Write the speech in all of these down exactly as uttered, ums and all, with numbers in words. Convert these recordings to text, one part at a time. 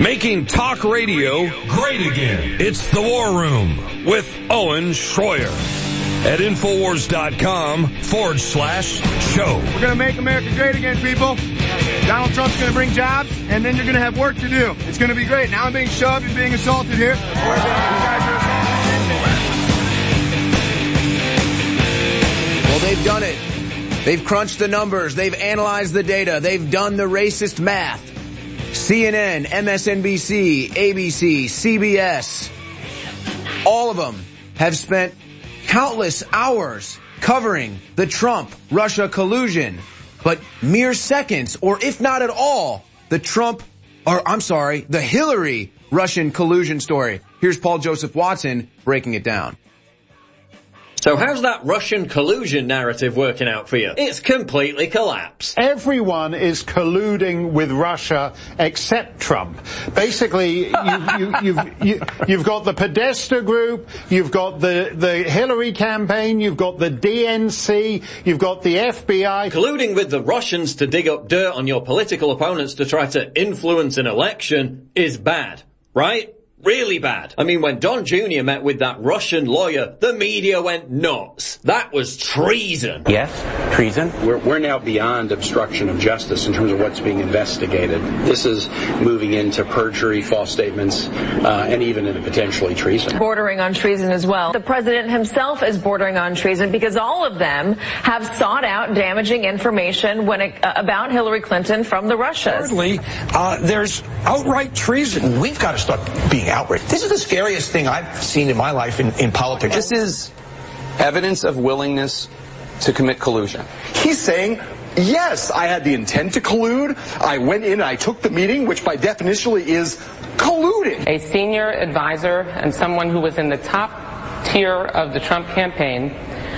Making talk radio great again. It's The War Room with Owen Schroyer at Infowars.com forward slash show. We're going to make America great again, people. Donald Trump's going to bring jobs, and then you're going to have work to do. It's going to be great. Now I'm being shoved and being assaulted here. Well, they've done it. They've crunched the numbers. They've analyzed the data. They've done the racist math. C N N, M S N B C, A B C, C B S, all of them have spent countless hours covering the Trump-Russia collusion, but mere seconds, or if not at all, the Trump, or I'm sorry, the Hillary-Russian collusion story. Here's Paul Joseph Watson breaking it down. So how's that Russian collusion narrative working out for you? It's completely collapsed. Everyone is colluding with Russia except Trump. Basically, you, you, you've, you, you've got the Podesta group, you've got the, the Hillary campaign, you've got the D N C, you've got the F B I. Colluding with the Russians to dig up dirt on your political opponents to try to influence an election is bad, right? Really bad. I mean, when Don Junior met with that Russian lawyer, the media went nuts. That was treason. Yes, treason. We're, we're now beyond obstruction of justice in terms of what's being investigated. This is moving into perjury, false statements, uh, and even into potentially treason. Bordering on treason as well. The president himself is bordering on treason because all of them have sought out damaging information when it, uh, about Hillary Clinton from the Russians. Thirdly, uh, there's outright treason. We've got to start being outraged. This is the scariest thing I've seen in my life in, in politics. This is evidence of willingness to commit collusion. He's saying, yes, I had the intent to collude. I went in and I took the meeting, which by definition is colluding. A senior advisor and someone who was in the top tier of the Trump campaign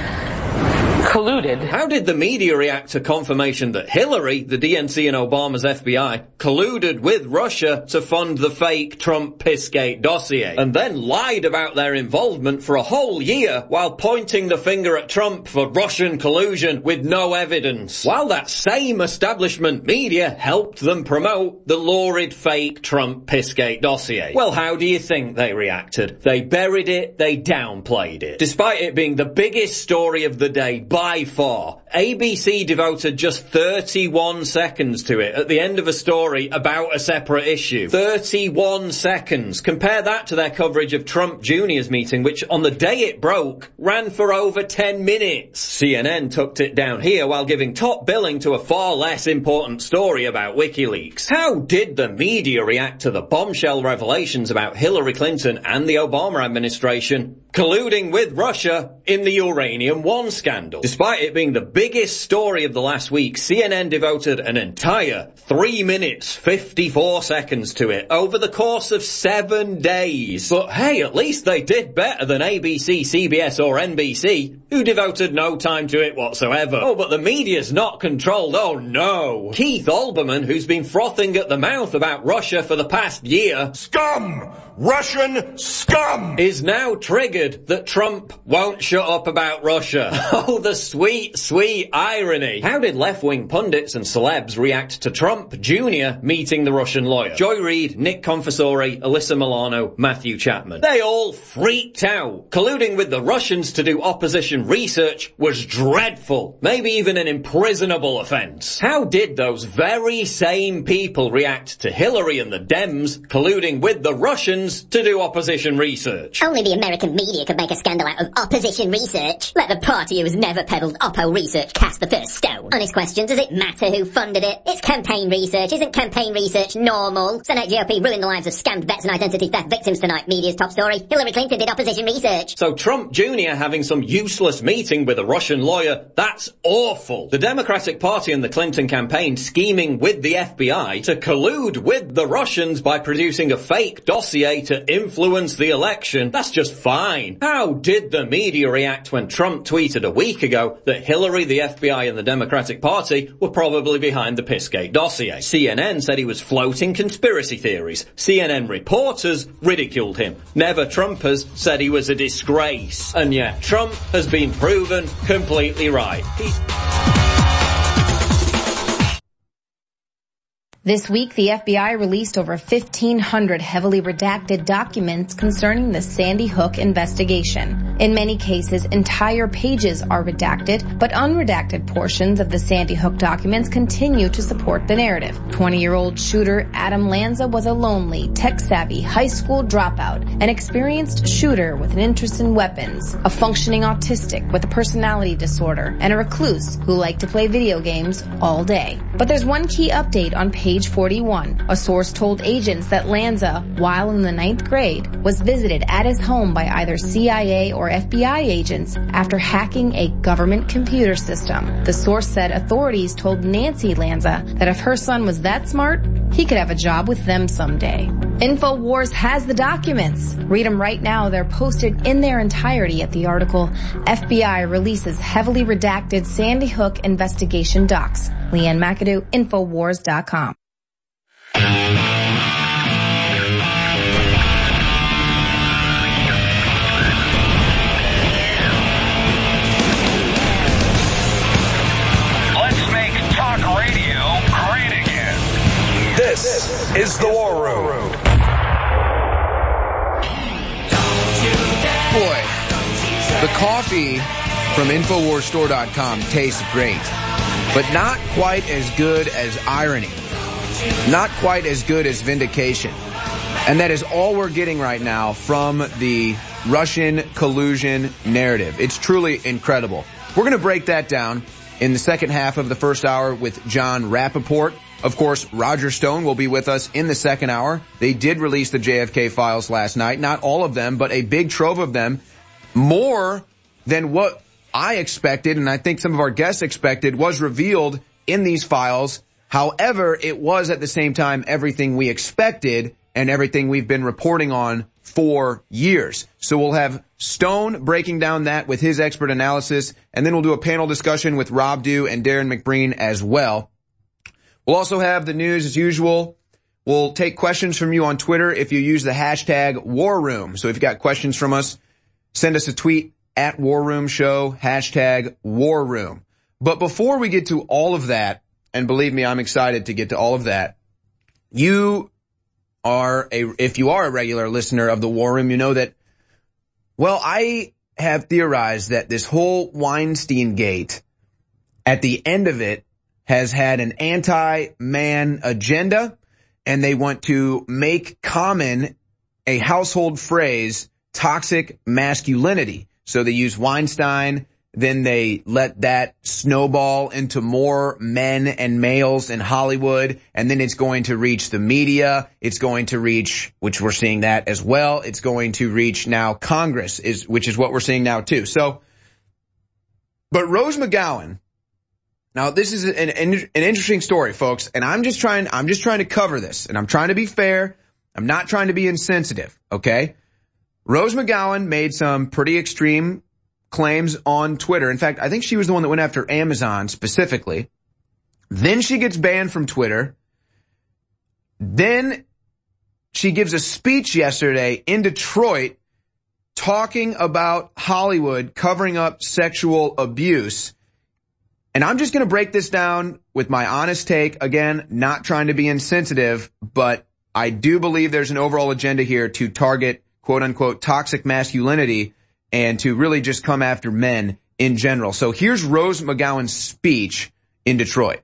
colluded. How did the media react to confirmation that Hillary, the D N C and Obama's F B I, colluded with Russia to fund the fake Trump Pissgate dossier, and then lied about their involvement for a whole year while pointing the finger at Trump for Russian collusion with no evidence, while that same establishment media helped them promote the lurid fake Trump Pissgate dossier? Well, how do you think they reacted? They buried it, they downplayed it. Despite it being the biggest story of the day by far, A B C devoted just thirty-one seconds to it at the end of a story about a separate issue. thirty-one seconds. Compare that to their coverage of Trump Junior's meeting, which on the day it broke, ran for over ten minutes. C N N tucked it down here while giving top billing to a far less important story about WikiLeaks. How did the media react to the bombshell revelations about Hillary Clinton and the Obama administration colluding with Russia in the Uranium One scandal? Despite it being the biggest story of the last week, C N N devoted an entire three minutes, fifty-four seconds to it over the course of seven days. But hey, at least they did better than A B C, C B S or N B C, who devoted no time to it whatsoever. Oh, but the media's not controlled, oh no. Keith Olbermann, who's been frothing at the mouth about Russia for the past year, Scum! Russian scum! Is now triggered that Trump won't shut up about Russia. Oh, the sweet, sweet irony. How did left-wing pundits and celebs react to Trump Junior meeting the Russian lawyer? Joy Reid, Nick Confessore, Alyssa Milano, Matthew Chapman. They all freaked out. Colluding with the Russians to do opposition research was dreadful. Maybe even an imprisonable offence. How did those very same people react to Hillary and the Dems colluding with the Russians to do opposition research? Only the American media could make a scandal out of opposition research. Let the party who has never peddled oppo research cast the first stone. Honest question, does it matter who funded it? It's campaign research. Isn't campaign research normal? Senate G O P ruined the lives of scammed vets and identity theft victims tonight. Media's top story. Hillary Clinton did opposition research. So Trump Junior having some useless meeting with a Russian lawyer, that's awful. The Democratic Party and the Clinton campaign scheming with the F B I to collude with the Russians by producing a fake dossier to influence the election, that's just fine. How did the media react when Trump tweeted a week ago that Hillary, the F B I and the Democratic Party were probably behind the Pissgate dossier? C N N said he was floating conspiracy theories. C N N reporters ridiculed him. Never Trumpers said he was a disgrace. And yet Trump has been proven completely right. He's This week, the F B I released over fifteen hundred heavily redacted documents concerning the Sandy Hook investigation. In many cases, entire pages are redacted, but unredacted portions of the Sandy Hook documents continue to support the narrative. twenty-year-old shooter Adam Lanza was a lonely, tech-savvy high school dropout, an experienced shooter with an interest in weapons, a functioning autistic with a personality disorder, and a recluse who liked to play video games all day. But there's one key update on page forty-one. A source told agents that Lanza, while in the ninth grade, was visited at his home by either C I A or F B I agents after hacking a government computer system. The source said authorities told Nancy Lanza that if her son was that smart, he could have a job with them someday. InfoWars has the documents. Read them right now. They're posted in their entirety at the article F B I releases heavily redacted Sandy Hook investigation docs. Leanne McAdoo, Infowars dot com. Let's make talk radio great again. This is the War Room. Boy, the coffee from Infowars Store dot com tastes great, but not quite as good as irony. Not quite as good as vindication. And that is all we're getting right now from the Russian collusion narrative. It's truly incredible. We're going to break that down in the second half of the first hour with John Rappaport. Of course, Roger Stone will be with us in the second hour. They did release the J F K files last night. Not all of them, but a big trove of them. More than what I expected, and I think some of our guests expected, was revealed in these files. However, it was at the same time everything we expected and everything we've been reporting on for years. So we'll have Stone breaking down that with his expert analysis, and then we'll do a panel discussion with Rob Dew and Darren McBreen as well. We'll also have the news as usual. We'll take questions from you on Twitter if you use the hashtag War Room. So if you've got questions from us, send us a tweet at War Room Show, hashtag War Room. But before we get to all of that, and believe me, I'm excited to get to all of that, you are a, if you are a regular listener of the War Room, you know that, well, I have theorized that this whole Weinstein Gate, at the end of it, has had an anti-man agenda, and they want to make common a household phrase, toxic masculinity. So they use Weinstein, then they let that snowball into more men and males in Hollywood, and then it's going to reach the media. It's going to reach, which we're seeing that as well. It's going to reach now Congress, is which is what we're seeing now too. So, but Rose McGowan, now this is an, an, an interesting story, folks, and I'm just trying, I'm just trying to cover this, and I'm trying to be fair. I'm not trying to be insensitive, okay? Rose McGowan made some pretty extreme claims on Twitter. In fact, I think she was the one that went after Amazon specifically. Then she gets banned from Twitter. Then she gives a speech yesterday in Detroit talking about Hollywood covering up sexual abuse. And I'm just going to break this down with my honest take. Again, not trying to be insensitive, but I do believe there's an overall agenda here to target quote unquote toxic masculinity and to really just come after men in general. So here's Rose McGowan's speech in Detroit.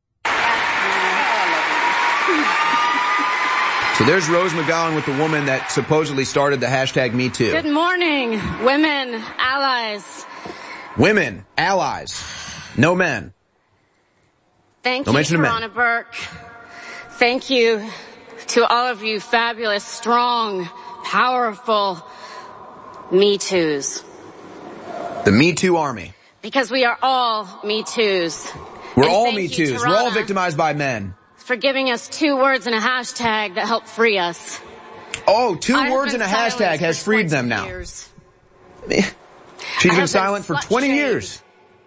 So there's Rose McGowan with the woman that supposedly started the hashtag Me Too. Good morning, women, allies. Women, allies, no men. Thank no you, mention of men. Tarana Burke. Thank you to all of you fabulous, strong, powerful Me Too's. The Me Too army. Because we are all Me Too's. We're and all Me Too's. We're all victimized by men. For giving us two words and a hashtag that helped free us. Oh, two I words and a hashtag has freed them now. Years. She's been silent for twenty years.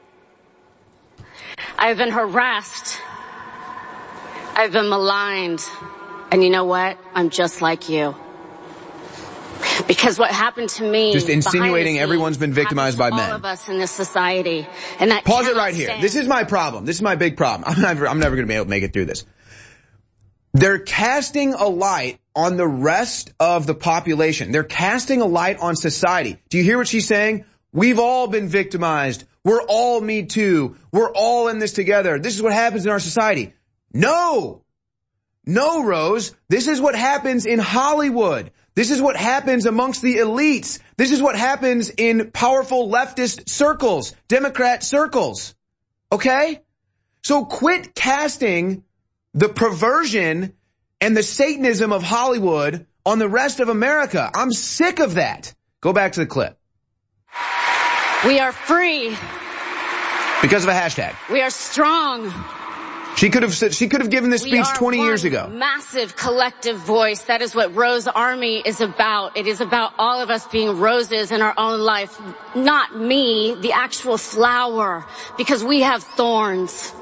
I've been harassed. I've been maligned. And you know what? I'm just like you. Because what happened to me, just insinuating everyone's been victimized by men. All of us in this society, and that pause it right stand. here. This is my problem. This is my big problem. I'm never, I'm never going to be able to make it through this. They're casting a light on the rest of the population. They're casting a light on society. Do you hear what she's saying? We've all been victimized. We're all Me Too. We're all in this together. This is what happens in our society. No! No, Rose. This is what happens in Hollywood. This is what happens amongst the elites. This is what happens in powerful leftist circles, Democrat circles. Okay? So quit casting the perversion and the Satanism of Hollywood on the rest of America. I'm sick of that. Go back to the clip. We are free. Because of a hashtag. We are strong. She could have said, she could have given this speech twenty years ago. Massive collective voice. That is what Rose Army is about. It is about all of us being roses in our own life. Not me, the actual flower. Because we have thorns.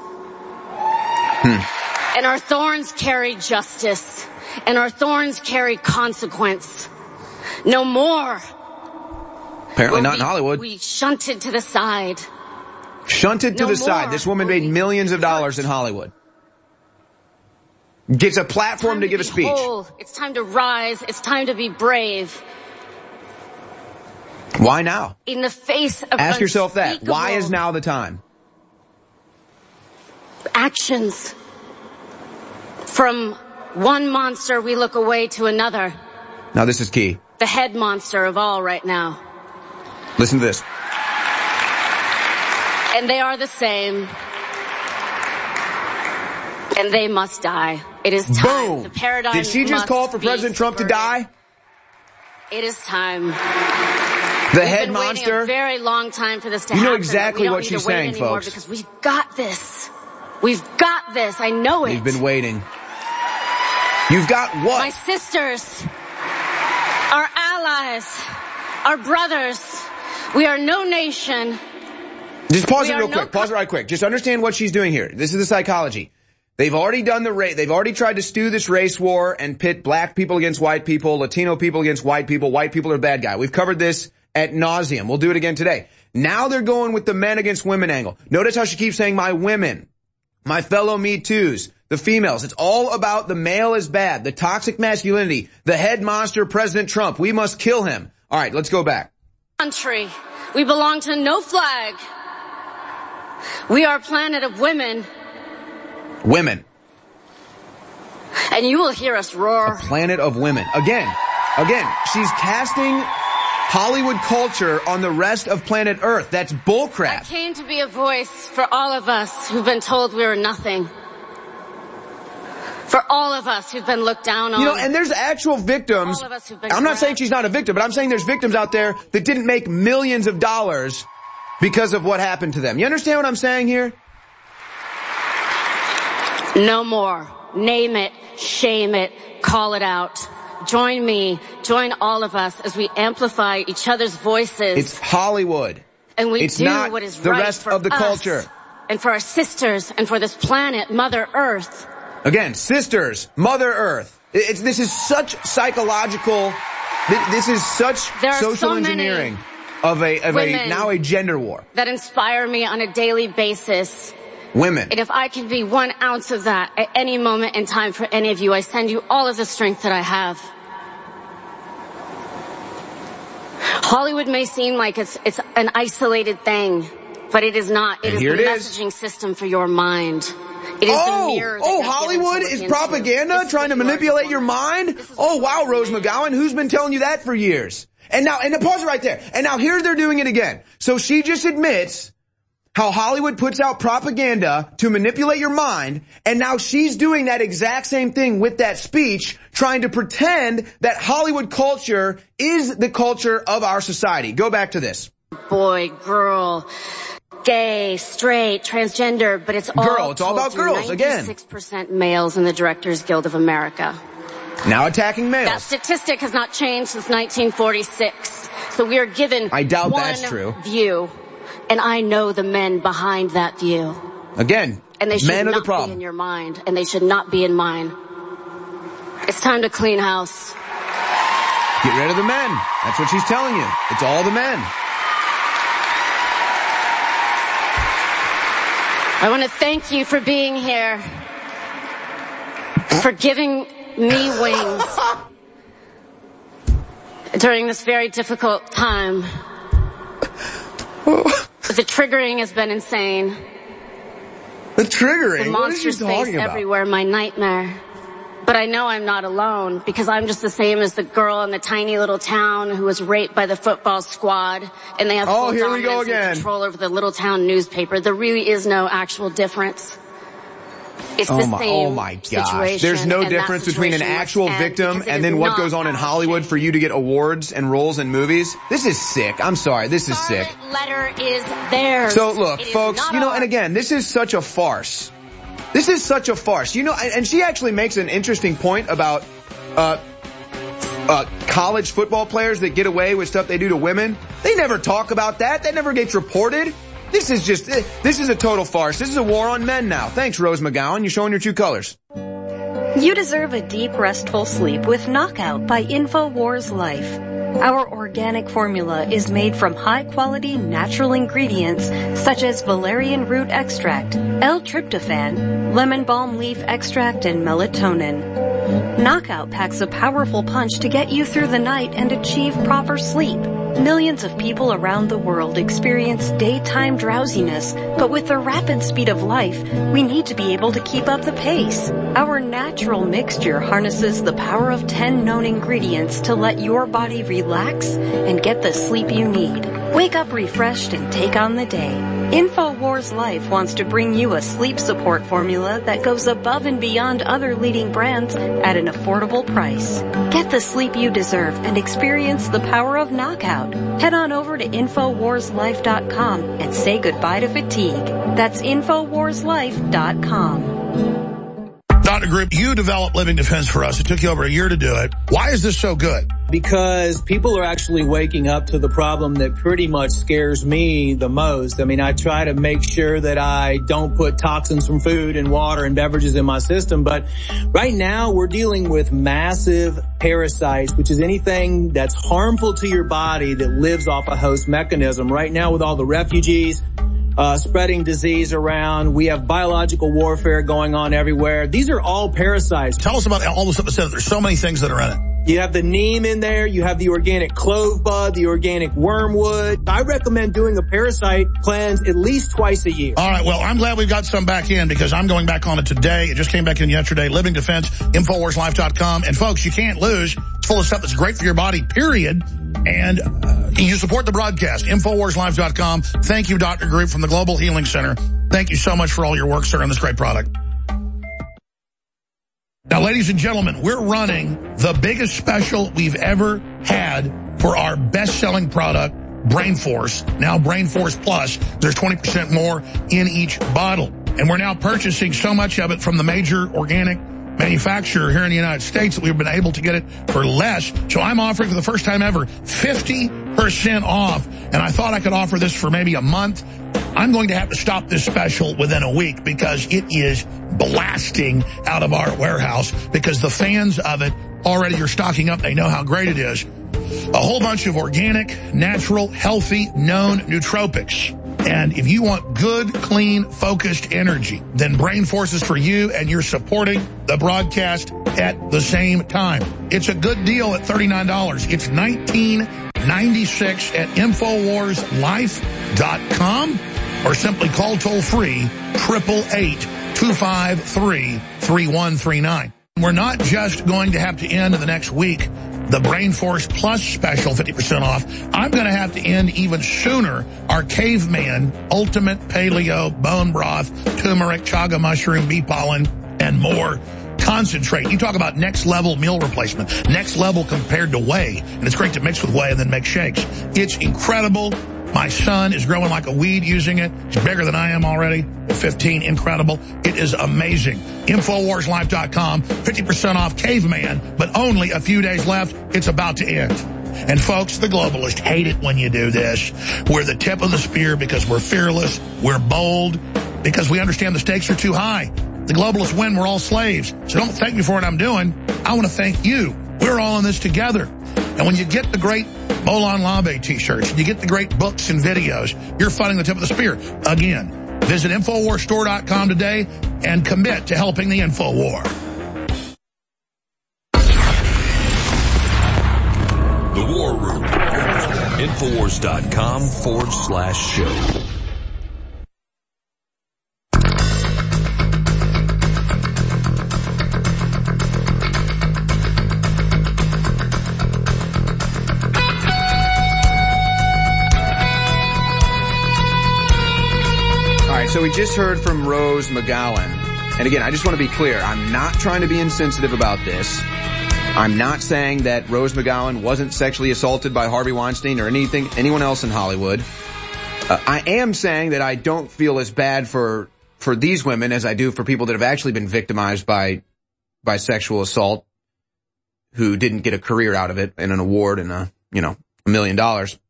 Hmm. And our thorns carry justice. And our thorns carry consequence. No more. Apparently not we, in Hollywood. We shunted to the side. Shunted to no the side. more. This woman made millions of dollars in Hollywood. Gets a platform to, to give a speech. Whole. It's time to rise. It's time to be brave. Why now? In the face of Ask yourself that. Why is now the time? Actions. From one monster we look away to another. Now this is key. The head monster of all right now. Listen to this. And they are the same. And they must die. It is time. Boom. The paradigm Did she just call for President Trump to die? It is time. The We've head been monster. Waiting a very long time for this to you happen. You know exactly we don't what need she's to wait saying, anymore folks. Because we've got this. We've got this. I know it. We've been waiting. You've got what? My sisters. Our allies. Our brothers. We are no nation. Just pause we it real no quick. Pause it right quick. Just understand what she's doing here. This is the psychology. They've already done the race. They've already tried to stew this race war and pit black people against white people, Latino people against white people. White people are the bad guy. We've covered this ad nauseum. We'll do it again today. Now they're going with the men against women angle. Notice how she keeps saying my women, my fellow Me Too's, the females. It's all about the male is bad, the toxic masculinity, the head monster, President Trump. We must kill him. All right, let's go back. Country. We belong to no flag. We are a planet of women. Women. And you will hear us roar. A planet of women. Again, again, she's casting Hollywood culture on the rest of planet Earth. That's bullcrap. I came to be a voice for all of us who've been told we are nothing. For all of us who've been looked down on. You know, and there's actual victims. All of us who've been I'm not grabbed. saying she's not a victim, but I'm saying there's victims out there that didn't make millions of dollars because of what happened to them. You understand what I'm saying here? No more. Name it, shame it, call it out. Join me, join all of us as we amplify each other's voices. It's Hollywood. And we it's do not what is the right rest for of the us culture. And for our sisters and for this planet, Mother Earth. Again, sisters, Mother Earth. It's, this is such psychological, this is such There are social so many engineering of a, of a, women now a gender war. That inspire me on a daily basis. Women. And if I can be one ounce of that at any moment in time for any of you, I send you all of the strength that I have. Hollywood may seem like it's, it's an isolated thing, but it is not. It And is here the it is. messaging system for your mind. It is oh, the mirror that oh, you're given Hollywood to look is into. propaganda This trying to is what you are manipulate as a your woman. mind? Oh, wow, Rose McGowan, who's been telling you that for years? And now, and pause it right there. And now here they're doing it again. So she just admits how Hollywood puts out propaganda to manipulate your mind, and now she's doing that exact same thing with that speech, trying to pretend that Hollywood culture is the culture of our society. Go back to this. Boy, girl, gay, straight, transgender, but it's all Girl, it's all told about through girls, again. ninety-six percent males in the Directors Guild of America. Now attacking That males. statistic has not changed since nineteen forty-six. So we are given I doubt one that's true. view. And I know the men behind that view. Again, And they should men are not the problem. be in your mind. And they should not be in mine. It's time to clean house. Get rid of the men. That's what she's telling you. It's all the men. I want to thank you for being here. for giving me wings during this very difficult time. The triggering has been insane. The triggering? The monster space everywhere, my nightmare. But I know I'm not alone, because I'm just the same as the girl in the tiny little town who was raped by the football squad, and they have full oh, here we go dominance again. and control over the little town newspaper. There really is no actual difference. It's oh the my, same oh my gosh. situation, There's no and difference between an actual must victim end and then what goes on in not Hollywood for you to get awards and roles in movies. This is sick. I'm sorry. This is sick. Letter is theirs. So look, It is folks, not you know, ours. and again, this is such a farce. This is such a farce. You know, and, and she actually makes an interesting point about, uh, uh, college football players that get away with stuff they do to women. They never talk about that. That never gets reported. This is just, this is a total farce. This is a war on men now. Thanks, Rose McGowan. You're showing your true colors. You deserve a deep, restful sleep with Knockout by InfoWars Life. Our organic formula is made from high-quality natural ingredients such as valerian root extract, L-tryptophan, lemon balm leaf extract, and melatonin. Knockout packs a powerful punch to get you through the night and achieve proper sleep. Millions of people around the world experience daytime drowsiness, but with the rapid speed of life, we need to be able to keep up the pace. Our natural mixture harnesses the power of ten known ingredients to let your body relax and get the sleep you need. Wake up refreshed and take on the day. InfoWars Life wants to bring you a sleep support formula that goes above and beyond other leading brands at an affordable price. Get the sleep you deserve and experience the power of Knockout. Head on over to Infowars Life dot com and say goodbye to fatigue. That's Infowars Life dot com. Doctor Group, you developed Living Defense for us. It took you over a year to do it. Why is this so good? Because people are actually waking up to the problem that pretty much scares me the most. I mean, I try to make sure that I don't put toxins from food and water and beverages in my system. But right now we're dealing with massive parasites, which is anything that's harmful to your body that lives off a host mechanism. Right now with all the refugees, Uh, spreading disease around. We have biological warfare going on everywhere. These are all parasites. Tell us about all the stuff that said there's so many things that are in it. You have the neem in there. You have the organic clove bud, the organic wormwood. I recommend doing a parasite cleanse at least twice a year. All right. Well, I'm glad we've got some back in because I'm going back on it today. It just came back in yesterday. Living Defense, Infowars Life dot com. And folks, you can't lose. It's full of stuff that's great for your body, period. And uh, you support the broadcast, Infowars Life dot com. Thank you, Doctor Group from the Global Healing Center. Thank you so much for all your work, sir, on this great product. Now, ladies and gentlemen, we're running the biggest special we've ever had for our best-selling product, Brain Force. Now Brain Force Plus. There's twenty percent more in each bottle. And we're now purchasing so much of it from the major organic manufacturer here in the United States that we've been able to get it for less. So I'm offering for the first time ever fifty percent off. And I thought I could offer this for maybe a month. I'm going to have to stop this special within a week because it is blasting out of our warehouse because the fans of it already are stocking up. They know how great it is. A whole bunch of organic, natural, healthy, known nootropics. And if you want good, clean, focused energy, then Brain Force is for you, and you're supporting the broadcast at the same time. It's a good deal at thirty-nine dollars. It's nineteen ninety-six at Infowars Life dot com, or simply call toll-free, eight eight eight, two five three, three one three nine. We're not just going to have to end in the next week the Brain Force Plus special, fifty percent off. I'm going to have to end even sooner our Caveman Ultimate Paleo Bone Broth, Turmeric, Chaga Mushroom, Bee Pollen, and more concentrate. You talk about next level meal replacement, next level compared to whey. And it's great to mix with whey and then make shakes. It's incredible. My son is growing like a weed using it. He's bigger than I am already. At fifteen, incredible. It is amazing. Infowars Life dot com, fifty percent off Caveman, but only a few days left. It's about to end. And folks, the globalists hate it when you do this. We're the tip of the spear because we're fearless, we're bold, because we understand the stakes are too high. The globalists win, we're all slaves. So don't thank me for what I'm doing. I want to thank you. We're all in this together. And when you get the great Molon Labe t-shirts, you get the great books and videos, you're fighting the tip of the spear. Again, visit Infowars Store dot com today and commit to helping the InfoWar. The War Room. Infowars.com forward slash show. So we just heard from Rose McGowan. And again, I just want to be clear. I'm not trying to be insensitive about this. I'm not saying that Rose McGowan wasn't sexually assaulted by Harvey Weinstein or anything, anyone else in Hollywood. Uh, I am saying that I don't feel as bad for, for these women as I do for people that have actually been victimized by, by sexual assault who didn't get a career out of it and an award and a, you know, a million dollars.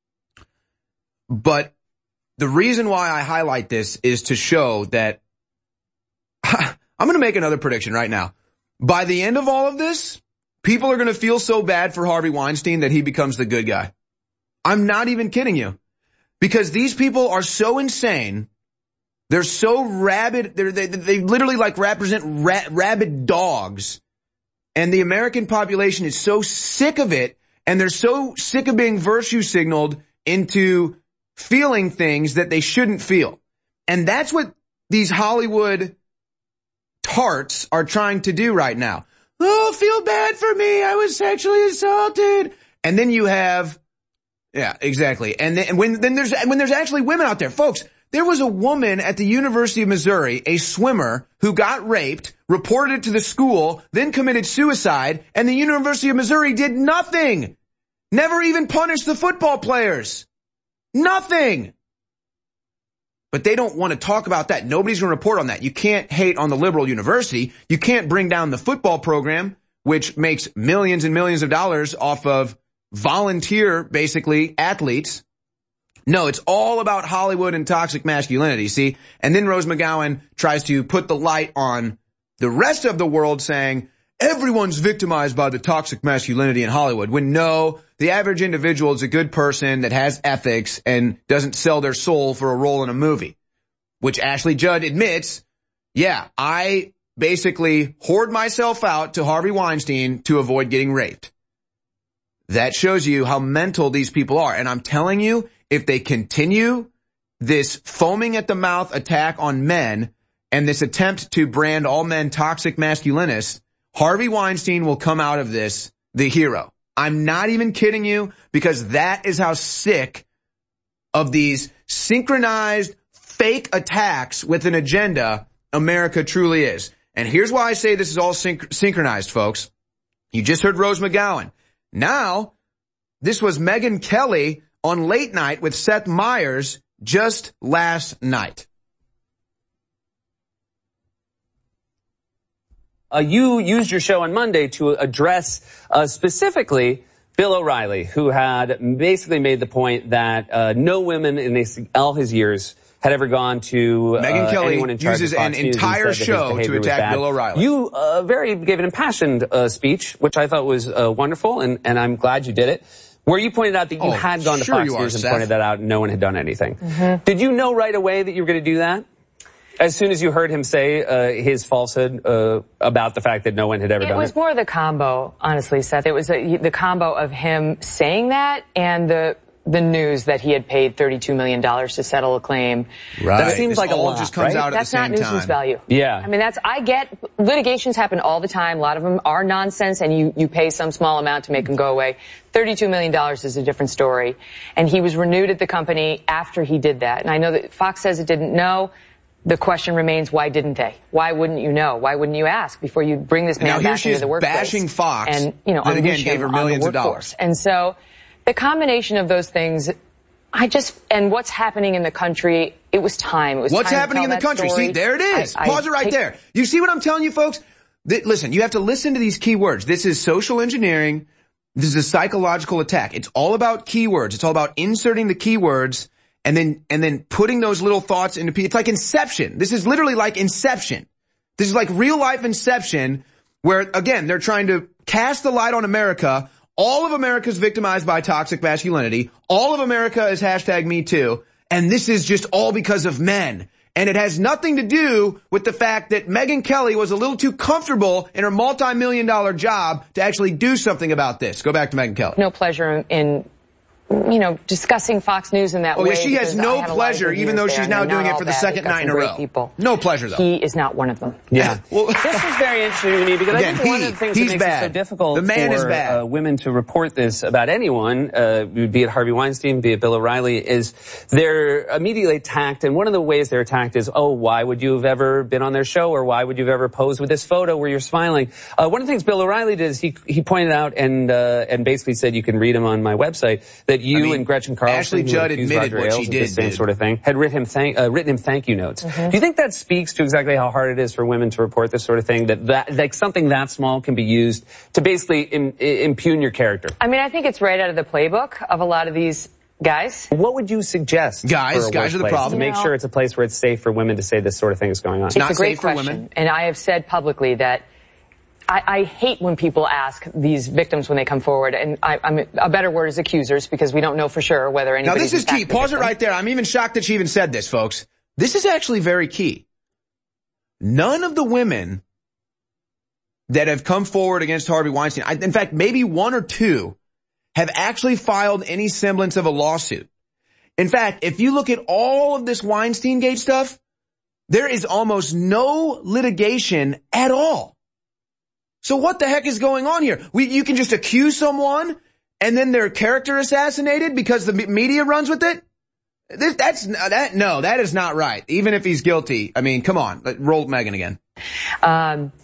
But the reason why I highlight this is to show that I'm going to make another prediction right now. By the end of all of this, people are going to feel so bad for Harvey Weinstein that he becomes the good guy. I'm not even kidding you. Because these people are so insane. They're so rabid. They're, they, they literally like represent ra- rabid dogs. And the American population is so sick of it. And they're so sick of being virtue signaled into feeling things that they shouldn't feel. And that's what these Hollywood tarts are trying to do right now. Oh, feel bad for me. I was sexually assaulted. And then you have, yeah, exactly. And then when, then there's, when there's actually women out there, folks, there was a woman at the University of Missouri, a swimmer who got raped, reported it to the school, then committed suicide, and the University of Missouri did nothing. Never even punished the football players. Nothing. But they don't want to talk about that. Nobody's going to report on that. You can't hate on the liberal university. You can't bring down the football program, which makes millions and millions of dollars off of volunteer, basically, athletes. No, it's all about Hollywood and toxic masculinity, see? And then Rose McGowan tries to put the light on the rest of the world saying, everyone's victimized by the toxic masculinity in Hollywood, when no, the average individual is a good person that has ethics and doesn't sell their soul for a role in a movie. Which Ashley Judd admits, yeah, I basically hoard myself out to Harvey Weinstein to avoid getting raped. That shows you how mental these people are. And I'm telling you, if they continue this foaming at the mouth attack on men and this attempt to brand all men toxic masculinists, Harvey Weinstein will come out of this the hero. I'm not even kidding you, because that is how sick of these synchronized fake attacks with an agenda America truly is. And here's why I say this is all synch- synchronized, folks. You just heard Rose McGowan. Now, this was Megyn Kelly on Late Night with Seth Meyers just last night. Uh, you used your show on Monday to address uh, specifically Bill O'Reilly, who had basically made the point that uh, no women in his, all his years had ever gone to uh, Megyn Kelly anyone in charge uses of Fox an News entire and said that his show to behavior was attack bad. Bill O'Reilly. You uh, very gave an impassioned uh, speech, which I thought was uh, wonderful, and, and I'm glad you did it, where you pointed out that you oh, had gone to sure Fox you are, News and Seth. pointed that out, and no one had done anything. Mm-hmm. Did you know right away that you were going to do that? As soon as you heard him say uh, his falsehood uh, about the fact that no one had ever it done it? It was more the combo, honestly, Seth. It was a, the combo of him saying that and the the news that he had paid thirty-two million dollars to settle a claim. Right. That seems this like a all lot, just comes right? out at That's the same not nuisance time. value. Yeah. I mean, that's, I get, litigations happen all the time. A lot of them are nonsense, and you, you pay some small amount to make them go away. thirty-two million dollars is a different story. And he was renewed at the company after he did that. And I know that Fox says it didn't know. The question remains, why didn't they? Why wouldn't you know? Why wouldn't you ask before you bring this man now, here back she into is the workplace? bashing Fox, and, you know, that again unleash gave him her millions on of the dollars. workforce. And so the combination of those things, I just, and what's happening in the country, it was time. It was What's time happening in to the tell country? that story. See, there it is. I, Pause I it right take, there. You see what I'm telling you, folks? Th- listen, you have to listen to these keywords. This is social engineering. This is a psychological attack. It's all about keywords. It's all about inserting the keywords and then, and then putting those little thoughts into people. It's like Inception. This is literally like Inception. This is like real life Inception, where again, they're trying to cast the light on America. All of America is victimized by toxic masculinity. All of America is hashtag Me Too. And this is just all because of men. And it has nothing to do with the fact that Megyn Kelly was a little too comfortable in her multi-million dollar job to actually do something about this. Go back to Megyn Kelly. No pleasure in, you know, discussing Fox News in that oh, way. Yeah, she has no pleasure, even though she's now doing it for the second night in a row. People. No pleasure, though. He is not one of them. Yeah. Well, this is very interesting to me because Again, I think he, one of the things that makes bad. it so difficult the man for is bad. Uh, women to report this about anyone, uh, be it Harvey Weinstein, be it Bill O'Reilly, is they're immediately attacked. And one of the ways they're attacked is, oh, why would you have ever been on their show, or why would you have ever posed with this photo where you're smiling? Uh, one of the things Bill O'Reilly did is he he pointed out and uh, and basically said, you can read him on my website, that you I mean, and Gretchen Carlson, Ashley Judd admitted what she did, the same dude. sort of thing, had written him thank uh, written him thank you notes. Mm-hmm. Do you think that speaks to exactly how hard it is for women to report this sort of thing? That that like something that small can be used to basically im- impugn your character? I mean, I think it's right out of the playbook of a lot of these guys. What would you suggest? Guys, guys are the problem. To make sure it's a place where it's safe for women to say this sort of thing is going on. It's, it's not a great safe for question, women. And I have said publicly that I, I hate when people ask these victims when they come forward, and I, I'm, a better word is accusers, because we don't know for sure whether anybody. Now this is key. Pause it right there. I'm even shocked that she even said this, folks. This is actually very key. None of the women that have come forward against Harvey Weinstein, I, in fact, maybe one or two, have actually filed any semblance of a lawsuit. In fact, if you look at all of this Weinstein Gate stuff, there is almost no litigation at all. So what the heck is going on here? We, you can just accuse someone and then their character assassinated because the media runs with it? This, that's, that, no, that is not right. Even if he's guilty. I mean, come on, roll Megyn again. Um,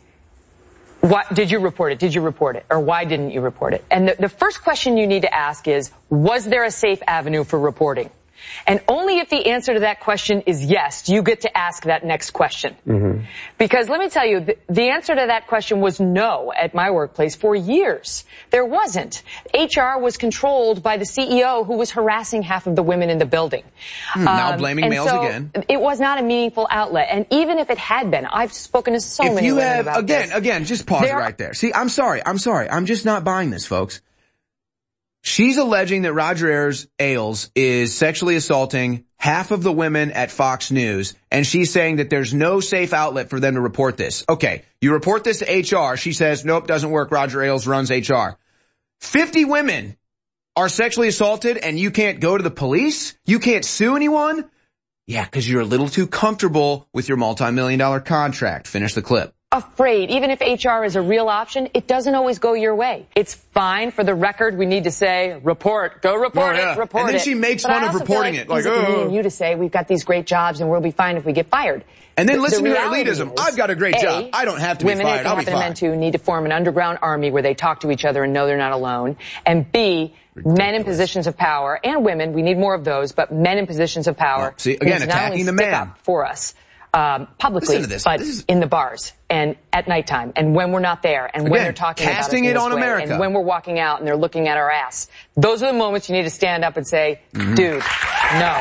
what, did you report it? Did you report it? Or why didn't you report it? And the, the first question you need to ask is, was there a safe avenue for reporting? And only if the answer to that question is yes, do you get to ask that next question. Mm-hmm. Because let me tell you, the, the answer to that question was no at my workplace for years. There wasn't. H R was controlled by the C E O who was harassing half of the women in the building. Hmm, now um, blaming and males so again. It was not a meaningful outlet. And even if it had been, I've spoken to so if many you women have, about again, this. Again, just pause it right there. See, I'm sorry. I'm sorry. I'm just not buying this, folks. She's alleging that Roger Ayers, Ailes is sexually assaulting half of the women at Fox News, and she's saying that there's no safe outlet for them to report this. Okay, you report this to H R. She says, nope, doesn't work. Roger Ailes runs H R. fifty women are sexually assaulted, and you can't go to the police? You can't sue anyone? Yeah, because you're a little too comfortable with your multi-million dollar contract. Finish the clip. Afraid, even if H R is a real option, it doesn't always go your way. It's fine. For the record, we need to say, report, go report oh, yeah. it, report it. And then she makes but fun of reporting like it. Like, oh. oh. Me and you to say, we've got these great jobs and we'll be fine if we get fired. And then the, listen the to her elitism. Is, I've got a great a, job. I don't have to be women fired. I'll be fine. Women, fine. and men too, need to form an underground army where they talk to each other and know they're not alone. And B, ridiculous. Men in positions of power, and women, we need more of those, but men in positions of power. Oh, see, again, attacking the man. Up for us. Um, publicly, but is... in the bars and at nighttime and when we're not there and Again, when they're talking casting about us it on way, America and when we're walking out and they're looking at our ass. Those are the moments you need to stand up and say, mm-hmm. dude, no.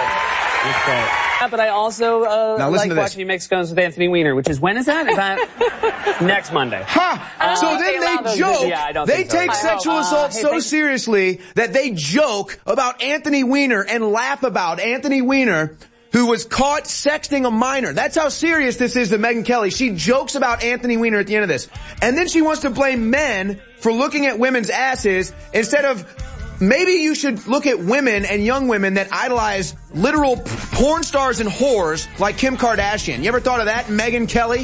Yeah, but I also uh, like watching you make scones with Anthony Weiner, which is, when is that? Is that next Monday? Ha! Huh. So uh, then they, they joke, yeah, I don't they take so. sexual uh, assault hey, so thanks. seriously that they joke about Anthony Weiner and laugh about Anthony Weiner, who was caught sexting a minor. That's how serious this is to Megyn Kelly. She jokes about Anthony Weiner at the end of this. And then she wants to blame men for looking at women's asses instead of, maybe you should look at women and young women that idolize literal porn stars and whores like Kim Kardashian. You ever thought of that, Megyn Kelly?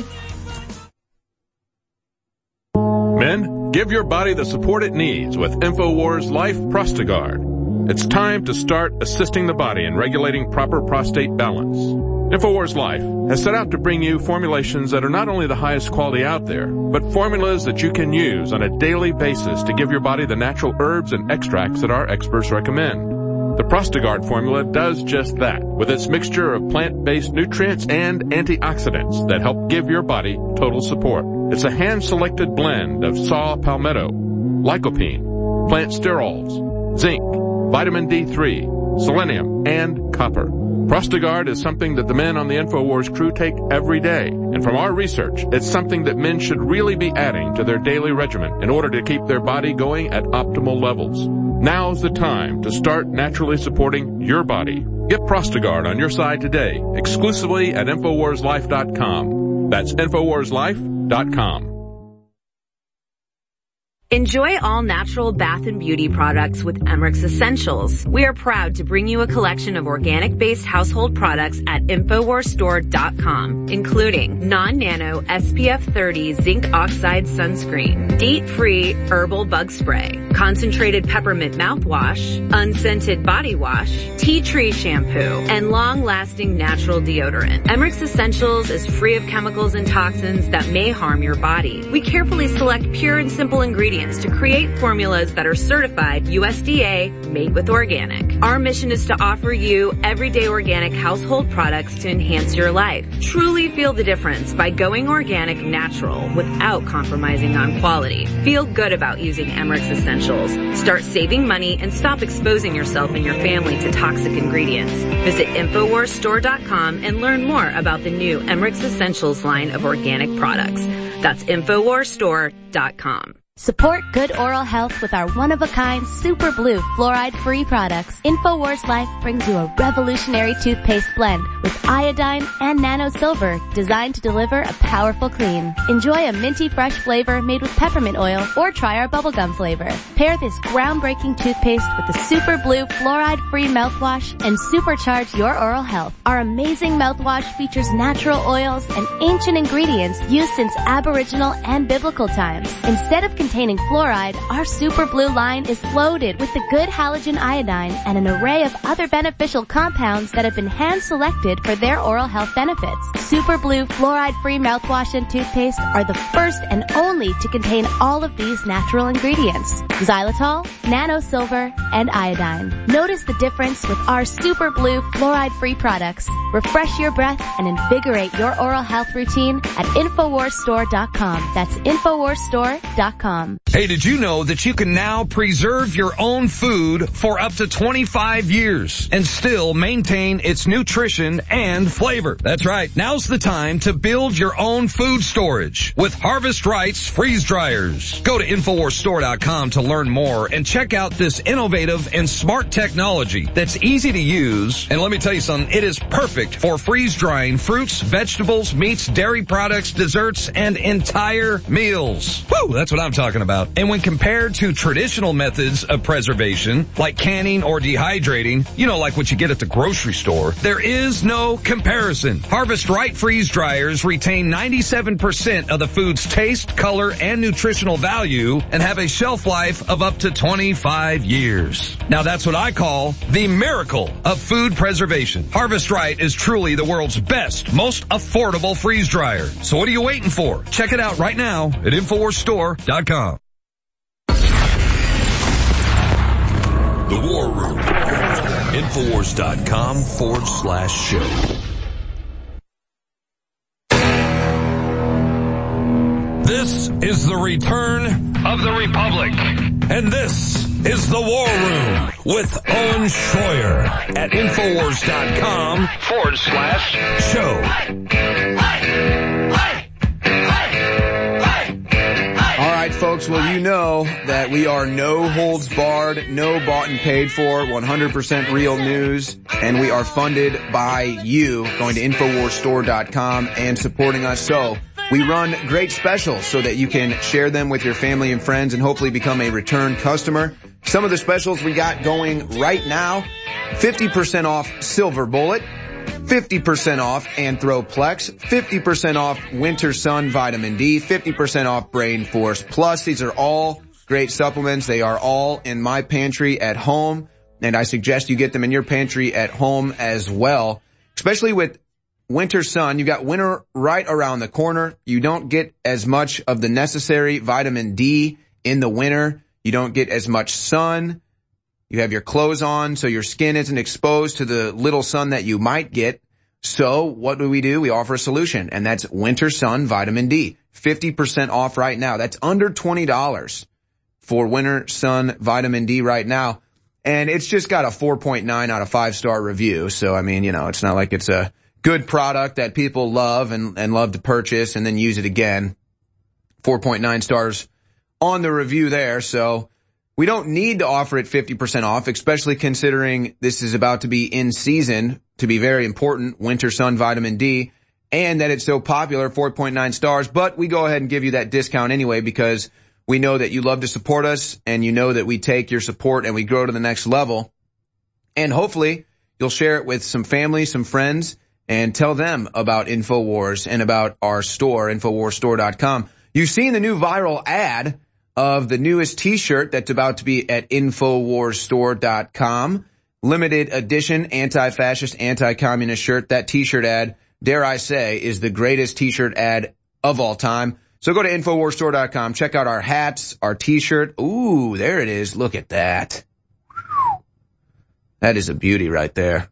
Men, give your body the support it needs with InfoWars Life Prostagard. It's time to start assisting the body in regulating proper prostate balance. InfoWars Life has set out to bring you formulations that are not only the highest quality out there, but formulas that you can use on a daily basis to give your body the natural herbs and extracts that our experts recommend. The Prostagard formula does just that, with its mixture of plant-based nutrients and antioxidants that help give your body total support. It's a hand-selected blend of saw palmetto, lycopene, plant sterols, zinc, vitamin D three, selenium, and copper. Prostagard is something that the men on the InfoWars crew take every day. And from our research, it's something that men should really be adding to their daily regimen in order to keep their body going at optimal levels. Now's the time to start naturally supporting your body Get Prostagard on your side today, exclusively at Infowars Life dot com. That's Infowars Life dot com. Enjoy all natural bath and beauty products with Emmerich's Essentials. We are proud to bring you a collection of organic-based household products at Infowars Store dot com, including non-nano S P F thirty zinc oxide sunscreen, DEET-free herbal bug spray, concentrated peppermint mouthwash, unscented body wash, tea tree shampoo, and long-lasting natural deodorant. Emmerich's Essentials is free of chemicals and toxins that may harm your body. We carefully select pure and simple ingredients to create formulas that are certified U S D A made with organic. Our mission is to offer you everyday organic household products to enhance your life. Truly feel the difference by going organic natural without compromising on quality. Feel good about using Emmerich's Essentials. Start saving money and stop exposing yourself and your family to toxic ingredients. Visit Infowars Store dot com and learn more about the new Emmerich's Essentials line of organic products. That's Infowars Store dot com. Support good oral health with our one-of-a-kind Super Blue fluoride-free products. InfoWars Life brings you a revolutionary toothpaste blend with iodine and nano silver designed to deliver a powerful clean. Enjoy a minty fresh flavor made with peppermint oil or try our bubblegum flavor. Pair this groundbreaking toothpaste with the Super Blue fluoride-free mouthwash and supercharge your oral health. Our amazing mouthwash features natural oils and ancient ingredients used since Aboriginal and biblical times. Instead of containing fluoride, our Super Blue line is loaded with the good halogen iodine and an array of other beneficial compounds that have been hand-selected for their oral health benefits. Super Blue fluoride-free mouthwash and toothpaste are the first and only to contain all of these natural ingredients: xylitol, nano silver, and iodine. Notice the difference with our Super Blue fluoride-free products. Refresh your breath and invigorate your oral health routine at Infowars Store dot com. That's Infowars Store dot com. Hey, did you know that you can now preserve your own food for up to twenty-five years and still maintain its nutrition and flavor? That's right. Now's the time to build your own food storage with Harvest Right's freeze dryers. Go to Infowars Store dot com to learn more and check out this innovative and smart technology that's easy to use. And let me tell you something, it is perfect for freeze drying fruits, vegetables, meats, dairy products, desserts, and entire meals. Woo, that's what I'm talking about. And when compared to traditional methods of preservation, like canning or dehydrating, you know, like what you get at the grocery store, there is no comparison. Harvest Right freeze dryers retain ninety-seven percent of the food's taste, color, and nutritional value and have a shelf life of up to twenty-five years. Now that's what I call the miracle of food preservation. Harvest Right is truly the world's best, most affordable freeze dryer. So what are you waiting for? Check it out right now at Infowars Store dot com. The War Room. Infowars dot com forward slash show. This is the return of the Republic. And this is the War Room with Owen Schroyer at Infowars dot com forward slash show. All right, folks, well, you know that we are no holds barred, no bought and paid for, one hundred percent real news, and we are funded by you going to Infowars Store dot com and supporting us. So we run great specials so that you can share them with your family and friends and hopefully become a return customer. Some of the specials we got going right now: fifty percent off Silver Bullet, fifty percent off Anthroplex, fifty percent off Winter Sun Vitamin D, fifty percent off Brain Force Plus. These are all great supplements. They are all in my pantry at home, and I suggest you get them in your pantry at home as well, especially with Winter Sun. You got winter right around the corner. You don't get as much of the necessary vitamin D in the winter. You don't get as much sun. You have your clothes on, so your skin isn't exposed to the little sun that you might get. So what do we do? We offer a solution, and that's Winter Sun Vitamin D. fifty percent off right now. That's under twenty dollars for Winter Sun Vitamin D right now. And it's just got a four point nine out of five star review. So, I mean, you know, it's not like it's a good product that people love and, and love to purchase and then use it again. four point nine stars on the review there. So we don't need to offer it fifty percent off, especially considering this is about to be in season, to be very important, Winter Sun Vitamin D, and that it's so popular, four point nine stars. But we go ahead and give you that discount anyway because we know that you love to support us and you know that we take your support and we grow to the next level. And hopefully you'll share it with some family, some friends, and tell them about InfoWars and about our store, Infowars Store dot com. You've seen the new viral ad of the newest t-shirt that's about to be at Infowars Store dot com. Limited edition anti-fascist, anti-communist shirt. That t-shirt ad, dare I say, is the greatest t-shirt ad of all time. So go to Infowars Store dot com. Check out our hats, our t-shirt. Ooh, there it is. Look at that. That is a beauty right there.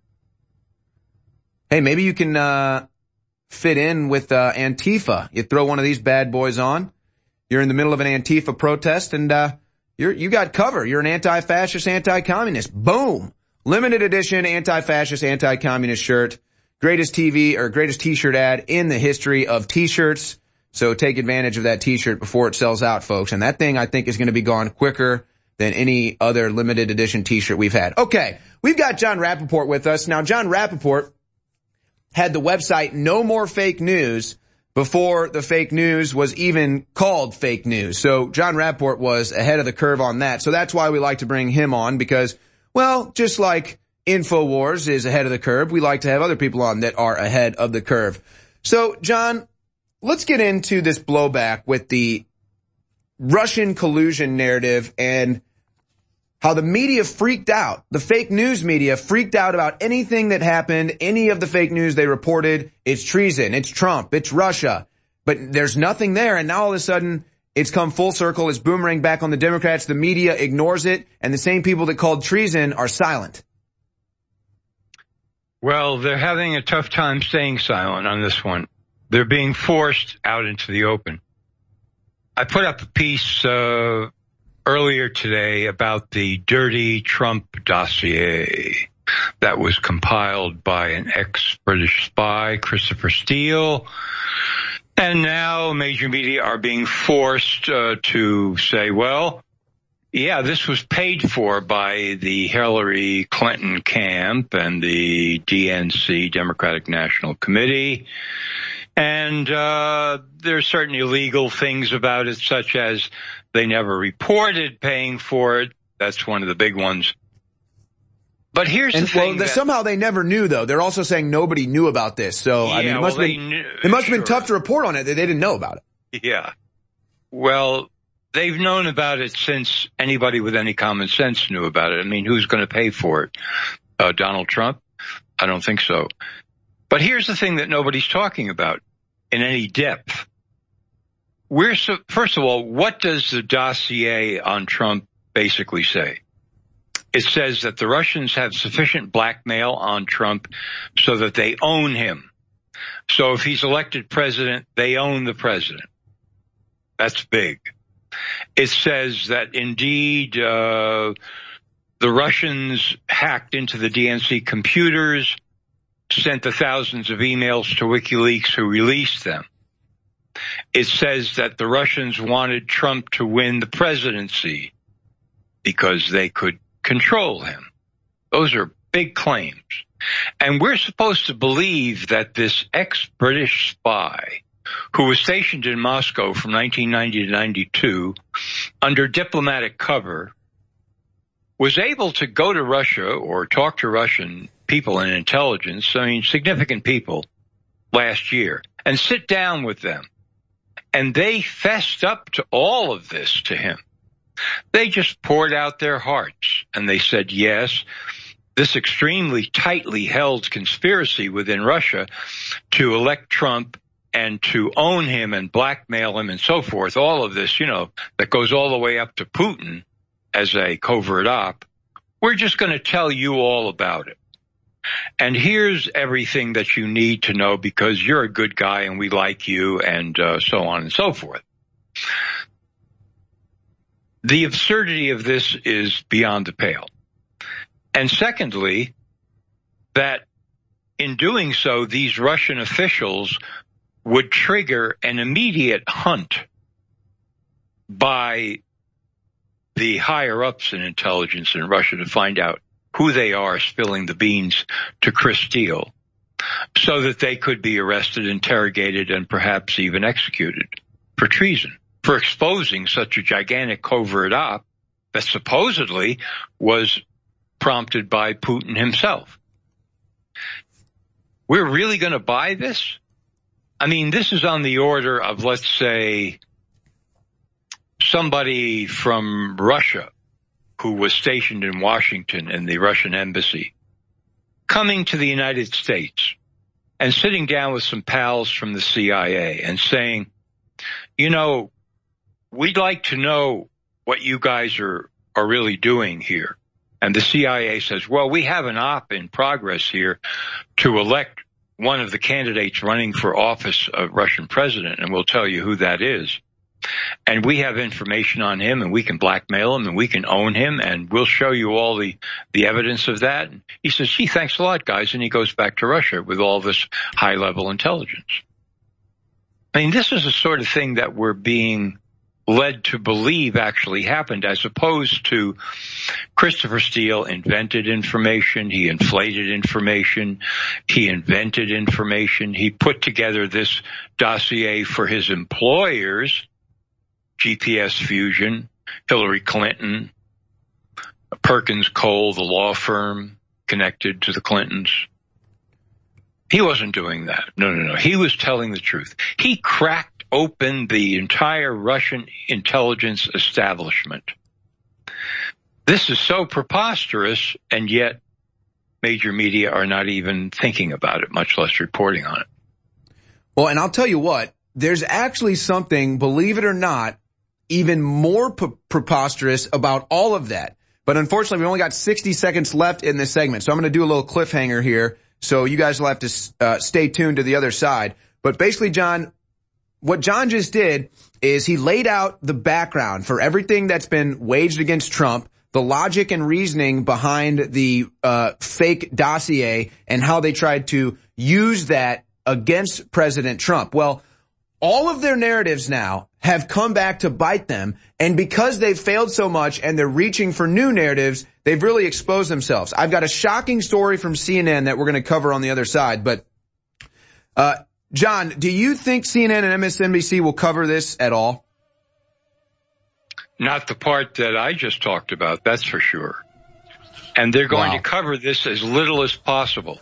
Hey, maybe you can uh fit in with uh Antifa. You throw one of these bad boys on. You're in the middle of an Antifa protest, and uh you're you got cover. You're an anti-fascist, anti-communist. Boom! Limited edition anti-fascist, anti-communist shirt. Greatest T V or greatest t-shirt ad in the history of t-shirts. So take advantage of that t-shirt before it sells out, folks. And that thing, I think, is going to be gone quicker than any other limited edition t-shirt we've had. Okay, we've got Jon Rappoport with us. Now, Jon Rappoport had the website No More Fake News before the fake news was even called fake news. So Jon Rappoport was ahead of the curve on that. So that's why we like to bring him on because, well, just like InfoWars is ahead of the curve, we like to have other people on that are ahead of the curve. So, John, let's get into this blowback with the Russian collusion narrative and how the media freaked out. The fake news media freaked out about anything that happened, any of the fake news they reported. It's treason, it's Trump, it's Russia. But there's nothing there, and now all of a sudden it's come full circle, it's boomerang back on the Democrats, the media ignores it, and the same people that called treason are silent. Well, they're having a tough time staying silent on this one. They're being forced out into the open. I put up a piece uh earlier today about the dirty Trump dossier that was compiled by an ex-British spy, Christopher Steele. And now major media are being forced uh, to say, well, yeah, this was paid for by the Hillary Clinton camp and the D N C, Democratic National Committee. And uh there's certain illegal things about it, such as they never reported paying for it. That's one of the big ones. But here's and, the thing. Well, that, somehow they never knew, though. They're also saying nobody knew about this. So, yeah, I mean, it must, well, have, been, knew, it must sure. have been tough to report on it that they didn't know about it. Yeah. Well, they've known about it since anybody with any common sense knew about it. I mean, who's going to pay for it? Uh, Donald Trump? I don't think so. But here's the thing that nobody's talking about in any depth. We're so, first of all, what does the dossier on Trump basically say? It says that the Russians have sufficient blackmail on Trump so that they own him. So if he's elected president, they own the president. That's big. It says that indeed uh the Russians hacked into the D N C computers, sent the thousands of emails to WikiLeaks who released them. It says that the Russians wanted Trump to win the presidency because they could control him. Those are big claims. And we're supposed to believe that this ex-British spy, who was stationed in Moscow from nineteen ninety to ninety-two, under diplomatic cover, was able to go to Russia or talk to Russian people in intelligence, I mean significant people, last year, and sit down with them. And they fessed up to all of this to him. They just poured out their hearts, and they said, yes, this extremely tightly held conspiracy within Russia to elect Trump and to own him and blackmail him and so forth, all of this, you know, that goes all the way up to Putin as a covert op, we're just going to tell you all about it. And here's everything that you need to know because you're a good guy and we like you and uh, so on and so forth. The absurdity of this is beyond the pale. And secondly, that in doing so, these Russian officials would trigger an immediate hunt by the higher-ups in intelligence in Russia to find out who they are spilling the beans to Chris Steele so that they could be arrested, interrogated, and perhaps even executed for treason, for exposing such a gigantic covert op that supposedly was prompted by Putin himself. We're really going to buy this? I mean, this is on the order of, let's say, somebody from Russia who was stationed in Washington in the Russian embassy coming to the United States and sitting down with some pals from the C I A and saying, you know, we'd like to know what you guys are, are really doing here. And the C I A says, well, we have an op in progress here to elect one of the candidates running for office of Russian president, and we'll tell you who that is. And we have information on him, and we can blackmail him, and we can own him, and we'll show you all the, the evidence of that. And he says, gee, thanks a lot, guys, and he goes back to Russia with all this high-level intelligence. I mean, this is the sort of thing that we're being led to believe actually happened, as opposed to Christopher Steele invented information, he inflated information, he invented information, he put together this dossier for his employers, G P S Fusion, Hillary Clinton, Perkins Cole, the law firm connected to the Clintons. He wasn't doing that. No, no, no. He was telling the truth. He cracked open the entire Russian intelligence establishment. This is so preposterous, and yet major media are not even thinking about it, much less reporting on it. Well, and I'll tell you what, there's actually something, believe it or not, even more p- preposterous about all of that. But unfortunately, we only got sixty seconds left in this segment, so I'm going to do a little cliffhanger here, so you guys will have to uh, stay tuned to the other side. But basically, John, what John just did is he laid out the background for everything that's been waged against Trump, the logic and reasoning behind the uh fake dossier, and how they tried to use that against President Trump. Well, all of their narratives now have come back to bite them, and because they've failed so much and they're reaching for new narratives, they've really exposed themselves. I've got a shocking story from C N N that we're going to cover on the other side, but uh John, do you think C N N and M S N B C will cover this at all? Not the part that I just talked about, that's for sure. And they're going wow. to cover this as little as possible.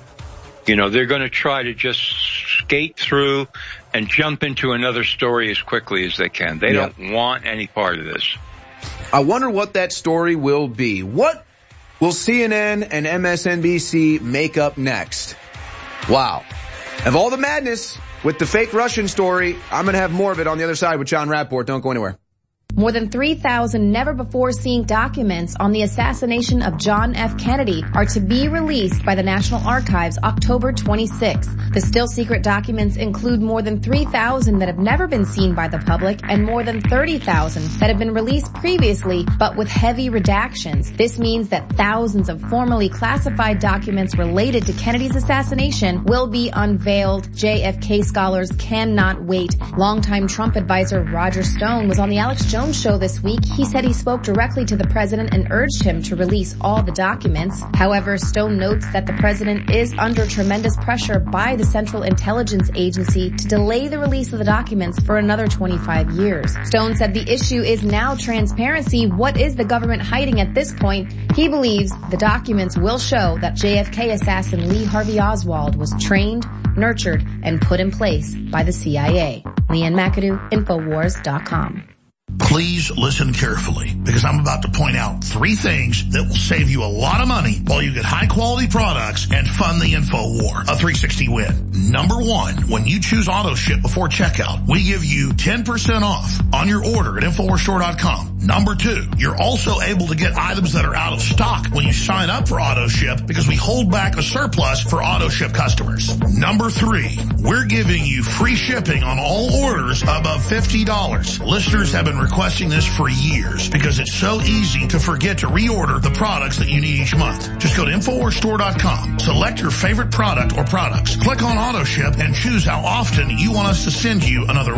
You know, they're going to try to just skate through and jump into another story as quickly as they can. They yeah. don't want any part of this. I wonder what that story will be. What will C N N and M S N B C make up next? Wow. Of all the madness with the fake Russian story, I'm going to have more of it on the other side with John Rapport. Don't go anywhere. More than three thousand never-before-seen documents on the assassination of John F. Kennedy are to be released by the National Archives October twenty-sixth. The still-secret documents include more than three thousand that have never been seen by the public and more than thirty thousand that have been released previously but with heavy redactions. This means that thousands of formerly classified documents related to Kennedy's assassination will be unveiled. J F K scholars cannot wait. Longtime Trump advisor Roger Stone was on the Alex Jones show this week. He said he spoke directly to the president and urged him to release all the documents. However, Stone notes that the president is under tremendous pressure by the Central Intelligence Agency to delay the release of the documents for another twenty-five years. Stone said the issue is now transparency. What is the government hiding at this point? He believes the documents will show that J F K assassin Lee Harvey Oswald was trained, nurtured, and put in place by the C I A. Leanne McAdoo, Infowars dot com. Please listen carefully, because I'm about to point out three things that will save you a lot of money while you get high quality products and fund the info war. A three sixty win. Number one, when you choose auto ship before checkout, we give you ten percent off on your order at Infowars Store dot com. Number two, you're also able to get items that are out of stock when you sign up for auto ship, because we hold back a surplus for auto ship customers. Number three, we're giving you free shipping on all orders above fifty dollars. Listeners have been requesting this for years because it's so easy to forget to reorder the products that you need each month. Just go to Infowars Store dot com, select your favorite product or products, click on auto ship, and choose how often you want us to send you another order.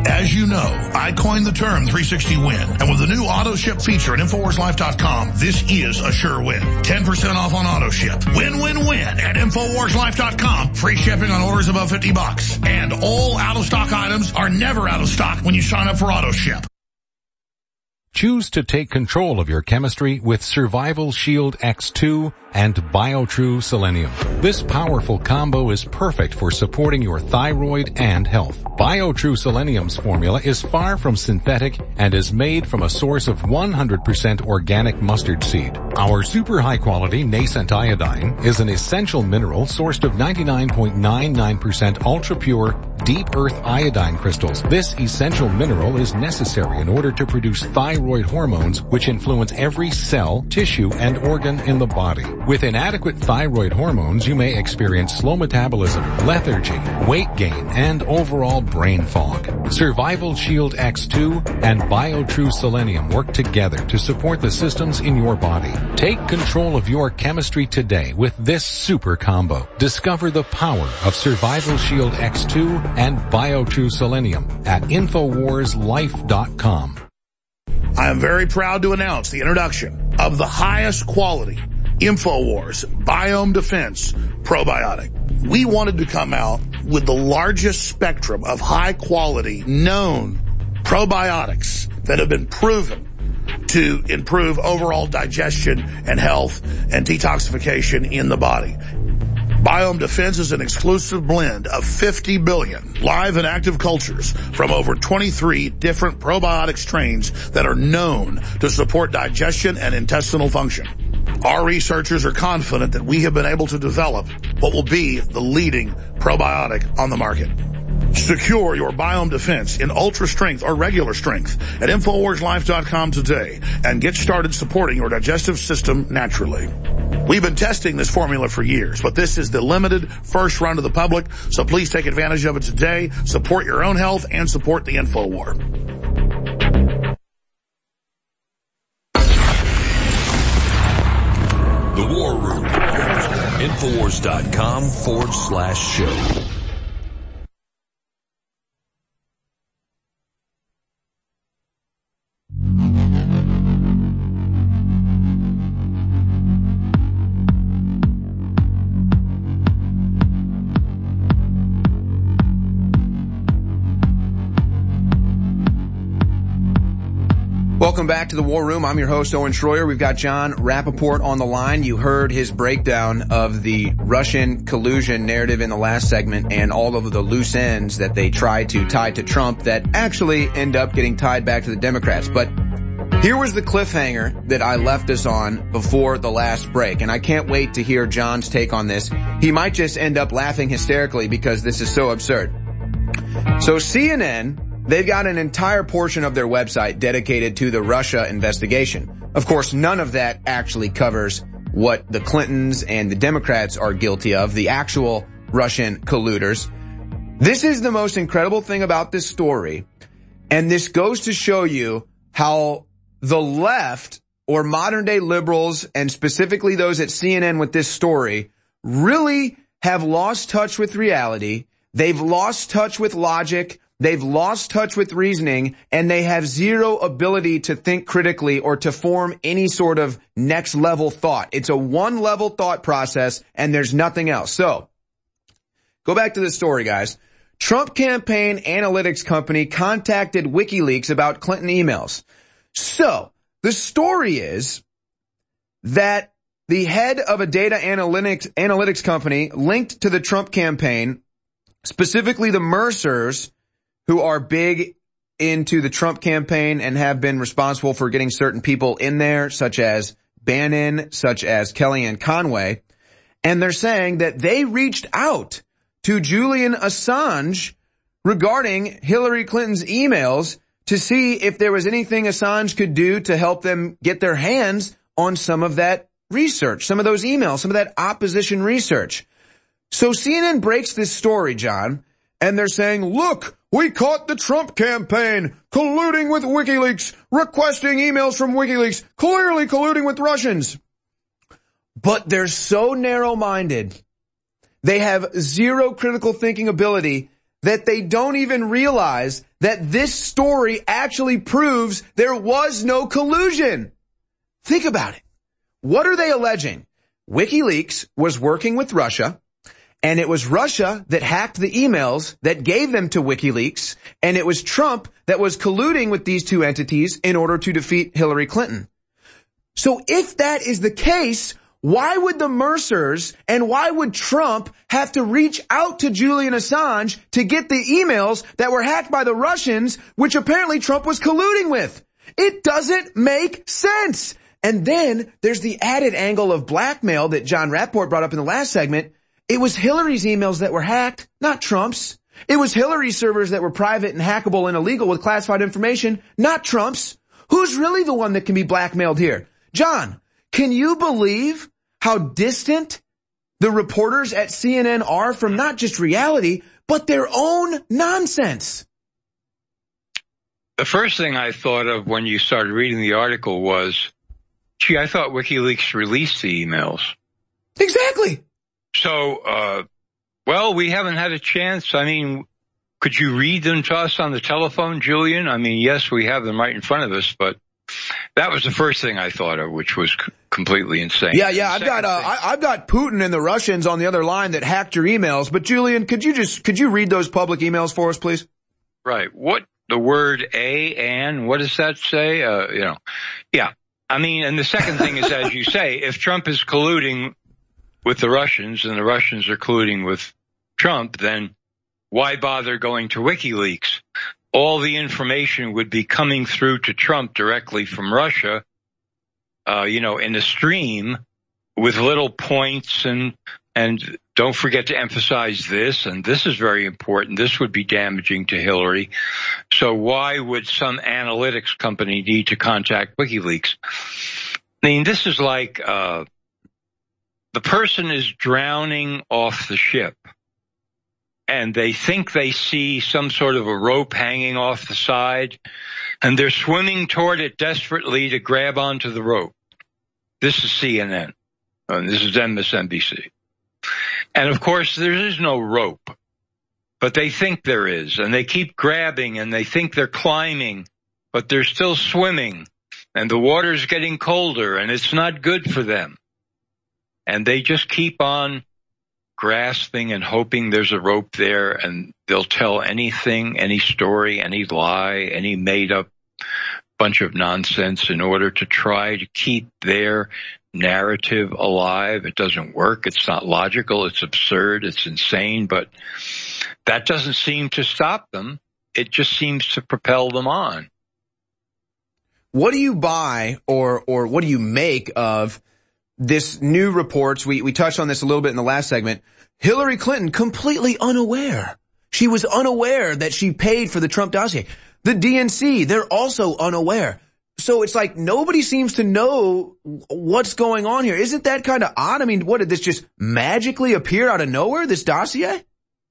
As you know, I coined the term three sixty win. And with the new auto ship feature at Infowars Life dot com, this is a sure win. ten percent off on auto ship. Win, win, win at Infowars Life dot com. Free shipping on orders above fifty bucks. And all out-of-stock items are never out of stock when you sign up for auto ship. Choose to take control of your chemistry with Survival Shield X two and BioTrue Selenium. This powerful combo is perfect for supporting your thyroid and health. BioTrue Selenium's formula is far from synthetic and is made from a source of one hundred percent organic mustard seed. Our super high quality nascent iodine is an essential mineral sourced of ninety-nine point nine nine percent ultra pure deep earth iodine crystals. This essential mineral is necessary in order to produce thyroid hormones, which influence every cell, tissue, and organ in the body. With inadequate thyroid hormones, you may experience slow metabolism, lethargy, weight gain, and overall brain fog. Survival Shield X two and BioTrue Selenium work together to support the systems in your body. Take control of your chemistry today with this super combo. Discover the power of Survival Shield X two and BioTrue Selenium at Infowars Life dot com. I am very proud to announce the introduction of the highest quality Infowars Biome Defense Probiotic. We wanted to come out with the largest spectrum of high quality known probiotics that have been proven to improve overall digestion and health and detoxification in the body. Biome Defense is an exclusive blend of fifty billion live and active cultures from over twenty-three different probiotic strains that are known to support digestion and intestinal function. Our researchers are confident that we have been able to develop what will be the leading probiotic on the market. Secure your Biome Defense in ultra strength or regular strength at Infowars Life dot com today and get started supporting your digestive system naturally. We've been testing this formula for years, but this is the limited first run to the public, so please take advantage of it today. Support your own health and support the InfoWar. The War Room. Infowars.com forward slash show. Welcome back to the War Room. I'm your host, Owen Schroyer. We've got John Rappaport on the line. You heard his breakdown of the Russian collusion narrative in the last segment and all of the loose ends that they tried to tie to Trump that actually end up getting tied back to the Democrats. But here was the cliffhanger that I left us on before the last break, and I can't wait to hear John's take on this. He might just end up laughing hysterically because this is so absurd. So C N N... they've got an entire portion of their website dedicated to the Russia investigation. Of course, none of that actually covers what the Clintons and the Democrats are guilty of, the actual Russian colluders. This is the most incredible thing about this story, and this goes to show you how the left, or modern-day liberals, and specifically those at C N N with this story, really have lost touch with reality. They've lost touch with logic. They've lost touch with reasoning, and they have zero ability to think critically or to form any sort of next level thought. It's a one level thought process, and there's nothing else. So, go back to the story, guys. Trump campaign analytics company contacted WikiLeaks about Clinton emails. So, the story is that the head of a data analytics, analytics company linked to the Trump campaign, specifically the Mercers, who are big into the Trump campaign and have been responsible for getting certain people in there, such as Bannon, such as Kellyanne Conway. And they're saying that they reached out to Julian Assange regarding Hillary Clinton's emails to see if there was anything Assange could do to help them get their hands on some of that research, some of those emails, some of that opposition research. So C N N breaks this story, John, and they're saying, look, we caught the Trump campaign colluding with WikiLeaks, requesting emails from WikiLeaks, clearly colluding with Russians. But they're so narrow-minded. They have zero critical thinking ability that they don't even realize that this story actually proves there was no collusion. Think about it. What are they alleging? WikiLeaks was working with Russia, and it was Russia that hacked the emails that gave them to WikiLeaks, and it was Trump that was colluding with these two entities in order to defeat Hillary Clinton. So if that is the case, why would the Mercers and why would Trump have to reach out to Julian Assange to get the emails that were hacked by the Russians, which apparently Trump was colluding with? It doesn't make sense. And then there's the added angle of blackmail that John Rapport brought up in the last segment. It was Hillary's emails that were hacked, not Trump's. It was Hillary's servers that were private and hackable and illegal with classified information, not Trump's. Who's really the one that can be blackmailed here? John, can you believe how distant the reporters at C N N are from not just reality, but their own nonsense? The first thing I thought of when you started reading the article was, gee, I thought WikiLeaks released the emails. Exactly. So, uh, well, we haven't had a chance. I mean, could you read them to us on the telephone, Julian? I mean, yes, we have them right in front of us, but that was the first thing I thought of, which was c- completely insane. Yeah, yeah, I've got, uh, I, I've got Putin and the Russians on the other line that hacked your emails. But Julian, could you just, could you read those public emails for us, please? Right. What, the word a, and, what does that say? Uh, you know, yeah. I mean, and the second thing is, as you say, if Trump is colluding with the Russians and the Russians are colluding with Trump, then why bother going to WikiLeaks? All the information would be coming through to Trump directly from Russia, uh, you know, in a stream with little points and, and don't forget to emphasize this, and this is very important. This would be damaging to Hillary. So why would some analytics company need to contact WikiLeaks? I mean, this is like, uh, the person is drowning off the ship, and they think they see some sort of a rope hanging off the side, and they're swimming toward it desperately to grab onto the rope. This is C N N, and this is M S N B C. And of course, there is no rope, but they think there is, and they keep grabbing, and they think they're climbing, but they're still swimming, and the water's getting colder, and it's not good for them. And they just keep on grasping and hoping there's a rope there, and they'll tell anything, any story, any lie, any made-up bunch of nonsense in order to try to keep their narrative alive. It doesn't work. It's not logical. It's absurd. It's insane. But that doesn't seem to stop them. It just seems to propel them on. What do you buy or or what do you make of this new reports? We, we touched on this a little bit in the last segment. Hillary Clinton completely unaware. She was unaware that she paid for the Trump dossier. The D N C, they're also unaware. So it's like nobody seems to know what's going on here. Isn't that kind of odd? I mean, what, did this just magically appear out of nowhere, this dossier?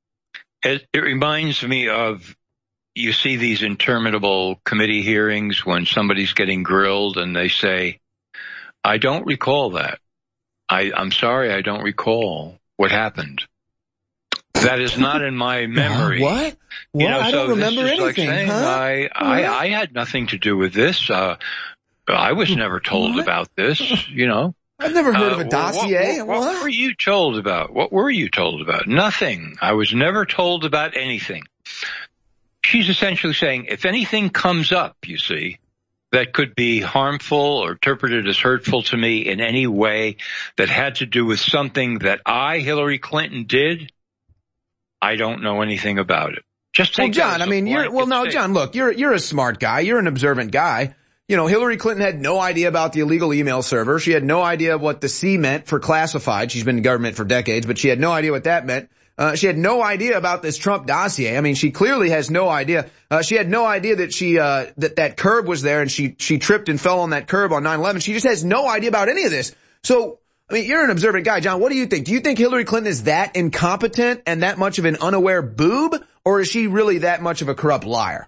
It, it reminds me of, you see these interminable committee hearings when somebody's getting grilled and they say, I don't recall that. I, I'm sorry, I don't recall what happened. That is not in my memory. What? What? You know, I so don't remember this is anything, like saying, huh? I, I, I had nothing to do with this. Uh, I was never told What? about this, you know. I've never heard Uh, of a what- dossier. What, what, what were you told about? What were you told about? Nothing. I was never told about anything. She's essentially saying, if anything comes up, you see, that could be harmful or interpreted as hurtful to me in any way that had to do with something that I, Hillary Clinton, did, I don't know anything about it. Just take Well, John, that as I mean, a you're, well, no, blanket John, look, you're, you're a smart guy. You're an observant guy. You know, Hillary Clinton had no idea about the illegal email server. She had no idea what the C meant for classified. She's been in government for decades, but she had no idea what that meant. Uh, she had no idea about this Trump dossier. I mean, she clearly has no idea. Uh, she had no idea that she, uh, that that curb was there and she, she tripped and fell on that curb on nine eleven. She just has no idea about any of this. So, I mean, you're an observant guy, John. What do you think? Do you think Hillary Clinton is that incompetent and that much of an unaware boob, or is she really that much of a corrupt liar?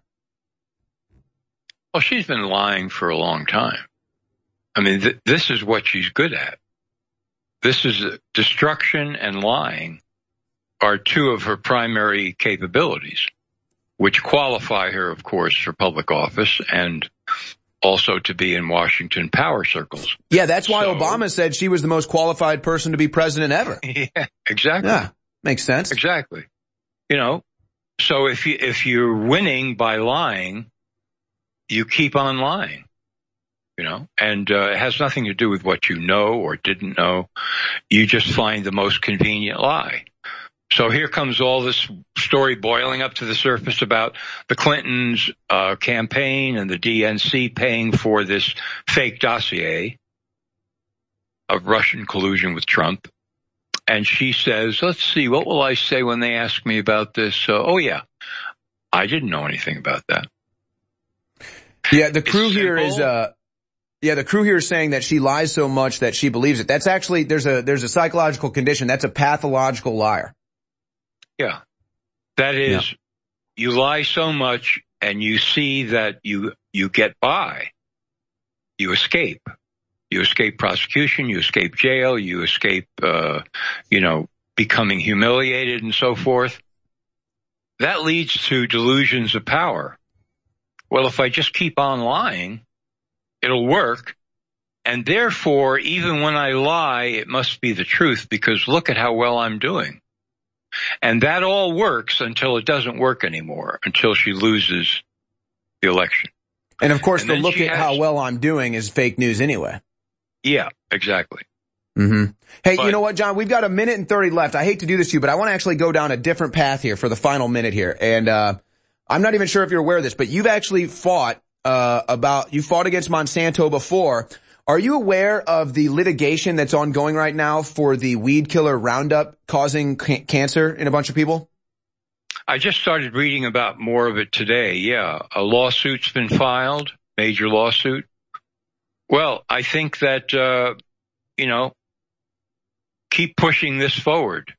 Well, she's been lying for a long time. I mean, th- this is what she's good at. This is uh, destruction and lying are two of her primary capabilities. which qualify her, of course, for public office and also to be in Washington power circles. Yeah, that's why so, Obama said she was the most qualified person to be president ever. Yeah, exactly. Yeah, makes sense. Exactly. You know, so if you, if you're winning by lying, you keep on lying, you know, and uh, it has nothing to do with what you know or didn't know. You just find the most convenient lie. So here comes all this story boiling up to the surface about the Clintons' uh, campaign and the D N C paying for this fake dossier of Russian collusion with Trump. And she says, let's see, what will I say when they ask me about this? Uh, oh, yeah, I didn't know anything about that. Yeah, the crew here is, uh, yeah, the crew here is saying that she lies so much that she believes it. That's actually, there's a, there's a psychological condition. That's a pathological liar. Yeah, that is, yeah. You lie so much and you see that you, you get by. You escape. You escape prosecution, you escape jail, you escape, uh, you know, becoming humiliated and so forth. That leads to delusions of power. Well, if I just keep on lying, it'll work. And therefore, even when I lie, it must be the truth because look at how well I'm doing. And that all works until it doesn't work anymore, until she loses the election. And of course, and the look at has, how well I'm doing is fake news anyway. Yeah, exactly. Mm-hmm. Hey, but, you know what, John? We've got a minute and thirty left. I hate to do this to you, but I want to actually go down a different path here for the final minute here. And, uh, I'm not even sure if you're aware of this, but you've actually fought, uh, about, you fought against Monsanto before. Are you aware of the litigation that's ongoing right now for the weed killer Roundup causing ca- cancer in a bunch of people? I just started reading about more of it today. Yeah, a lawsuit's been filed, major lawsuit. Well, I think that, uh, you know, keep pushing this forward.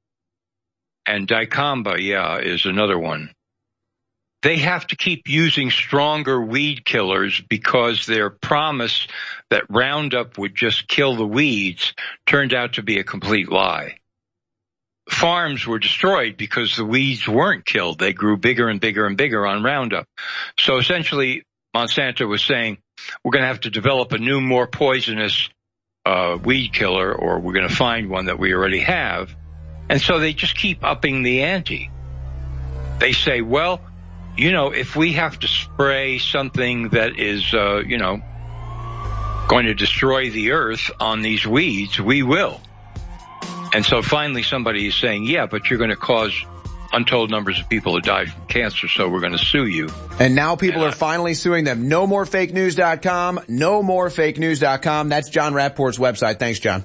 And dicamba, yeah, is another one. They have to keep using stronger weed killers because their promise that Roundup would just kill the weeds turned out to be a complete lie. Farms were destroyed because the weeds weren't killed. They grew bigger and bigger and bigger on Roundup. So essentially, Monsanto was saying, we're going to have to develop a new, more poisonous uh, weed killer, or we're going to find one that we already have. And so they just keep upping the ante. They say, well, you know, if we have to spray something that is, uh, you know, going to destroy the earth on these weeds, we will. And so finally somebody is saying, yeah, but you're going to cause untold numbers of people to die from cancer, so we're going to sue you. And now people and are I, finally suing them. No more fake news dot com. No more fake news dot com. That's John Rappaport's website. Thanks, John.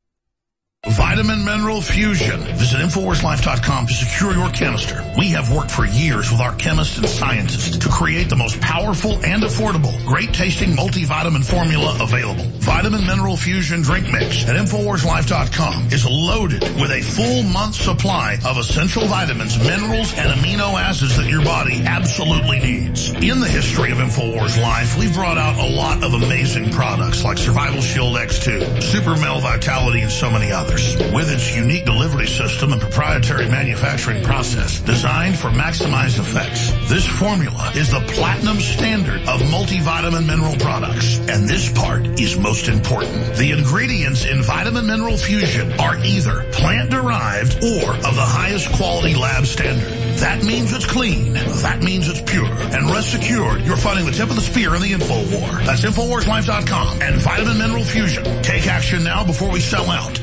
Vitamin Mineral Fusion. Visit Infowars Life dot com to secure your canister. We have worked for years with our chemists and scientists to create the most powerful and affordable, great-tasting multivitamin formula available. Vitamin Mineral Fusion Drink Mix at Infowars Life dot com is loaded with a full month's supply of essential vitamins, minerals, and amino acids that your body absolutely needs. In the history of Infowars Life, we've brought out a lot of amazing products like Survival Shield X two, Super Male Vitality, and so many others. With its unique delivery system and proprietary manufacturing process designed for maximized effects, this formula is the platinum standard of multivitamin mineral products. And this part is most important. The ingredients in Vitamin Mineral Fusion are either plant-derived or of the highest quality lab standard. That means it's clean. That means it's pure. And rest assured, you're fighting the tip of the spear in the info war. That's Infowars Life dot com and Vitamin Mineral Fusion. Take action now before we sell out.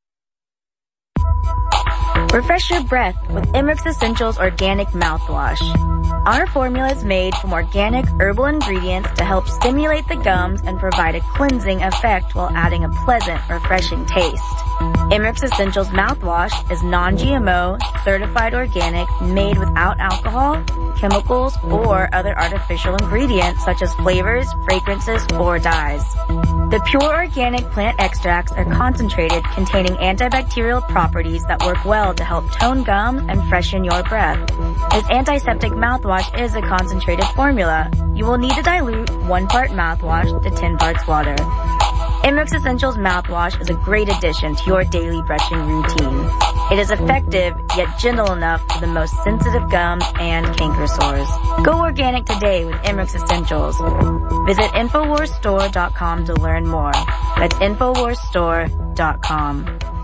Refresh your breath with Emmerich Essentials Organic Mouthwash. Our formula is made from organic herbal ingredients to help stimulate the gums and provide a cleansing effect while adding a pleasant, refreshing taste. Emmerich Essentials Mouthwash is non-G M O, certified organic, made without alcohol, chemicals, or other artificial ingredients such as flavors, fragrances, or dyes. The pure organic plant extracts are concentrated, containing antibacterial properties that work well to help tone gums and freshen your breath. This antiseptic mouthwash is a concentrated formula. You will need to dilute one part mouthwash to ten parts water. Emmerich Essentials Mouthwash is a great addition to your daily brushing routine. It is effective yet gentle enough for the most sensitive gums and canker sores. Go organic today with Emmerich Essentials. Visit Infowars Store dot com to learn more. That's Infowars Store dot com.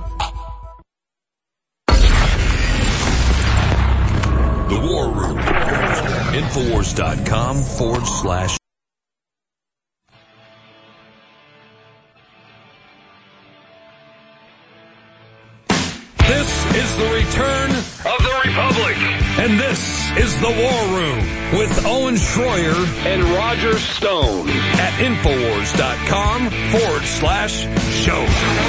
The War Room. Infowars.com forward slash. This is the return of the Republic. And this is the War Room with Owen Schroyer and Roger Stone at Infowars.com forward slash show.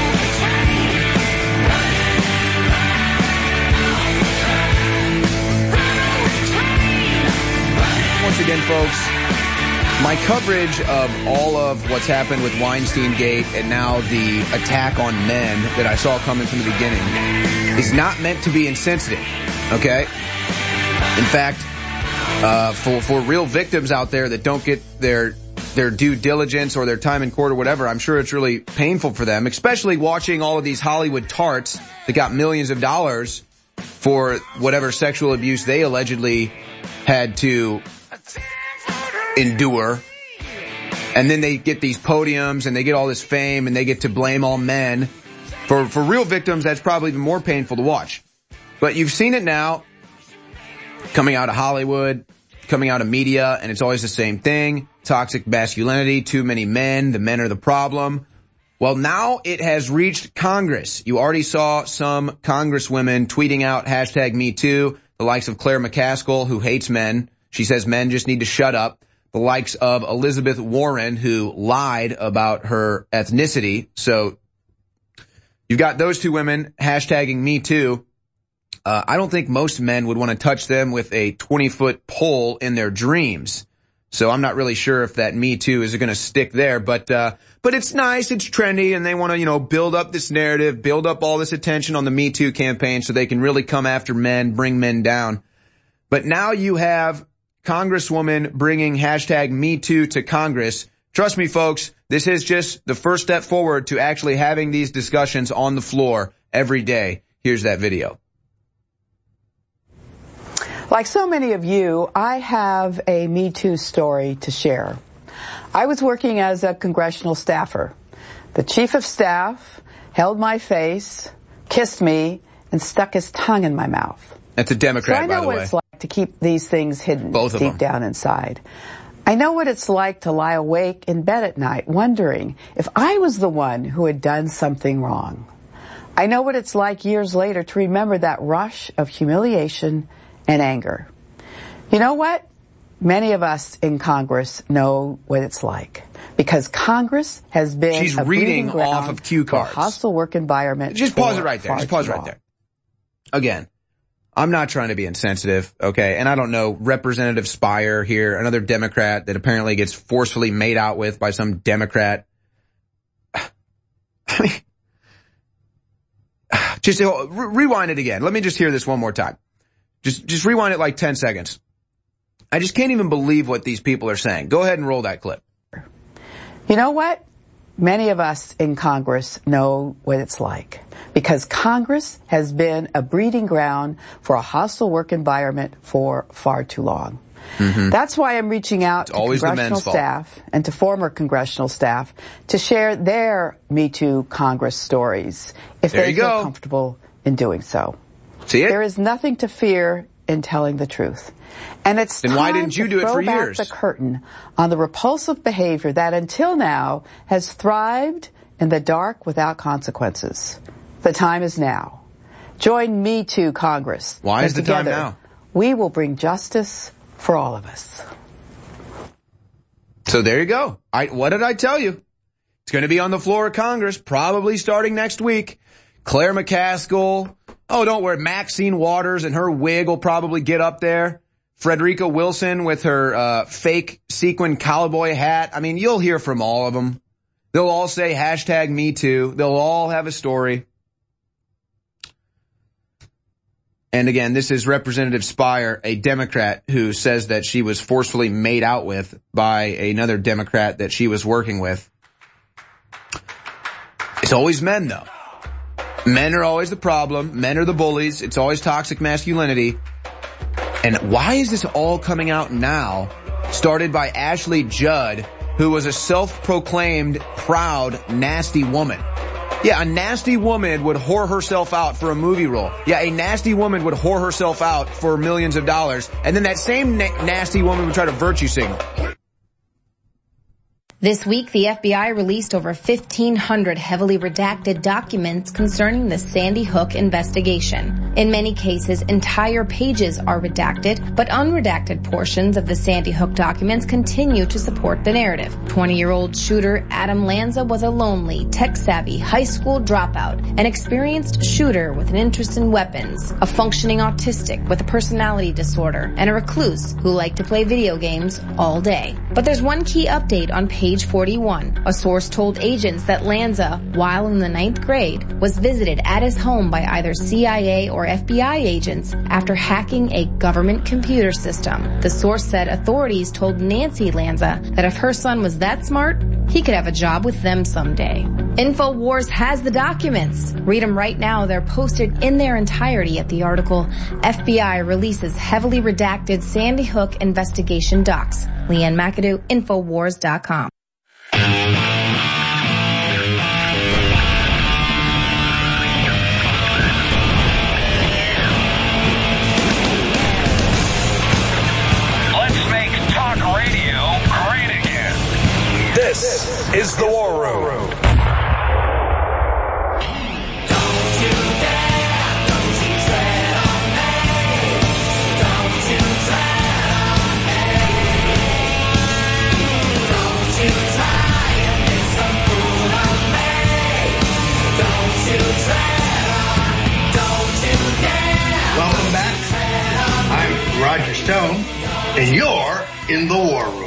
Once again, folks, my coverage of all of what's happened with Weinstein Gate and now the attack on men that I saw coming from the beginning is not meant to be insensitive, okay? In fact, uh, for, for real victims out there that don't get their, their due diligence or their time in court or whatever, I'm sure it's really painful for them, especially watching all of these Hollywood tarts that got millions of dollars for whatever sexual abuse they allegedly had to endure. And then they get these podiums and they get all this fame and they get to blame all men. For, for real victims, that's probably even more painful to watch. But you've seen it now coming out of Hollywood, coming out of media, and it's always the same thing. Toxic masculinity, too many men, the men are the problem. Well, now it has reached Congress. You already saw some congresswomen tweeting out hashtag Me Too, the likes of Claire McCaskill, who hates men. She says men just need to shut up. The likes of Elizabeth Warren, who lied about her ethnicity. So you've got those two women hashtagging Me Too. Uh, I don't think most men would want to touch them with a twenty-foot pole in their dreams. So I'm not really sure if that Me Too is going to stick there. But uh but it's nice, it's trendy, and they want to, you know, build up this narrative, build up all this attention on the Me Too campaign so they can really come after men, bring men down. But now you have Congresswoman bringing hashtag Me Too to Congress. Trust me, folks, this is just the first step forward to actually having these discussions on the floor every day. Here's that video. Like so many of you, I have a Me Too story to share. I was working as a congressional staffer. The chief of staff held my face, kissed me, and stuck his tongue in my mouth. That's a Democrat, so I know by the what way. It's like to keep these things hidden Both of deep them. down inside. I know what it's like to lie awake in bed at night wondering if I was the one who had done something wrong. I know what it's like years later to remember that rush of humiliation and anger. You know what? Many of us in Congress know what it's like because Congress has been She's a reading breeding ground off of cue for a cards. hostile work environment. Just pause for it right there. far Just pause too right long. there. Again, I'm not trying to be insensitive, okay? And I don't know, Representative Spire here, another Democrat that apparently gets forcefully made out with by some Democrat. I mean, just re- rewind it again. Let me just hear this one more time. Just, just rewind it like ten seconds. I just can't even believe what these people are saying. Go ahead and roll that clip. You know what? Many of us in Congress know what it's like because Congress has been a breeding ground for a hostile work environment for far too long. Mm-hmm. That's why I'm reaching out to congressional staff and to former congressional staff to share their Me Too Congress stories if There they you feel go. comfortable in doing so. See it? There is nothing to fear in telling the truth. And it's Then time why didn't you to do it throw for back years? the curtain on the repulsive behavior that until now has thrived in the dark without consequences. The time is now. Join Me Too Congress. Why is and the time together, now? We will bring justice for all of us. So there you go. I, what did I tell you? It's going to be on the floor of Congress, probably starting next week. Claire McCaskill. Oh, don't worry. Maxine Waters and her wig will probably get up there. Frederica Wilson with her uh fake sequin cowboy hat. I mean, you'll hear from all of them. They'll all say hashtag Me Too. They'll all have a story. And again, this is Representative Spire, a Democrat who says that she was forcefully made out with by another Democrat that she was working with. It's always men, though. Men are always the problem. Men are the bullies. It's always toxic masculinity. And why is this all coming out now? Started by Ashley Judd, who was a self-proclaimed proud, nasty woman. Yeah, a nasty woman would whore herself out for a movie role. Yeah, a nasty woman would whore herself out for millions of dollars. And then that same na- nasty woman would try to virtue signal. This week, the F B I released over fifteen hundred heavily redacted documents concerning the Sandy Hook investigation. In many cases, entire pages are redacted, but unredacted portions of the Sandy Hook documents continue to support the narrative. twenty-year-old shooter Adam Lanza was a lonely, tech-savvy high school dropout, an experienced shooter with an interest in weapons, a functioning autistic with a personality disorder, and a recluse who liked to play video games all day. But there's one key update on page forty-one. A source told agents that Lanza, while in the ninth grade, was visited at his home by either C I A or F B I agents after hacking a government computer system. The source said authorities told Nancy Lanza that if her son was that smart, he could have a job with them someday. InfoWars has the documents. Read them right now. They're posted in their entirety at the article F B I releases heavily redacted Sandy Hook investigation docs. Leanne McAdoo, Infowars dot com. Let's make talk radio great again. This is the War Room. Welcome back. I'm Roger Stone, and you're in the War Room.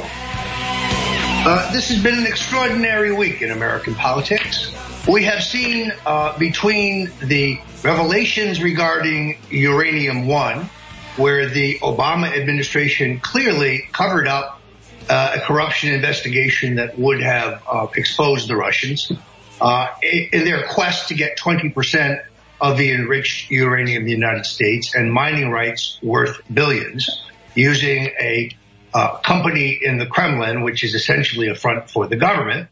Uh, this has been an extraordinary week in American politics. We have seen uh, between the revelations regarding Uranium One, where the Obama administration clearly covered up uh, a corruption investigation that would have uh, exposed the Russians uh, in their quest to get twenty percent of the enriched uranium in the United States and mining rights worth billions using a uh, company in the Kremlin, which is essentially a front for the government.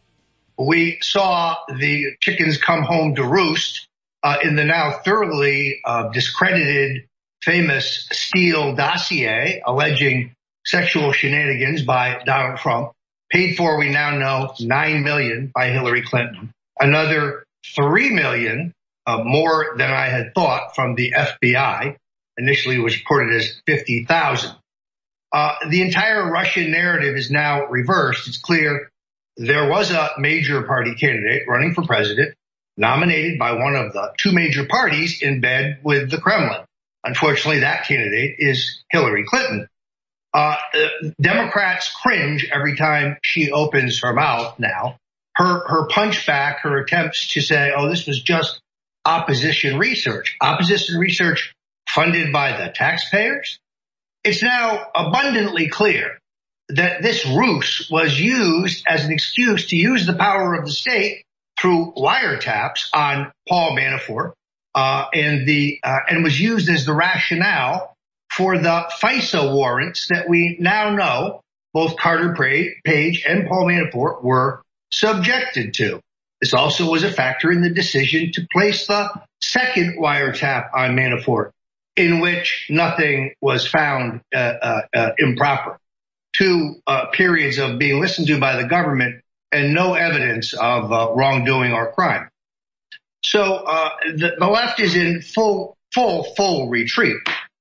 We saw the chickens come home to roost uh, in the now thoroughly uh, discredited famous Steele dossier alleging sexual shenanigans by Donald Trump, paid for, we now know, nine million dollars by Hillary Clinton, another three million dollars Uh, more than I had thought from the F B I. Initially it was reported as fifty thousand. Uh, the entire Russian narrative is now reversed. It's clear there was a major party candidate running for president, nominated by one of the two major parties in bed with the Kremlin. Unfortunately, that candidate is Hillary Clinton. Uh, Democrats cringe every time she opens her mouth now. Her, her punchback, her attempts to say, oh, this was just opposition research. Opposition research funded by the taxpayers? It's now abundantly clear that this ruse was used as an excuse to use the power of the state through wiretaps on Paul Manafort, uh, and the, uh, and was used as the rationale for the FISA warrants that we now know both Carter Page and Paul Manafort were subjected to. This also was a factor in the decision to place the second wiretap on Manafort, in which nothing was found uh, uh, uh, improper. Two uh, periods of being listened to by the government and no evidence of uh, wrongdoing or crime. So uh, the, the left is in full, full, full retreat.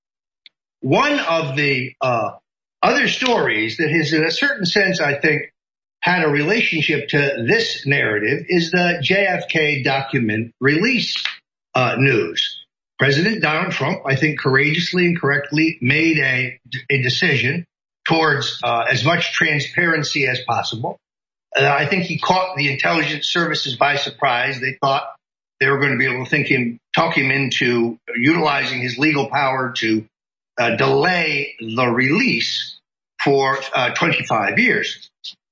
One of the uh, other stories that has, in a certain sense, I think, had a relationship to this narrative is the J F K document release uh, news. President Donald Trump, I think, courageously and correctly made a, a decision towards uh, as much transparency as possible. Uh, I think he caught the intelligence services by surprise. They thought they were going to be able to think him, talk him into utilizing his legal power to uh, delay the release for uh, twenty-five years.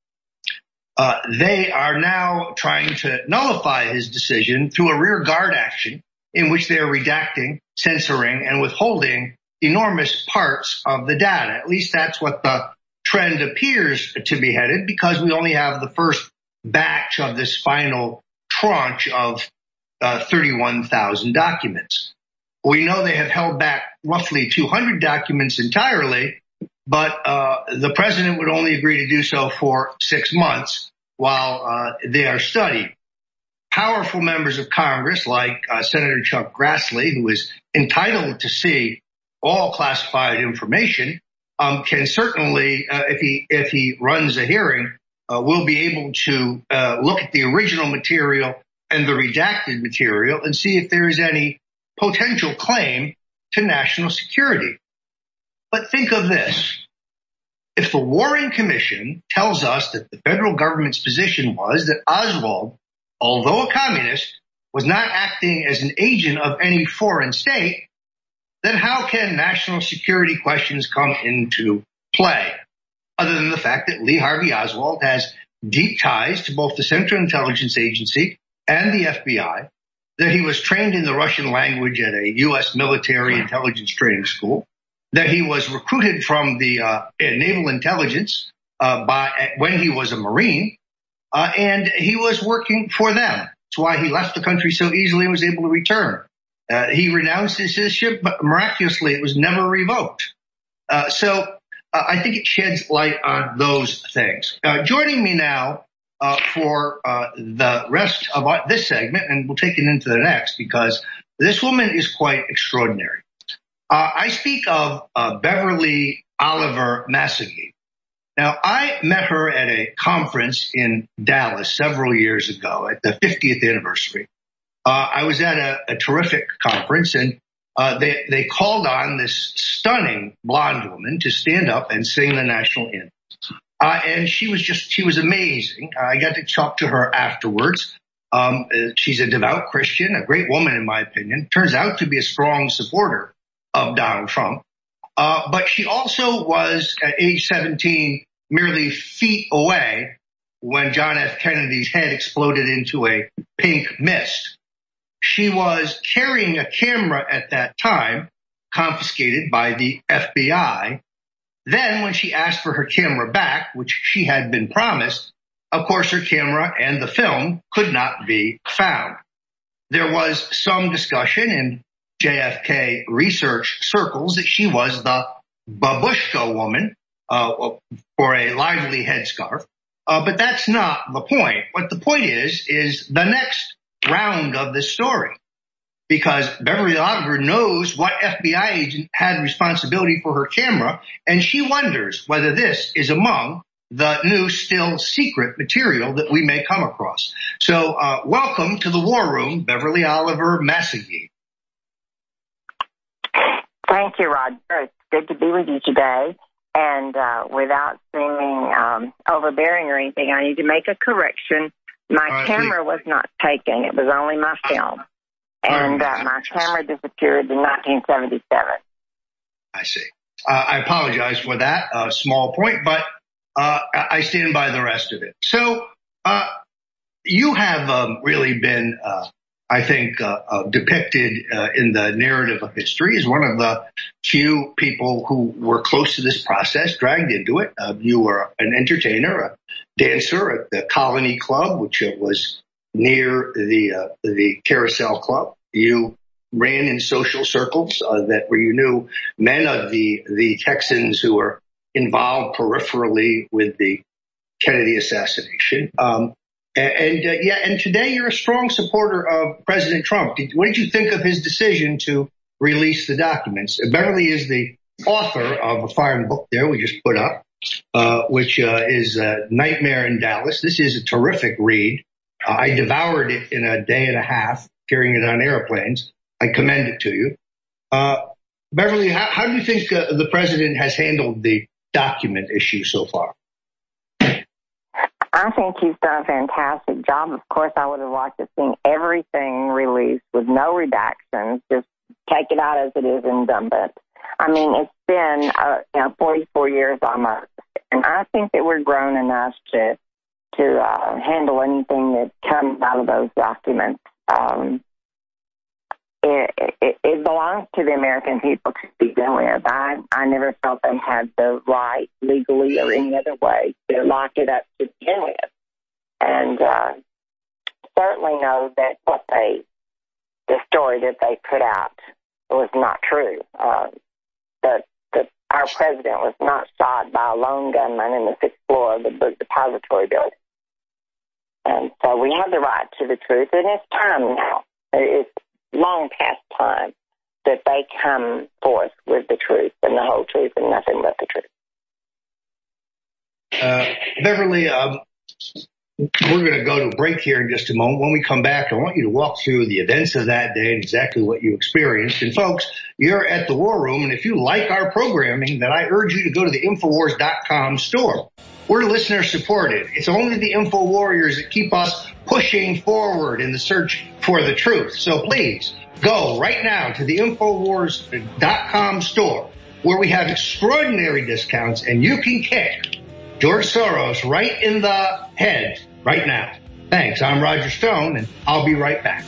Uh, they are now trying to nullify his decision through a rear guard action in which they're redacting, censoring, and withholding enormous parts of the data. At least that's what the trend appears to be headed, because we only have the first batch of this final tranche of uh, thirty-one thousand documents. We know they have held back roughly two hundred documents entirely, but uh, the president would only agree to do so for six months while uh, they are studied. Powerful members of Congress, like uh, Senator Chuck Grassley, who is entitled to see all classified information, um, can certainly, uh, if he if he runs a hearing, uh, will be able to uh, look at the original material and the redacted material and see if there is any potential claim to national security. But think of this. If the Warren Commission tells us that the federal government's position was that Oswald, although a communist, was not acting as an agent of any foreign state, then how can national security questions come into play, other than the fact that Lee Harvey Oswald has deep ties to both the Central Intelligence Agency and the F B I, that he was trained in the Russian language at a U S military intelligence training school, that he was recruited from the uh, Naval Intelligence uh, by when he was a Marine, uh, and he was working for them. That's why he left the country so easily and was able to return. Uh, he renounced his citizenship, but miraculously it was never revoked. Uh, so uh, I think it sheds light on those things. Uh, joining me now uh, for uh, the rest of our, this segment, and we'll take it into the next, because this woman is quite extraordinary. Uh, I speak of uh, Beverly Oliver Massagee. Now, I met her at a conference in Dallas several years ago at the fiftieth anniversary. Uh, I was at a, a terrific conference, and uh, they, they called on this stunning blonde woman to stand up and sing the national anthem. Uh, and she was just, she was amazing. I got to talk to her afterwards. Um, she's a devout Christian, a great woman, in my opinion. Turns out to be a strong supporter of Donald Trump. Uh, but she also was, at age seventeen, merely feet away when John F. Kennedy's head exploded into a pink mist. She was carrying a camera at that time, confiscated by the F B I. Then when she asked for her camera back, which she had been promised, of course her camera and the film could not be found. There was some discussion in J F K research circles that she was the babushka woman uh, for a lively headscarf. Uh, but that's not the point. What the point is, is the next round of this story. Because Beverly Oliver knows what F B I agent had responsibility for her camera, and she wonders whether this is among the new still secret material that we may come across. So uh, welcome to the War Room, Beverly Oliver Massagee. Thank you, Roger. It's good to be with you today. And uh, without seeming um, overbearing or anything, I need to make a correction. My right, camera please. was not taken. It was only my film. And uh, my camera disappeared in nineteen seventy-seven. I see. Uh, I apologize for that uh, small point, but uh, I stand by the rest of it. So uh, you have um, really been, uh, I think, uh, uh, depicted uh, in the narrative of history as one of the few people who were close to this process, dragged into it. Uh, you were an entertainer, a dancer at the Colony Club, which uh, was near the uh, the Carousel Club. You ran in social circles uh, that where you knew men of the the Texans who were involved peripherally with the Kennedy assassination. Um, and and uh, yeah, and today you're a strong supporter of President Trump. Did, what did you think of his decision to release the documents? Beverly is the author of a fine book there we just put up, uh, which uh, is uh, Nightmare in Dallas. This is a terrific read. Uh, I devoured it in a day and a half, carrying it on airplanes. I commend it to you. Uh, Beverly, how, how do you think uh, the president has handled the document issue so far? I think he's done a fantastic job. Of course, I would have liked to see everything released with no redactions, just take it out as it is and dump it. I mean, it's been uh, you know, forty-four years almost, and I think that we're grown enough to to uh, handle anything that comes out of those documents. Um, it, it, it belongs to the American people to begin with. I, I never felt they had the right, legally or any other way, to lock it up to begin with. And uh, certainly know that what they, the story that they put out was not true. Uh, the, the, our president was not shot by a lone gunman in the sixth floor of the book depository building. And so we have the right to the truth, and it's time now. It's long past time that they come forth with the truth and the whole truth and nothing but the truth. Uh, Beverly, um, we're going to go to a break here in just a moment. When we come back, I want you to walk through the events of that day and exactly what you experienced. And folks, you're at the War Room, and if you like our programming, then I urge you to go to the Infowars dot com store. We're listener supported. It's only the Info Warriors that keep us pushing forward in the search for the truth. So please go right now to the Infowars dot com store, where we have extraordinary discounts, and you can kick George Soros right in the head right now. Thanks. I'm Roger Stone, and I'll be right back.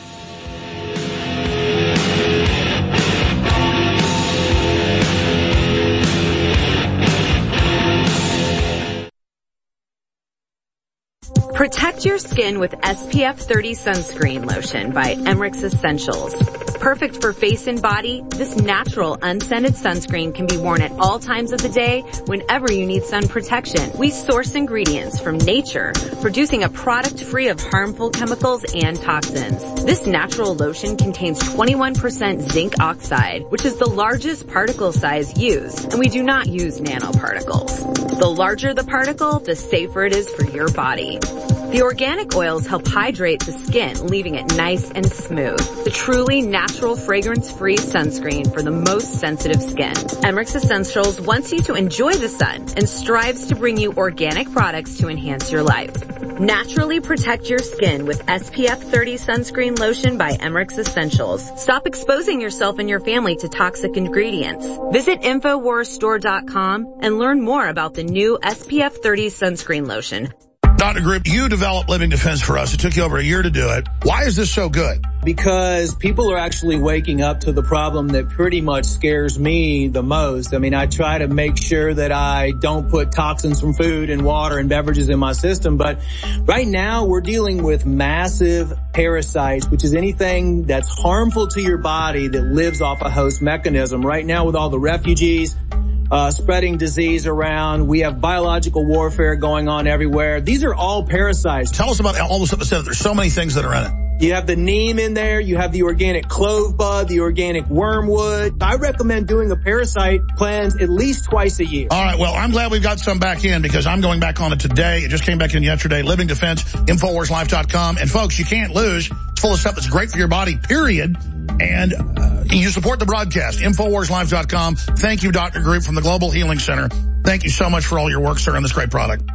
Protect your skin with S P F thirty sunscreen lotion by Emmerich Essentials. Perfect for face and body, this natural unscented sunscreen can be worn at all times of the day whenever you need sun protection. We source ingredients from nature, producing a product free of harmful chemicals and toxins. This natural lotion contains twenty-one percent zinc oxide, which is the largest particle size used, and we do not use nanoparticles. The larger the particle, the safer it is for your body. The organic oils help hydrate the skin, leaving it nice and smooth. The truly natural fragrance-free sunscreen for the most sensitive skin. Emmerich Essentials wants you to enjoy the sun and strives to bring you organic products to enhance your life. Naturally protect your skin with S P F thirty sunscreen lotion by Emmerich Essentials. Stop exposing yourself and your family to toxic ingredients. Visit Infowars store dot com and learn more about the new S P F thirty sunscreen lotion. Doctor Group, you developed Living Defense for us. It took you over a year to do it. Why is this so good? Because people are actually waking up to the problem that pretty much scares me the most. I mean, I try to make sure that I don't put toxins from food and water and beverages in my system, but right now we're dealing with massive parasites, which is anything that's harmful to your body that lives off a host mechanism. Right now with all the refugees, Uh, spreading disease around. We have biological warfare going on everywhere. These are all parasites. Tell us about all the stuff that said there's so many things that are in it. You have the neem in there. You have the organic clove bud, the organic wormwood. I recommend doing a parasite cleanse at least twice a year. All right. Well, I'm glad we've got some back in because I'm going back on it today. It just came back in yesterday. Living Defense, Infowars Life dot com. And folks, you can't lose. It's full of stuff that's great for your body, period. And uh, you support the broadcast, Infowars Life dot com. Thank you, Doctor Group from the Global Healing Center. Thank you so much for all your work, sir, on this great product.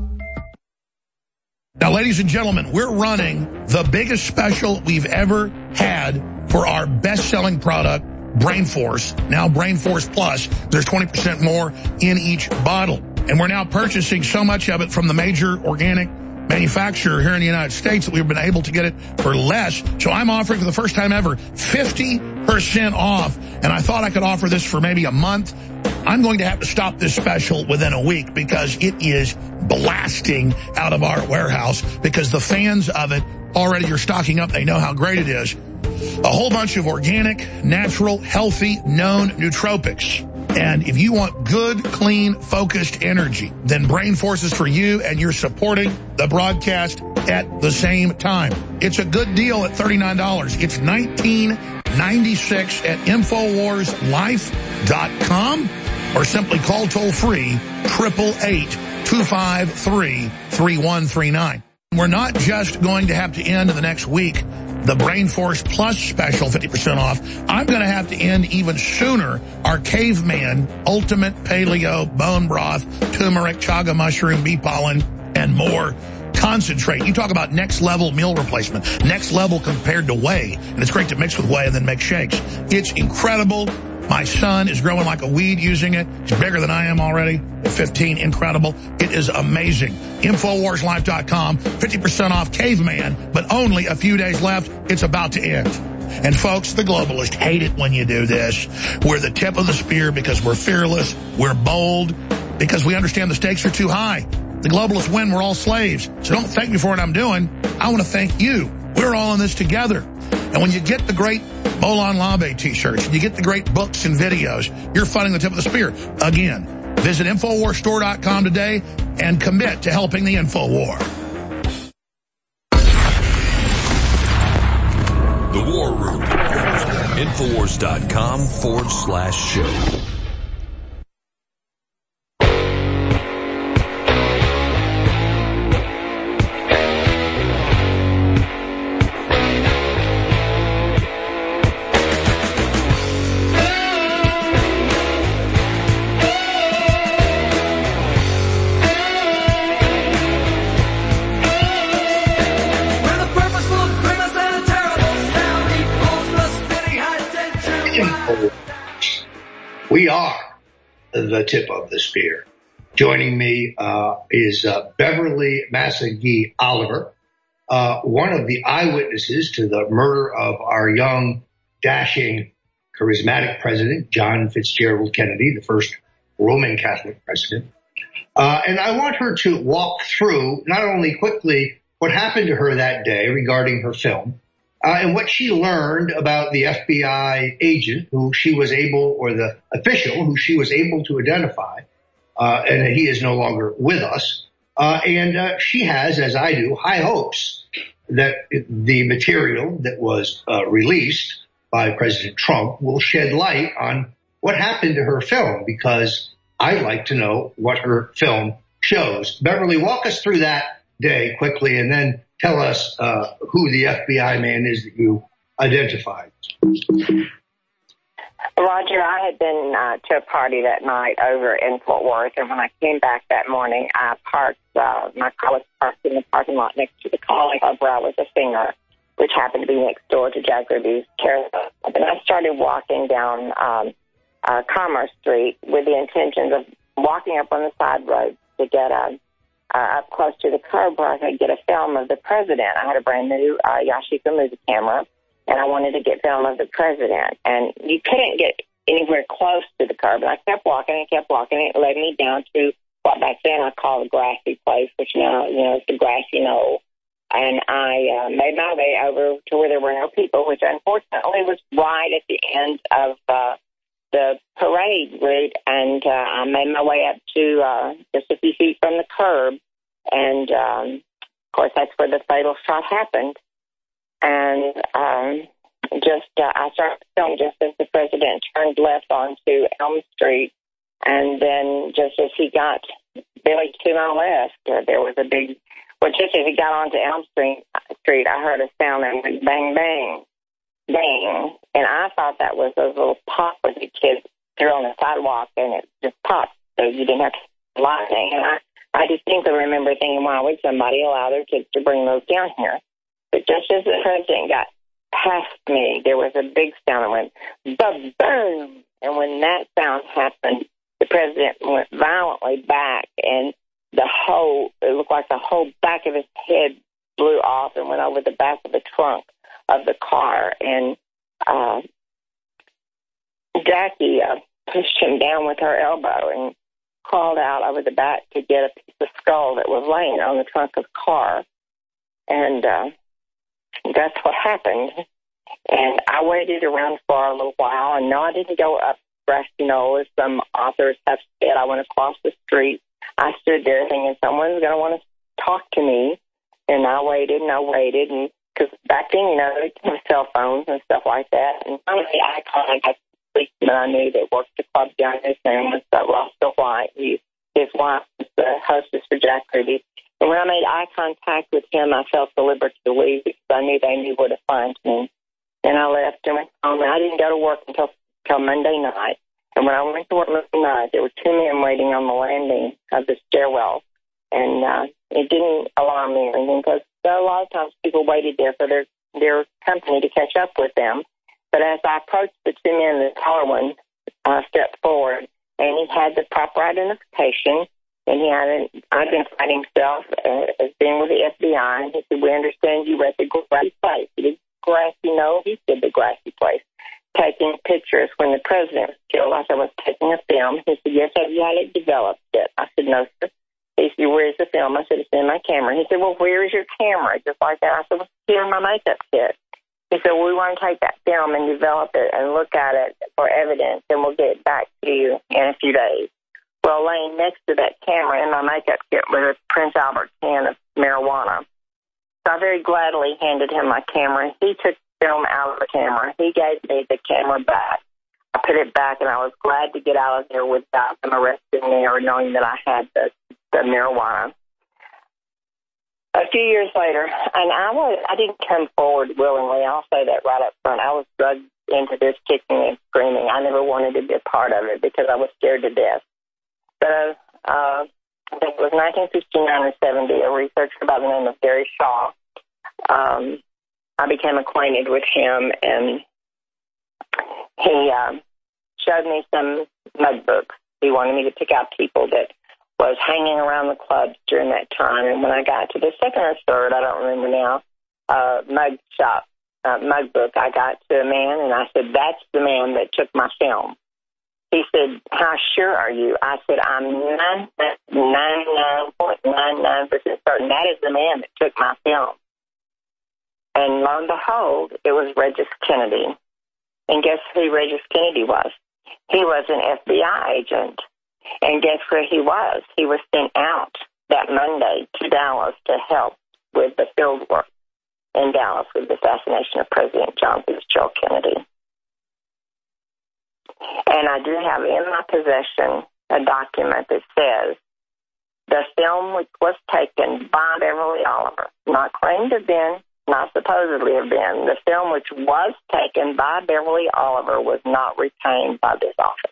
Now, ladies and gentlemen, we're running the biggest special we've ever had for our best-selling product, Brain Force. Now Brain Force Plus. There's twenty percent more in each bottle. And we're now purchasing so much of it from the major organic manufacturer here in the United States that we've been able to get it for less. So I'm offering for the first time ever fifty percent off. And I thought I could offer this for maybe a month. I'm going to have to stop this special within a week because it is blasting out of our warehouse because the fans of it already are stocking up. They know how great it is. A whole bunch of organic, natural, healthy, known nootropics. And if you want good, clean, focused energy, then Brain Force is for you, and you're supporting the broadcast at the same time. It's a good deal at thirty-nine dollars. It's nineteen ninety-six at Infowars Life dot com, or simply call toll-free, eight eight eight, two five three, three one three nine. We're not just going to have to end in the next week the Brain Force Plus special, fifty percent off. I'm going to have to end even sooner our Caveman Ultimate Paleo Bone Broth, Turmeric, Chaga Mushroom, Bee Pollen, and more concentrate. You talk about next level meal replacement, next level compared to whey. And it's great to mix with whey and then make shakes. It's incredible. My son is growing like a weed using it. He's bigger than I am already at fifteen. Incredible. It is amazing. Infowars Life dot com, fifty percent off Caveman, but only a few days left. It's about to end. And folks, the globalists hate it when you do this. We're the tip of the spear because we're fearless, we're bold, because we understand the stakes are too high. The globalists win, we're all slaves. So don't thank me for what I'm doing. I want to thank you. We're all in this together. And when you get the great Bolon Labe t-shirts, and you get the great books and videos, you're fighting the tip of the spear. Again, visit Infowars Store dot com today and commit to helping the Infowar. The War Room. Infowars dot com forward slash show. We are the tip of the spear. Joining me uh, is uh, Beverly Massagee Oliver, uh, one of the eyewitnesses to the murder of our young, dashing, charismatic president, John Fitzgerald Kennedy, the first Roman Catholic president. Uh, and I want her to walk through not only quickly what happened to her that day regarding her film, Uh, and what she learned about the F B I agent who she was able, or the official who she was able to identify, uh, and that he is no longer with us. Uh, and uh, she has, as I do, high hopes that the material that was uh, released by President Trump will shed light on what happened to her film, because I'd like to know what her film shows. Beverly, walk us through that day quickly, and then tell us uh, who the F B I man is that you identified. Roger, I had been uh, to a party that night over in Fort Worth, and when I came back that morning, I parked, uh, my car was parked in the parking lot next to the college club where I was a singer, which happened to be next door to Jack Ruby's Carousel. And I started walking down um, uh, Commerce Street with the intentions of walking up on the side road to get a Uh, up close to the curb where I could get a film of the president. I had a brand new uh, Yashica movie camera, and I wanted to get film of the president. And you couldn't get anywhere close to the curb. And I kept walking and kept walking. It led me down to what back then I called the grassy place, which now, you know, is the grassy knoll. And I uh, made my way over to where there were no people, which unfortunately was right at the end of uh, the parade route, and uh, I made my way up to uh, just a few feet from the curb, and um, of course that's where the fatal shot happened. And um, just uh, I started filming just as the president turned left onto Elm Street, and then just as he got barely to my left, uh, there was a big. Well, just as he got onto Elm Street, Street, I heard a sound that went bang bang. Bang, and I thought that was those little pop that the kids threw on the sidewalk, and it just popped, so you didn't have to lightning. And I, I distinctly remember thinking, why would somebody allow their kids to bring those down here? But just as the president got past me, there was a big sound that went ba-boom, and when that sound happened, the president went violently back, and the whole, it looked like the whole back of his head blew off and went over the back of the trunk of the car, and uh, Jackie uh, pushed him down with her elbow and crawled out over the back to get a piece of skull that was laying on the trunk of the car, and uh, that's what happened. And I waited around for a little while, and no, I didn't go up Grassy Knoll, as some authors have said. I went across the street. I stood there thinking someone's going to want to talk to me, and I waited and I waited, and because back then, you know, they didn't have cell phones and stuff like that. And finally, I contacted the policeman I knew that worked the club down there. His name was uh, Roscoe White. He, his wife was the hostess for Jack Ruby. And when I made eye contact with him, I felt the liberty to leave because I knew they knew where to find me. And I left and went home. And I didn't go to work until, until Monday night. And when I went to work Monday night, there were two men waiting on the landing of the stairwell. And uh, it didn't alarm me or anything, because a lot of times people waited there for their, their company to catch up with them. But as I approached the two men, the taller one uh, stepped forward, and he had the proper identification, and he had identified himself uh, as being with the F B I. And he said, "We understand you were at the great place." He didn't grassy knoll. He said the grassy place. Taking pictures when the president was killed. I said, I was taking a film. He said, yes, have you had it developed yet? I said, no, sir. He said, where's the film? I said, it's in my camera. He said, well, where is your camera? Just like that. I said, well, here in my makeup kit. He said, well, we want to take that film and develop it and look at it for evidence, and we'll get it back to you in a few days. Well, laying next to that camera in my makeup kit was a Prince Albert can of marijuana. So I very gladly handed him my camera. He took the film out of the camera. He gave me the camera back. I put it back, and I was glad to get out of there without them arresting me or knowing that I had the, the marijuana. A few years later, and I was, I didn't come forward willingly. I'll say that right up front. I was drugged into this kicking and screaming. I never wanted to be a part of it because I was scared to death. So uh, I think it was nineteen sixty-nine or seventy, a researcher by the name of Gary Shaw. Um, I became acquainted with him, and he uh, showed me some mug books. He wanted me to pick out people that was hanging around the clubs during that time. And when I got to the second or third, I don't remember now, uh, mug shop, uh, mug book, I got to a man, and I said, that's the man that took my film. He said, how sure are you? I said, I'm ninety-nine point nine nine percent certain that is the man that took my film. And lo and behold, it was Regis Kennedy. And guess who Regis Kennedy was? He was an F B I agent. And guess where he was? He was sent out that Monday to Dallas to help with the field work in Dallas with the assassination of President John Fitzgerald Kennedy. And I do have in my possession a document that says the film which was taken by Beverly Oliver, not claimed to have been, not supposedly have been, the film which was taken by Beverly Oliver was not retained by this office.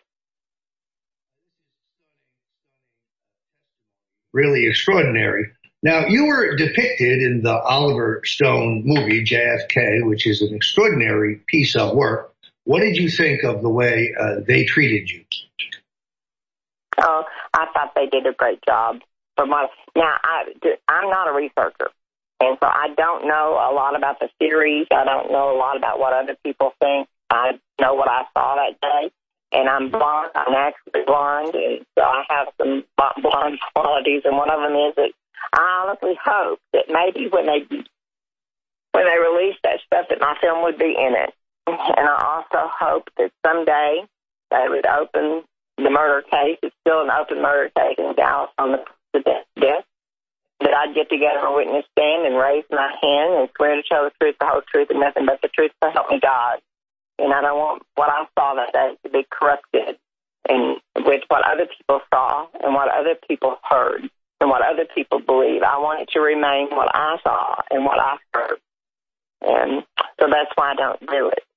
Really extraordinary. Now, you were depicted in the Oliver Stone movie, J F K, which is an extraordinary piece of work. What did you think of the way uh, they treated you? Oh, I thought they did a great job. For my, now, I, I'm not a researcher, and so I don't know a lot about the series. I don't know a lot about what other people think. I know what I saw that day. And I'm blonde. I'm actually blonde, and so I have some blonde qualities. And one of them is that I honestly hope that maybe when they when they release that stuff, that my film would be in it. And I also hope that someday they would open the murder case. It's still an open murder case in Dallas on the president's death. That I'd get together a witness stand and raise my hand and swear to tell the truth, the whole truth, and nothing but the truth. So help me God. And I don't want what I saw that day to be corrupted and with what other people saw and what other people heard and what other people believe. I want it to remain what I saw and what I heard. And so that's why I don't do it.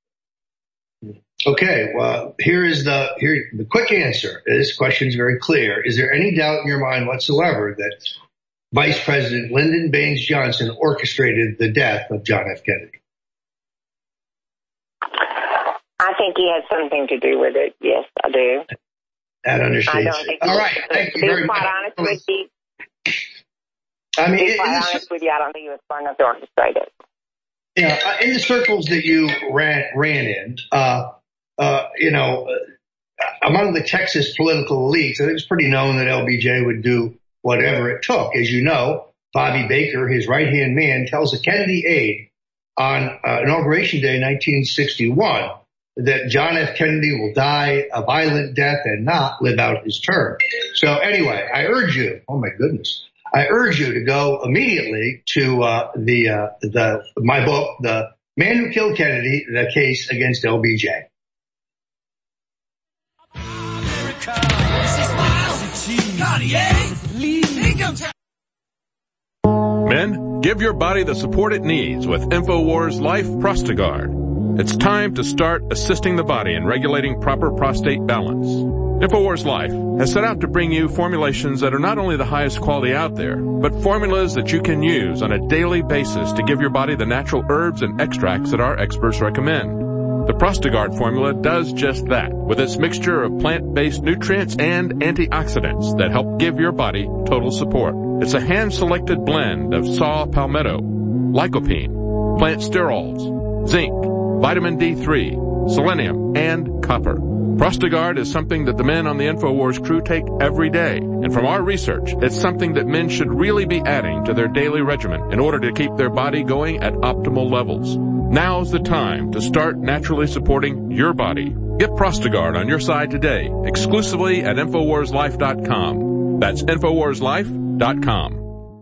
Okay, well, here is the here the quick answer. This question is very clear. Is there any doubt in your mind whatsoever that Vice President Lyndon Baines Johnson orchestrated the death of John F. Kennedy? I think he had something to do with it. Yes, I do. That understates it. All right, thank you very much. To be quite honest with you, I mean, to be quite honest with you, I don't think he was smart enough to orchestrate it. Yeah, uh, in the circles that you ran ran in, uh, uh, you know, uh, among the Texas political elites, I think it's pretty known that L B J would do whatever it took. As you know, Bobby Baker, his right-hand man, tells a Kennedy aide on uh, Inauguration Day nineteen sixty-one that John F. Kennedy will die a violent death and not live out his term. So anyway, I urge you, oh my goodness, I urge you to go immediately to uh, the uh, the my book, The Man Who Killed Kennedy, The Case Against L B J. Men, give your body the support it needs with InfoWars Life Prostagard. It's time to start assisting the body in regulating proper prostate balance. InfoWars Life has set out to bring you formulations that are not only the highest quality out there, but formulas that you can use on a daily basis to give your body the natural herbs and extracts that our experts recommend. The Prostagard formula does just that, with its mixture of plant-based nutrients and antioxidants that help give your body total support. It's a hand-selected blend of saw palmetto, lycopene, plant sterols, zinc, vitamin D three, selenium, and copper. Prostagard is something that the men on the InfoWars crew take every day. And from our research, it's something that men should really be adding to their daily regimen in order to keep their body going at optimal levels. Now's the time to start naturally supporting your body. Get Prostagard on your side today, exclusively at Infowars Life dot com. That's Infowars Life dot com.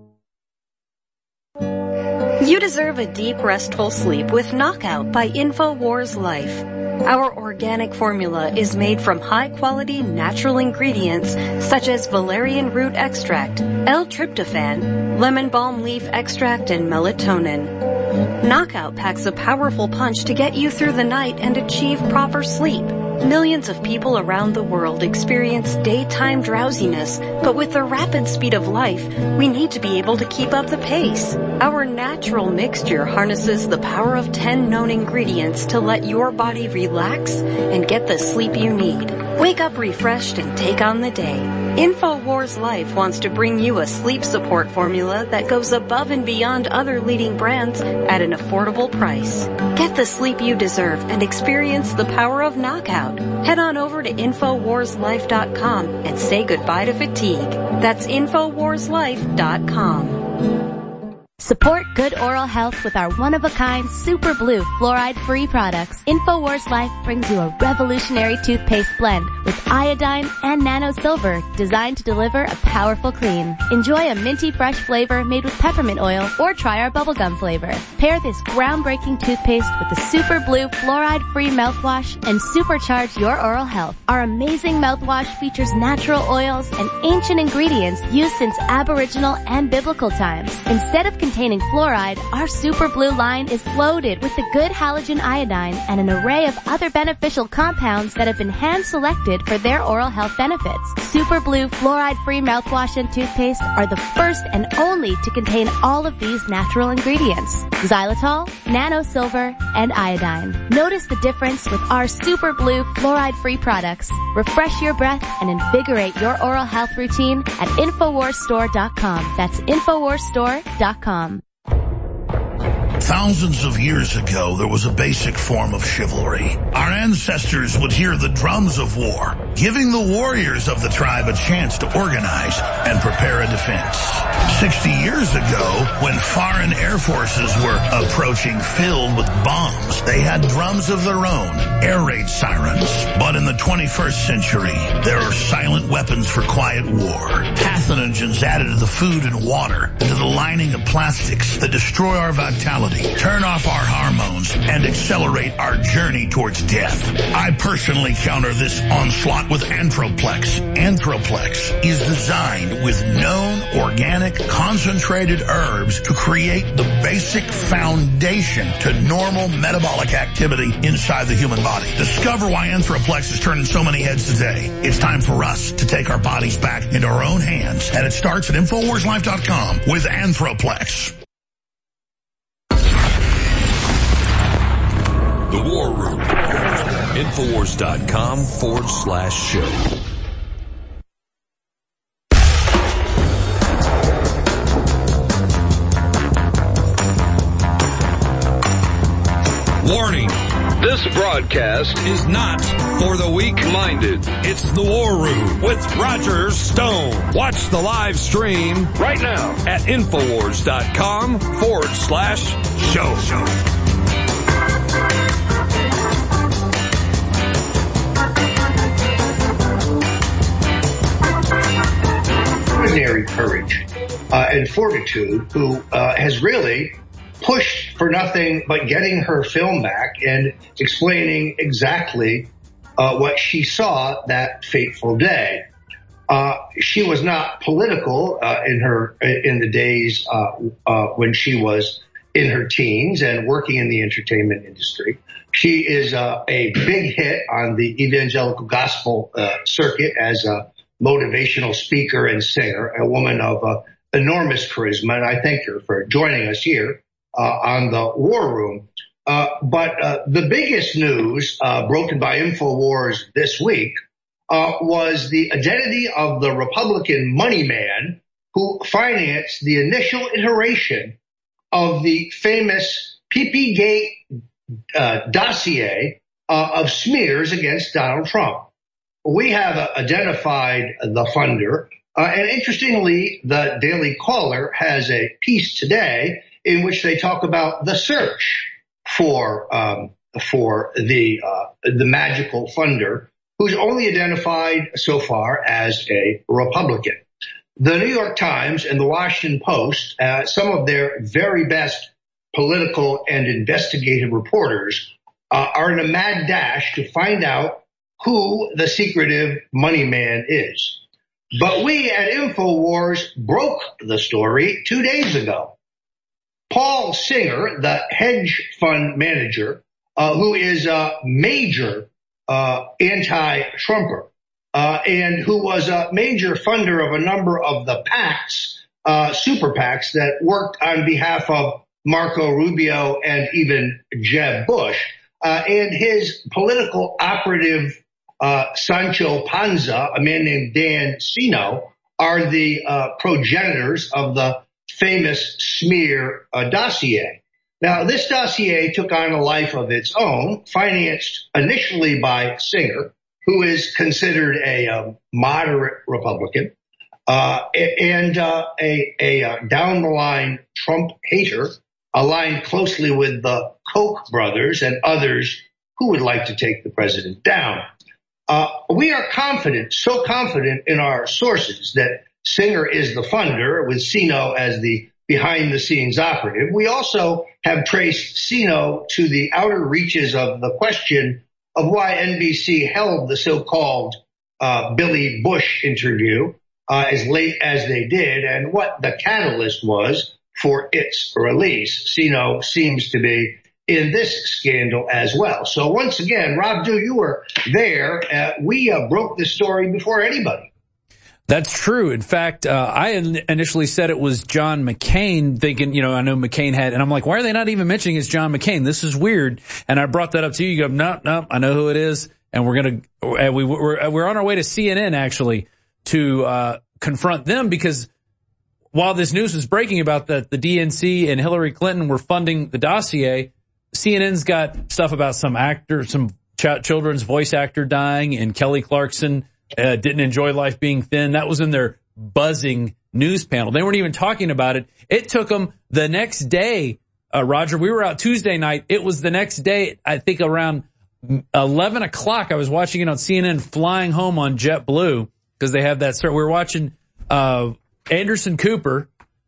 You deserve a deep, restful sleep with Knockout by InfoWars Life. Our organic formula is made from high-quality natural ingredients such as valerian root extract, L-tryptophan, lemon balm leaf extract, and melatonin. Knockout packs a powerful punch to get you through the night and achieve proper sleep. Millions of people around the world experience daytime drowsiness, but with the rapid speed of life, we need to be able to keep up the pace. Our natural mixture harnesses the power of ten known ingredients to let your body relax and get the sleep you need. Wake up refreshed and take on the day. InfoWars Life wants to bring you a sleep support formula that goes above and beyond other leading brands at an affordable price. Get the sleep you deserve and experience the power of Knockout. Head on over to Infowars Life dot com and say goodbye to fatigue. That's Infowars Life dot com. Support good oral health with our one-of-a-kind Super Blue fluoride-free products. InfoWars Life brings you a revolutionary toothpaste blend with iodine and nano silver designed to deliver a powerful clean. Enjoy a minty fresh flavor made with peppermint oil or try our bubblegum flavor. Pair this groundbreaking toothpaste with the Super Blue fluoride-free mouthwash and supercharge your oral health. Our amazing mouthwash features natural oils and ancient ingredients used since Aboriginal and biblical times. Instead of containing fluoride, our Super Blue line is loaded with the good halogen iodine and an array of other beneficial compounds that have been hand-selected for their oral health benefits. Super Blue fluoride-free mouthwash and toothpaste are the first and only to contain all of these natural ingredients: xylitol, nano silver, and iodine. Notice the difference with our Super Blue fluoride-free products. Refresh your breath and invigorate your oral health routine at Infowars Store dot com. That's Infowars Store dot com. Thousands of years ago, there was a basic form of chivalry. Our ancestors would hear the drums of war, giving the warriors of the tribe a chance to organize and prepare a defense. Sixty years ago, when foreign air forces were approaching filled with bombs, they had drums of their own, air raid sirens. But in the twenty-first century, there are silent weapons for quiet war. Pathogens added to the food and water, and to the lining of plastics that destroy our vitality, turn off our hormones, and accelerate our journey towards death. I personally counter this onslaught with Anthroplex. Anthroplex is designed with known organic concentrated herbs to create the basic foundation to normal metabolic activity inside the human body. Discover why Anthroplex is turning so many heads today. It's time for us to take our bodies back into our own hands, and it starts at Infowars Life dot com with Anthroplex. The War Room. Infowars dot com forward slash show. Warning. This broadcast is not for the weak-minded. It's the War Room with Roger Stone. Watch the live stream right now at Infowars dot com forward slash show. Extraordinary courage uh, and fortitude who uh, has really pushed for nothing but getting her film back and explaining exactly uh, what she saw that fateful day. Uh, she was not political uh, in her in the days uh, uh, when she was in her teens and working in the entertainment industry. She is uh, a big hit on the evangelical gospel uh, circuit as a motivational speaker and singer, a woman of uh, enormous charisma, and I thank her for joining us here uh, on the War Room. Uh, but uh, the biggest news uh, broken by InfoWars this week uh, was the identity of the Republican money man who financed the initial iteration of the famous P P Gate uh, dossier uh, of smears against Donald Trump. We have uh, identified the funder. Uh, and interestingly, the Daily Caller has a piece today in which they talk about the search for um, for the uh, the magical funder, who's only identified so far as a Republican. The New York Times and the Washington Post, uh, some of their very best political and investigative reporters, uh, are in a mad dash to find out who the secretive money man is. But we at InfoWars broke the story two days ago. Paul Singer, the hedge fund manager, uh, who is a major uh, anti-Trumper, uh, and who was a major funder of a number of the PACs, uh, super PACs that worked on behalf of Marco Rubio and even Jeb Bush, uh, and his political operative Uh, Sancho Panza, a man named Dan Sino, are the uh, progenitors of the famous smear uh, dossier. Now, this dossier took on a life of its own, financed initially by Singer, who is considered a um, moderate Republican, uh, and uh, a, a uh, down-the-line Trump hater, aligned closely with the Koch brothers and others who would like to take the president down. Uh, we are confident, so confident in our sources that Singer is the funder with Sino as the behind-the-scenes operative. We also have traced Sino to the outer reaches of the question of why N B C held the so-called uh, Billy Bush interview uh, as late as they did and what the catalyst was for its release. Sino seems to be in this scandal as well. So once again, Rob Dew, you were there. Uh, we uh, broke this story before anybody. That's true. In fact, uh, I initially said it was John McCain, thinking, you know, I know McCain had, and I'm like, why are they not even mentioning it's John McCain? This is weird. And I brought that up to you. You go, no, no, I know who it is. And we're going to, and we, we're, we're on our way to C N N actually to, uh, confront them, because while this news was breaking about that the D N C and Hillary Clinton were funding the dossier, C N N's got stuff about some actor, some ch- children's voice actor dying, and Kelly Clarkson uh, didn't enjoy life being thin. That was in their buzzing news panel. They weren't even talking about it. It took them the next day, uh, Roger. We were out Tuesday night. It was the next day, I think around eleven o'clock. I was watching it on C N N flying home on JetBlue because they have that. We were watching uh, Anderson Cooper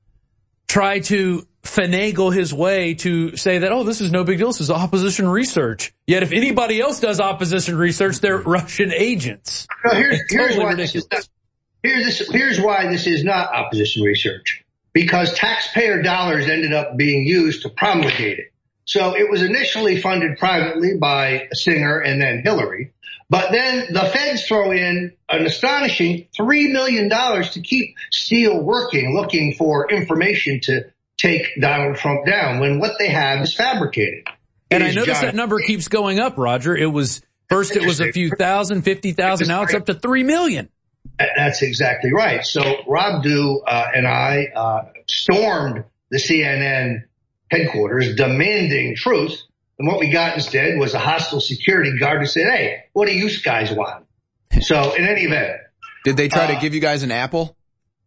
try to finagle his way to say that, oh, this is no big deal. This is opposition research. Yet if anybody else does opposition research, they're Russian agents. No, here's, here's, why this is not, here's, this, here's why this is not opposition research. Because taxpayer dollars ended up being used to promulgate it. So it was initially funded privately by Singer and then Hillary. But then the feds throw in an astonishing three million dollars to keep Steele working, looking for information to take Donald Trump down, when what they have is fabricated. And I noticed that number keeps going up, Roger. It was, first it was a few thousand, fifty thousand, now it's up to three million. That's exactly right. So Rob Dew uh, and I uh, stormed the C N N headquarters demanding truth. And what we got instead was a hostile security guard who said, hey, what do you guys want? So in any event. Did they try uh, to give you guys an apple?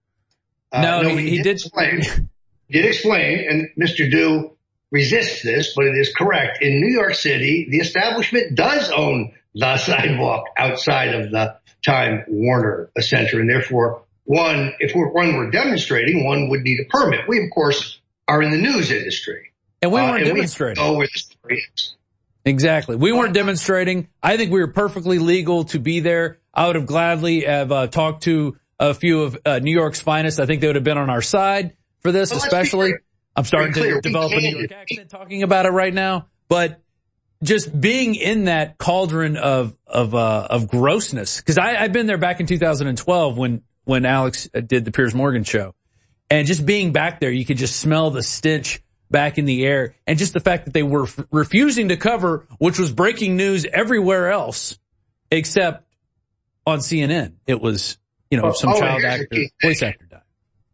Uh, no, no, he, he, he did, did explain. Did explain, and Mister Dew resists this, but it is correct. In New York City, the establishment does own the sidewalk outside of the Time Warner Center, and therefore, one, if we're, one were demonstrating, one would need a permit. We, of course, are in the news industry. And we weren't uh, and demonstrating. We know where the story is. Exactly. We weren't demonstrating. I think we were perfectly legal to be there. I would have gladly have uh, talked to a few of uh, New York's finest. I think they would have been on our side for this, well, especially. I'm starting to develop a New York accent talking about it right now. But just being in that cauldron of of uh, of grossness, because I've been there back in two thousand twelve when when Alex did the Piers Morgan show, and just being back there, you could just smell the stench back in the air, and just the fact that they were f- refusing to cover, which was breaking news everywhere else except on C N N. It was, you know, well, some oh, child actor, voice actor died.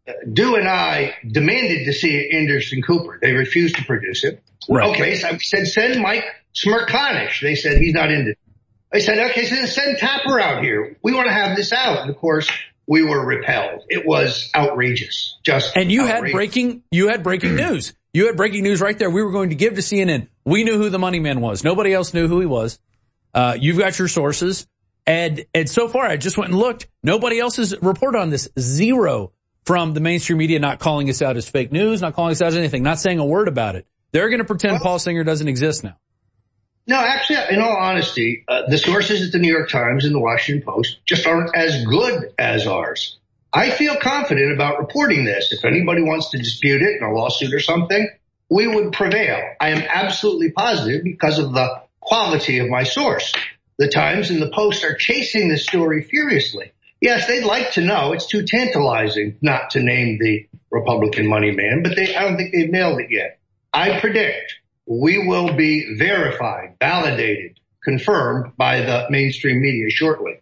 Dew and I demanded to see Anderson Cooper. They refused to produce it. Right. Okay, so I said, send Mike Smerconish. They said he's not into it. I said, okay, so then send Tapper out here. We want to have this out. And of course, we were repelled. It was outrageous. Just And you outrageous. had breaking, you had breaking news. You had breaking news right there. We were going to give to C N N. We knew who the money man was. Nobody else knew who he was. Uh, you've got your sources. And, and so far, I just went and looked. Nobody else has reported on this. Zero from the mainstream media not calling us out as fake news, not calling us out as anything, not saying a word about it. They're going to pretend well, Paul Singer doesn't exist now. No, actually, in all honesty, uh, the sources at the New York Times and the Washington Post just aren't as good as ours. I feel confident about reporting this. If anybody wants to dispute it in a lawsuit or something, we would prevail. I am absolutely positive because of the quality of my source. The Times and the Post are chasing this story furiously. Yes, they'd like to know. It's too tantalizing not to name the Republican money man, but they, I don't think they've nailed it yet. I predict we will be verified, validated, confirmed by the mainstream media shortly.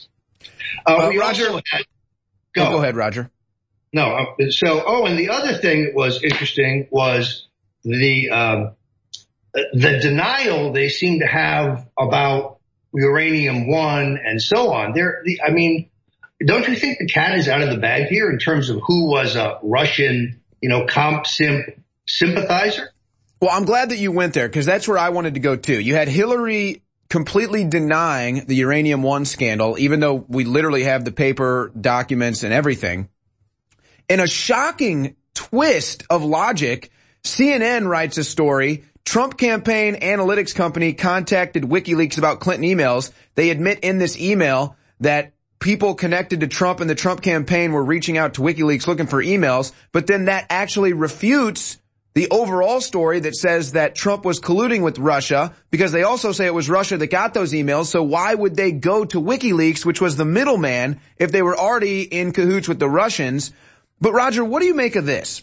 Uh, uh, we Roger, also had, go. Oh, go ahead, Roger. No, uh, so, oh, and the other thing that was interesting was the, um, the denial they seem to have about uranium one and so on. There, the, I mean, don't you think the cat is out of the bag here in terms of who was a Russian, you know, comp simp sympathizer? Well, I'm glad that you went there because that's where I wanted to go too. You had Hillary completely denying the uranium one scandal, even though we literally have the paper documents and everything. In a shocking twist of logic, C N N writes a story. Trump campaign analytics company contacted WikiLeaks about Clinton emails. They admit in this email that people connected to Trump and the Trump campaign were reaching out to WikiLeaks looking for emails, but then that actually refutes the overall story that says that Trump was colluding with Russia, because they also say it was Russia that got those emails. So why would they go to WikiLeaks, which was the middleman, if they were already in cahoots with the Russians? But Roger, what do you make of this?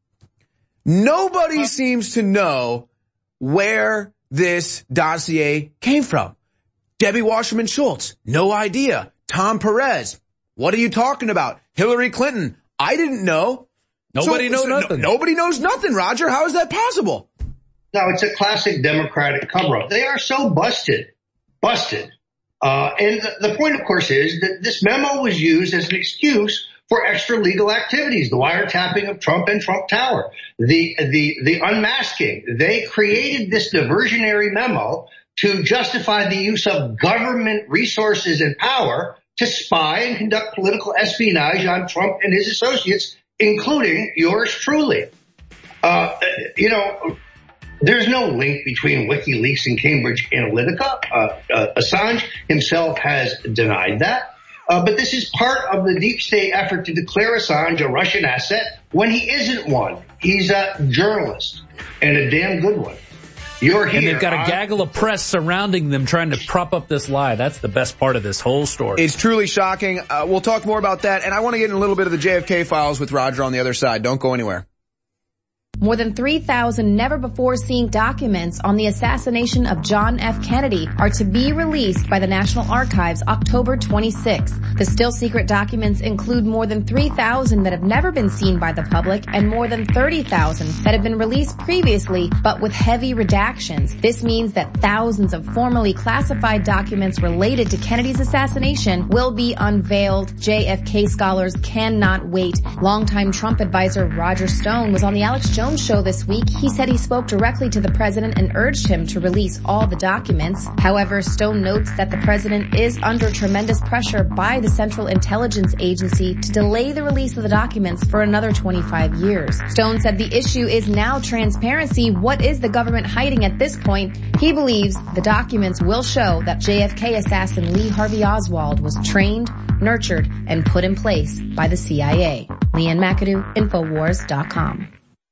Nobody seems to know where this dossier came from. Debbie Wasserman Schultz, no idea. Tom Perez, what are you talking about? Hillary Clinton, I didn't know. Nobody so, knows so nothing. No, nobody knows nothing, Roger. How is that possible? No, it's a classic Democratic cover-up. They are so busted, busted. Uh, and the, the point, of course, is that this memo was used as an excuse for extra legal activities, the wiretapping of Trump and Trump Tower, the, the, the unmasking. They created this diversionary memo to justify the use of government resources and power to spy and conduct political espionage on Trump and his associates, including yours truly. Uh, you know, there's no link between WikiLeaks and Cambridge Analytica. Uh, uh, Assange himself has denied that. Uh, but this is part of the deep state effort to declare Assange a Russian asset when he isn't one. He's a journalist and a damn good one. You're here. And they've got a gaggle of press surrounding them trying to prop up this lie. That's the best part of this whole story. It's truly shocking. Uh, we'll talk more about that. And I want to get in a little bit of the J F K files with Roger on the other side. Don't go anywhere. More than three thousand never-before-seen documents on the assassination of John F. Kennedy are to be released by the National Archives October twenty-sixth. The still-secret documents include more than three thousand that have never been seen by the public and more than thirty thousand that have been released previously but with heavy redactions. This means that thousands of formerly classified documents related to Kennedy's assassination will be unveiled. J F K scholars cannot wait. Longtime Trump advisor Roger Stone was on the Alex Jones show this week. He said he spoke directly to the president and urged him to release all the documents. However, Stone notes that the president is under tremendous pressure by the Central Intelligence Agency to delay the release of the documents for another twenty-five years. Stone said the issue is now transparency. What is the government hiding at this point? He believes the documents will show that J F K assassin Lee Harvey Oswald was trained, nurtured, and put in place by the C I A. Leanne McAdoo, Infowars dot com.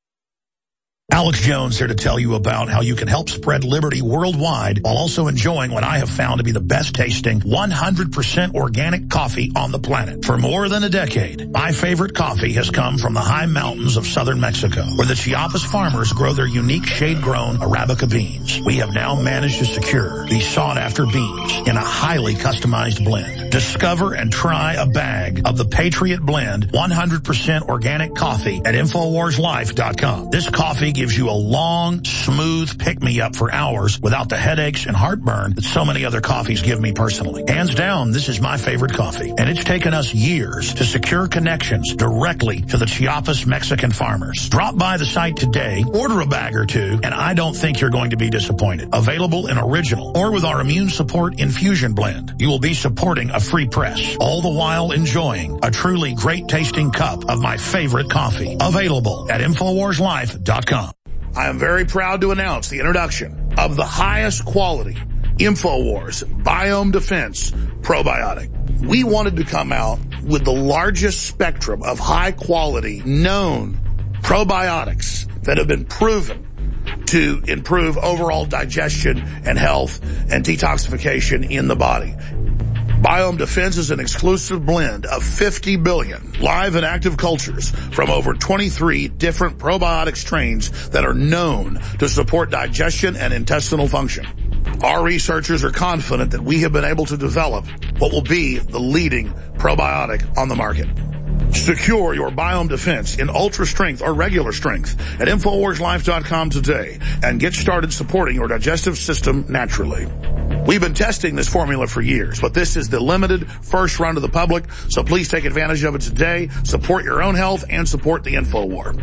Alex Jones here to tell you about how you can help spread liberty worldwide while also enjoying what I have found to be the best tasting one hundred percent organic coffee on the planet. For more than a decade, my favorite coffee has come from the high mountains of southern Mexico, where the Chiapas farmers grow their unique shade-grown Arabica beans. We have now managed to secure these sought-after beans in a highly customized blend Discover and try a bag of the Patriot Blend one hundred percent organic coffee at Infowars Life dot com. This coffee gives you a long, smooth pick-me-up for hours without the headaches and heartburn that so many other coffees give me personally. Hands down, this is my favorite coffee, and it's taken us years to secure connections directly to the Chiapas Mexican farmers. Drop by the site today, order a bag or two, and I don't think you're going to be disappointed. Available in original or with our Immune Support Infusion Blend. You will be supporting a free press, all the while enjoying a truly great-tasting cup of my favorite coffee. Available at Infowars Life dot com. I am very proud to announce the introduction of the highest quality InfoWars Biome Defense Probiotic. We wanted to come out with the largest spectrum of high-quality, known probiotics that have been proven to improve overall digestion and health and detoxification in the body. Biome Defense is an exclusive blend of fifty billion live and active cultures from over twenty-three different probiotic strains that are known to support digestion and intestinal function. Our researchers are confident that we have been able to develop what will be the leading probiotic on the market. Secure your Biome Defense in ultra strength or regular strength at Infowars Life dot com today and get started supporting your digestive system naturally. We've been testing this formula for years, but this is the limited first run to the public, so please take advantage of it today. Support your own health and support the InfoWar.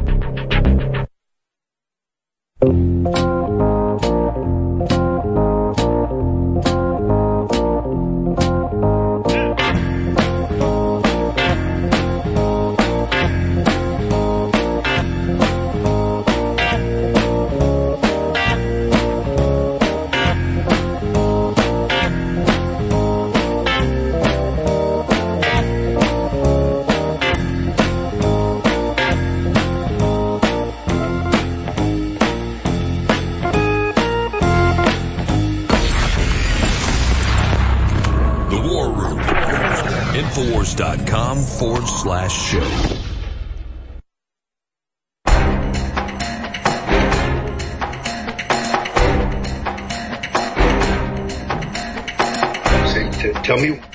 Infowars.com forward slash show. Say, t- tell me.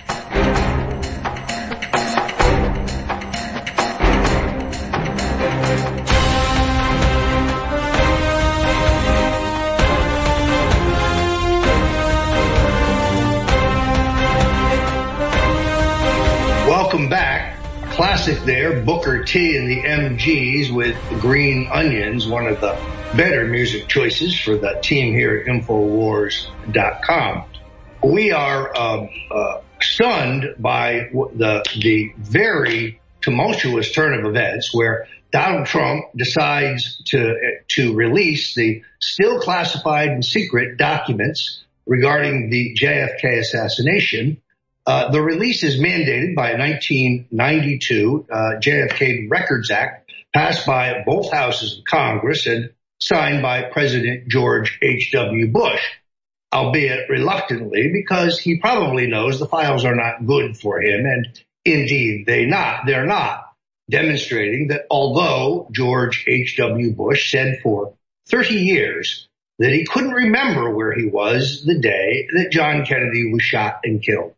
Welcome back. Classic there, Booker T and the M Gs with Green Onions, one of the better music choices for the team here at Infowars dot com. We are uh, uh, stunned by the the very tumultuous turn of events where Donald Trump decides to to release the still classified and secret documents regarding the J F K assassination. Uh, the release is mandated by a nineteen ninety-two uh, J F K Records Act passed by both houses of Congress and signed by President George H W. Bush, albeit reluctantly, because he probably knows the files are not good for him, and indeed they not. They're not, demonstrating that although George H W. Bush said for thirty years that he couldn't remember where he was the day that John Kennedy was shot and killed.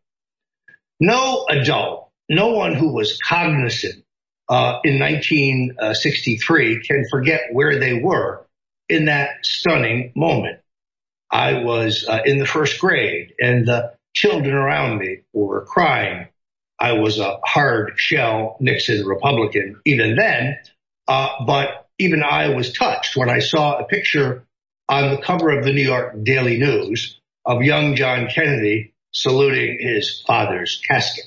No adult, no one who was cognizant uh, in nineteen sixty-three can forget where they were in that stunning moment. I was uh, in the first grade, and the children around me were crying. I was a hard shell Nixon Republican even then, uh, but even I was touched when I saw a picture on the cover of the New York Daily News of young John Kennedy saluting his father's casket.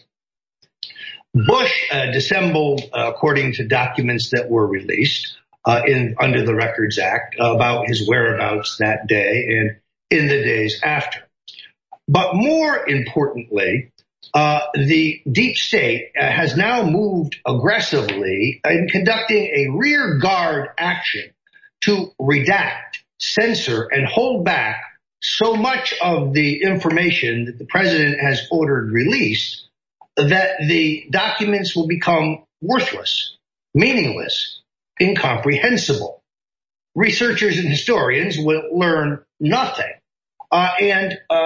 Bush uh, dissembled, uh, according to documents that were released uh, in under the Records Act, uh, about his whereabouts that day and in the days after. But more importantly, uh, the deep state uh, has now moved aggressively in conducting a rear guard action to redact, censor, and hold back so much of the information that the president has ordered released that the documents will become worthless, meaningless, incomprehensible. Researchers and historians will learn nothing. Uh, and uh,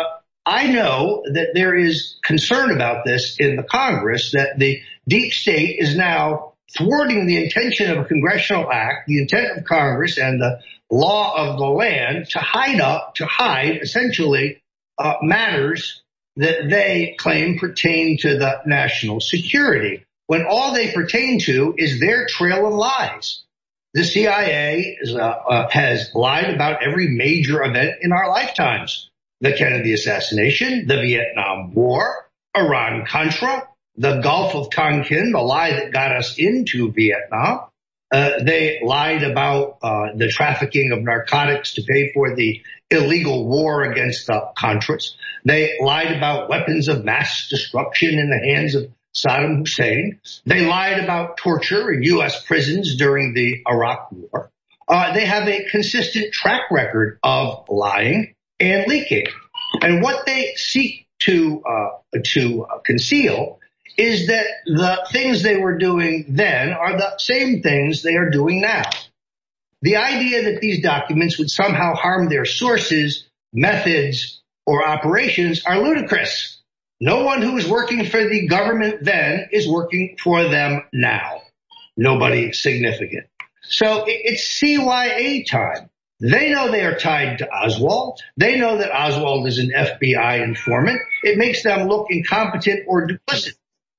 I know that there is concern about this in the Congress, that the deep state is now thwarting the intention of a congressional act, the intent of Congress and the law of the land to hide up, to hide essentially uh, matters that they claim pertain to the national security, when all they pertain to is their trail of lies. The C I A is, uh, uh, has lied about every major event in our lifetimes. The Kennedy assassination, the Vietnam War, Iran-Contra, the Gulf of Tonkin, the lie that got us into Vietnam. Uh, they lied about uh, the trafficking of narcotics to pay for the illegal war against the Contras. They lied about weapons of mass destruction in the hands of Saddam Hussein. They lied about torture in U S prisons during the Iraq War. Uh, they have a consistent track record of lying and leaking. And what they seek to uh, to conceal is that the things they were doing then are the same things they are doing now. The idea that these documents would somehow harm their sources, methods, or operations are ludicrous. No one who was working for the government then is working for them now. Nobody significant. So it's C Y A time. They know they are tied to Oswald. They know that Oswald is an F B I informant. It makes them look incompetent or duplicitous.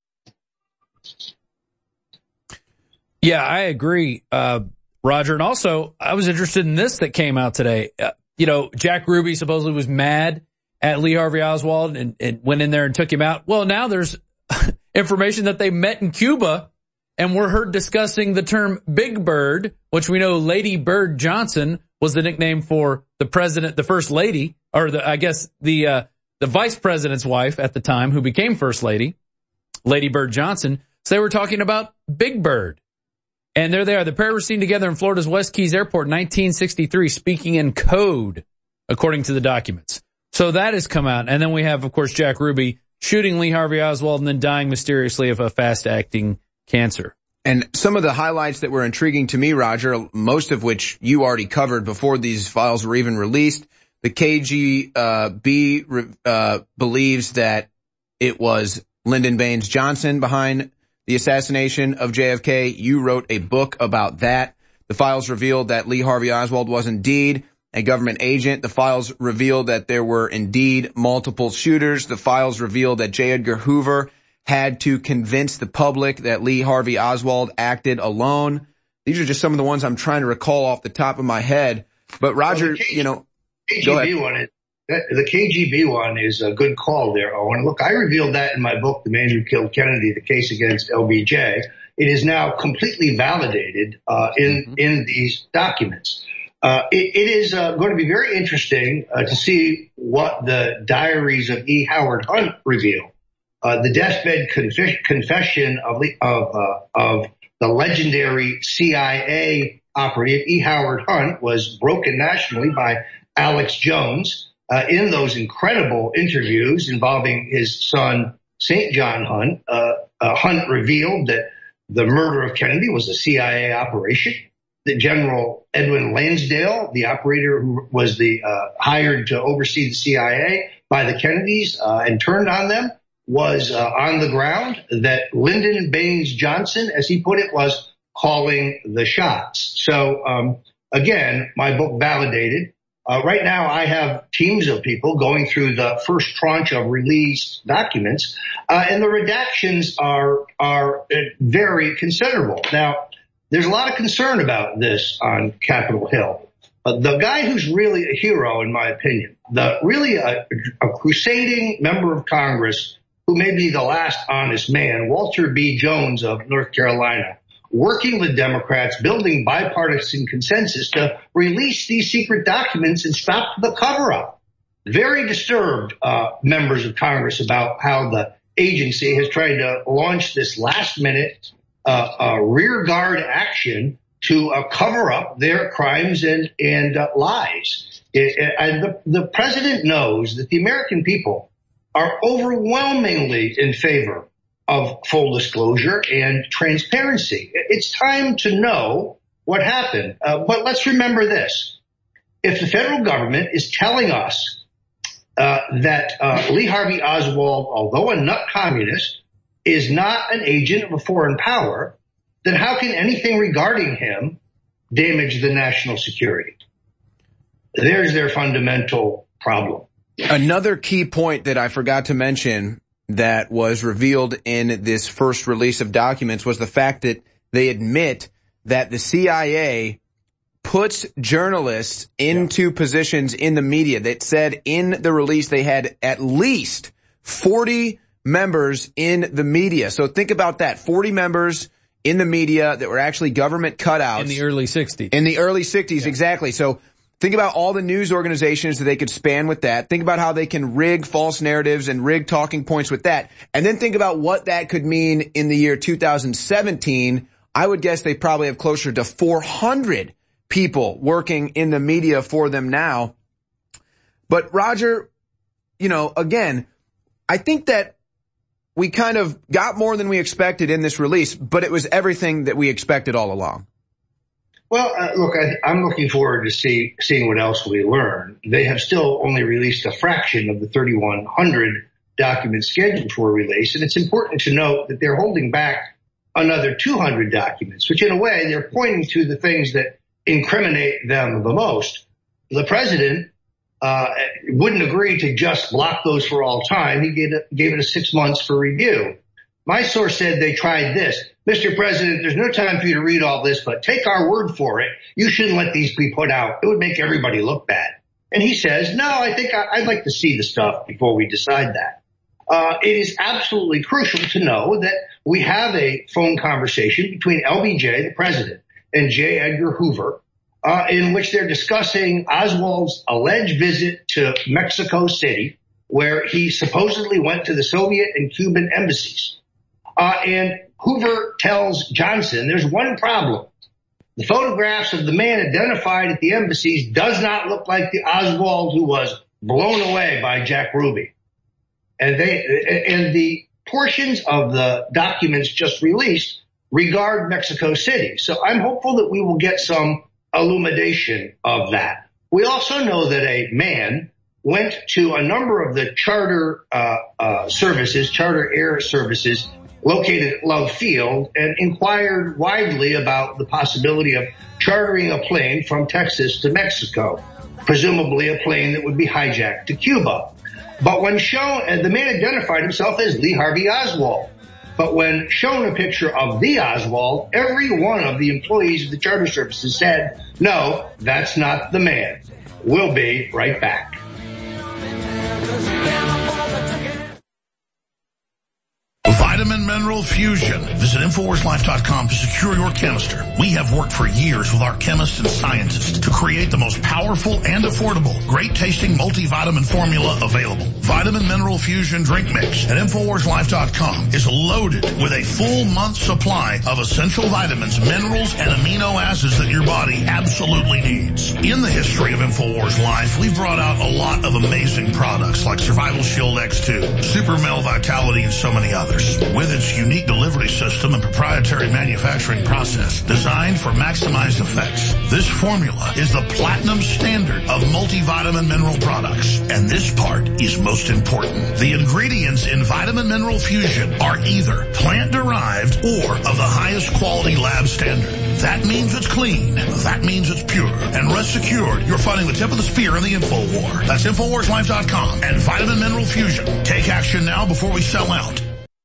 Yeah, I agree, uh, Roger. And also, I was interested in this that came out today. Uh, you know, Jack Ruby supposedly was mad at Lee Harvey Oswald and, and went in there and took him out. Well, now there's information that they met in Cuba and were heard discussing the term Big Bird, which we know Lady Bird Johnson was the nickname for the president, the first lady, or the, I guess the, uh, the vice president's wife at the time who became first lady, Lady Bird Johnson. So they were talking about Big Bird. And there they are. The pair were seen together in Florida's West Keys Airport in nineteen sixty-three, speaking in code, according to the documents. So that has come out. And then we have, of course, Jack Ruby shooting Lee Harvey Oswald and then dying mysteriously of a fast-acting cancer. And some of the highlights that were intriguing to me, Roger, most of which you already covered before these files were even released. The K G B uh, believes that it was Lyndon Baines Johnson behind the assassination of J F K. You wrote a book about that. The files revealed that Lee Harvey Oswald was indeed a government agent. The files revealed that there were indeed multiple shooters. The files revealed that J. Edgar Hoover had to convince the public that Lee Harvey Oswald acted alone. These are just some of the ones I'm trying to recall off the top of my head. But Roger, well, K- you know, K G B one is, the K G B one is a good call there, Owen. Look, I revealed that in my book, The Man Who Killed Kennedy, the case against L B J. It is now completely validated uh, in mm-hmm. in these documents. Uh, it, it is uh, going to be very interesting uh, to see what the diaries of E. Howard Hunt reveal. Uh, the deathbed conf- confession of of, uh, of the legendary C I A operative E. Howard Hunt was broken nationally by Alex Jones uh, in those incredible interviews involving his son Saint John Hunt. Uh, uh, Hunt revealed that the murder of Kennedy was a C I A operation. That General Edwin Lansdale, the operator who was the uh, hired to oversee the C I A by the Kennedys uh, and turned on them, was uh, on the ground. That Lyndon Baines Johnson, as he put it, was calling the shots. So um, again, my book validated. Uh, right now, I have teams of people going through the first tranche of released documents, uh, and the redactions are are very considerable. Now, there's a lot of concern about this on Capitol Hill. Uh, the guy who's really a hero, in my opinion, the really a, a crusading member of Congress who may be the last honest man, Walter B. Jones of North Carolina, working with Democrats, building bipartisan consensus to release these secret documents and stop the cover-up. Very disturbed uh, members of Congress about how the agency has tried to launch this last-minute uh, uh, rear-guard action to uh, cover up their crimes and, and uh, lies. It, it, and the, the president knows that the American people are overwhelmingly in favor of full disclosure and transparency. It's time to know what happened. Uh, but let's remember this. If the federal government is telling us uh, that uh, Lee Harvey Oswald, although a nut communist, is not an agent of a foreign power, then how can anything regarding him damage the national security? There's their fundamental problem. Another key point that I forgot to mention that was revealed in this first release of documents was the fact that they admit that the C I A puts journalists into yeah. positions in the media. That said in the release they had at least forty members in the media. So think about that. forty members in the media that were actually government cutouts. In the early sixties. In the early sixties, yeah. exactly. So think about all the news organizations that they could span with that. Think about how they can rig false narratives and rig talking points with that. And then think about what that could mean in the year two thousand seventeen. I would guess they probably have closer to four hundred people working in the media for them now. But Roger, you know, again, I think that we kind of got more than we expected in this release, but it was everything that we expected all along. Well, uh, look, I, I'm looking forward to see, seeing what else we learn. They have still only released a fraction of the thirty-one hundred documents scheduled for release, and it's important to note that they're holding back another two hundred documents, which in a way they're pointing to the things that incriminate them the most. The president uh wouldn't agree to just block those for all time. He gave it, gave it a six months for review. My source said they tried this. Mister President, there's no time for you to read all this, but take our word for it. You shouldn't let these be put out. It would make everybody look bad. And he says, no, I think I, I'd like to see the stuff before we decide that. Uh, it is absolutely crucial to know that we have a phone conversation between L B J, the president, and J. Edgar Hoover, uh, in which they're discussing Oswald's alleged visit to Mexico City, where he supposedly went to the Soviet and Cuban embassies. Uh, and Hoover tells Johnson there's one problem. The photographs of the man identified at the embassies does not look like the Oswald who was blown away by Jack Ruby. And they, and the portions of the documents just released regard Mexico City. So I'm hopeful that we will get some illumination of that. We also know that a man went to a number of the charter uh, uh, services, charter air services located at Love Field, and inquired widely about the possibility of chartering a plane from Texas to Mexico, presumably a plane that would be hijacked to Cuba. But when shown, and the man identified himself as Lee Harvey Oswald. But when shown a picture of the Oswald, every one of the employees of the charter services said, no, that's not the man. We'll be right back. Vitamin Mineral Fusion. Visit Infowars Life dot com to secure your canister. We have worked for years with our chemists and scientists to create the most powerful and affordable, great-tasting multivitamin formula available. Vitamin Mineral Fusion Drink Mix at Infowars Life dot com is loaded with a full month supply of essential vitamins, minerals, and amino acids that your body absolutely needs. In the history of Infowars Life, we've brought out a lot of amazing products like Survival Shield X two, Super Male Vitality, and so many others. With its unique delivery system and proprietary manufacturing process designed for maximized effects, this formula is the platinum standard of multivitamin mineral products. And this part is most important. The ingredients in Vitamin Mineral Fusion are either plant-derived or of the highest quality lab standard. That means it's clean. That means it's pure. And rest assured, you're fighting the tip of the spear in the info war. That's Infowars Life dot com and Vitamin Mineral Fusion. Take action now before we sell out.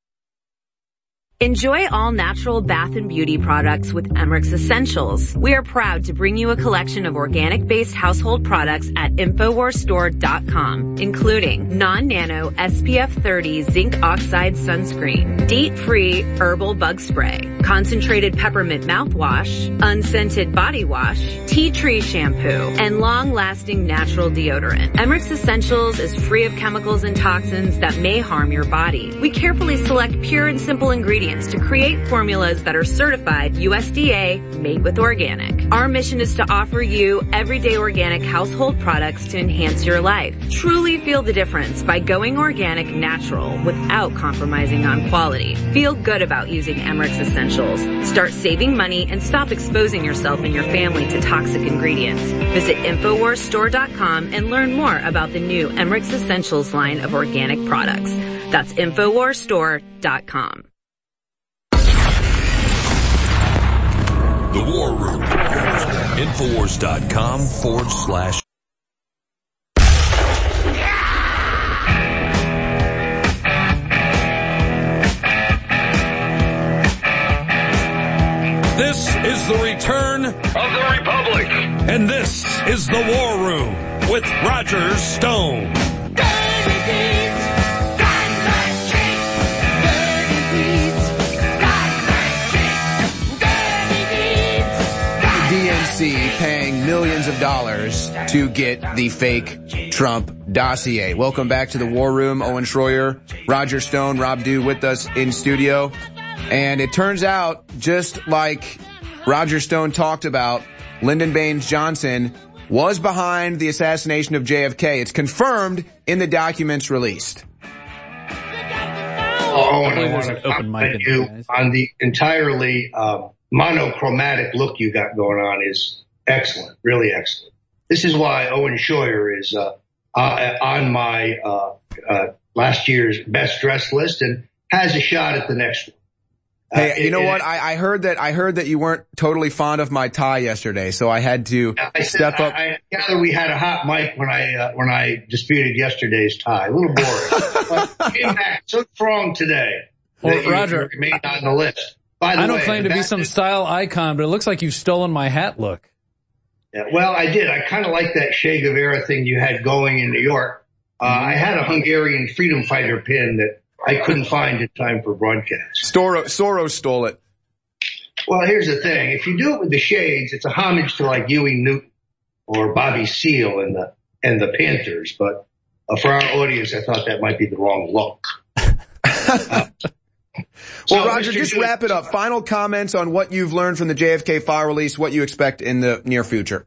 Enjoy all natural bath and beauty products with Emmerich Essentials. We are proud to bring you a collection of organic-based household products at Infowars Store dot com, including non-nano S P F thirty zinc oxide sunscreen, DEET-free herbal bug spray, concentrated peppermint mouthwash, unscented body wash, tea tree shampoo, and long-lasting natural deodorant. Emmerich Essentials is free of chemicals and toxins that may harm your body. We carefully select pure and simple ingredients to create formulas that are certified U S D A made with organic. Our mission is to offer you everyday organic household products to enhance your life. Truly feel the difference by going organic natural without compromising on quality. Feel good about using Emmerich's Essentials. Start saving money and stop exposing yourself and your family to toxic ingredients. Visit Infowars Store dot com and learn more about the new Emmerich's Essentials line of organic products. That's Infowars Store dot com. The War Room. Infowars.com forward slash. This is the return of the Republic. And this is the War Room with Roger Stone. D N C paying millions of dollars to get the fake Trump dossier. Welcome back to the War Room. Owen Schroyer, Roger Stone, Rob Dew with us in studio. And it turns out, just like Roger Stone talked about, Lyndon Baines Johnson was behind the assassination of J F K. It's confirmed in the documents released. Oh, and I want to compliment you on the entirely uh, monochromatic look you got going on. Is excellent, really excellent. This is why Owen Schroyer is uh, uh, on my uh, uh, last year's best dressed list and has a shot at the next one. Hey, uh, you know it, what? I, I heard that I heard that you weren't totally fond of my tie yesterday, so I had to I step said, up. I, I gather we had a hot mic when I uh, when I disputed yesterday's tie. A little boring, but came back so strong today. Well, Roger, you remained on the list. By the I don't way, claim to be some style icon, but it looks like you've stolen my hat look. Yeah, well, I did. I kind of like that Che Guevara thing you had going in New York. Uh, I had a Hungarian freedom fighter pin that I couldn't find in time for broadcast. Soros, Soros stole it. Well, here's the thing. If you do it with the shades, it's a homage to like Huey Newton or Bobby Seale and the and the Panthers. But uh, for our audience, I thought that might be the wrong look. uh, Well, so, Roger, Mister just Newton, wrap it up. Final comments on what you've learned from the J F K file release, what you expect in the near future.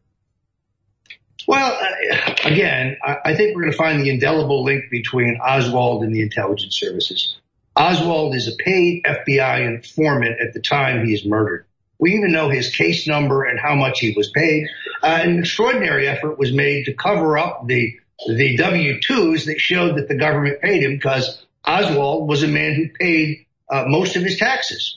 Well, uh, again, I, I think we're going to find the indelible link between Oswald and the intelligence services. Oswald is a paid F B I informant at the time he is murdered. We even know his case number and how much he was paid. Uh, an extraordinary effort was made to cover up the the W two's that showed that the government paid him, because Oswald was a man who paid uh, most of his taxes.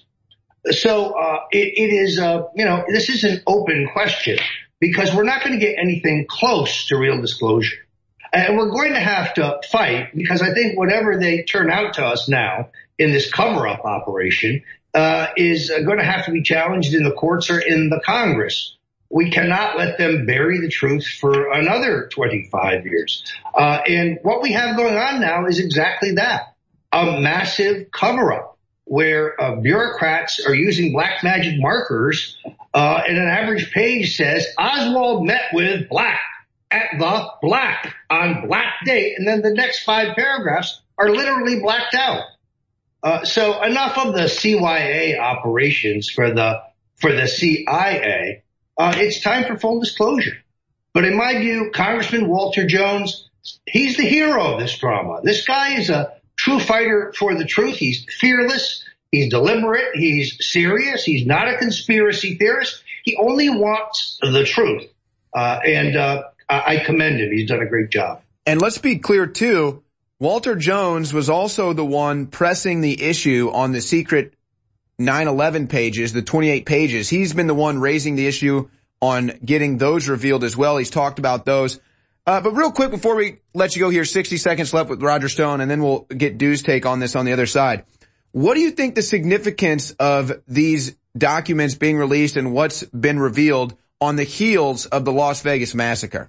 So uh, it, it is, uh, you know, this is an open question, because we're not going to get anything close to real disclosure. And we're going to have to fight, because I think whatever they turn out to us now in this cover-up operation uh, is going to have to be challenged in the courts or in the Congress. We cannot let them bury the truth for another twenty-five years. Uh, and what we have going on now is exactly that, a massive cover-up where uh, bureaucrats are using black magic markers, uh, and an average page says, Oswald met with Black at the Black on Black date, and then the next five paragraphs are literally blacked out. Uh, so enough of the C Y A operations for the for the C I A. Uh, it's time for full disclosure. But in my view, Congressman Walter Jones, he's the hero of this drama. This guy is a true fighter for the truth. He's fearless. He's deliberate. He's serious. He's not a conspiracy theorist. He only wants the truth. Uh, and uh, I commend him. He's done a great job. And let's be clear, too, Walter Jones was also the one pressing the issue on the secret nine eleven pages, the twenty-eight pages. He's been the one raising the issue on getting those revealed as well. He's talked about those. Uh, but real quick, before we let you go here, sixty seconds left with Roger Stone, and then we'll get Dew's take on this on the other side. What do you think the significance of these documents being released and what's been revealed on the heels of the Las Vegas massacre?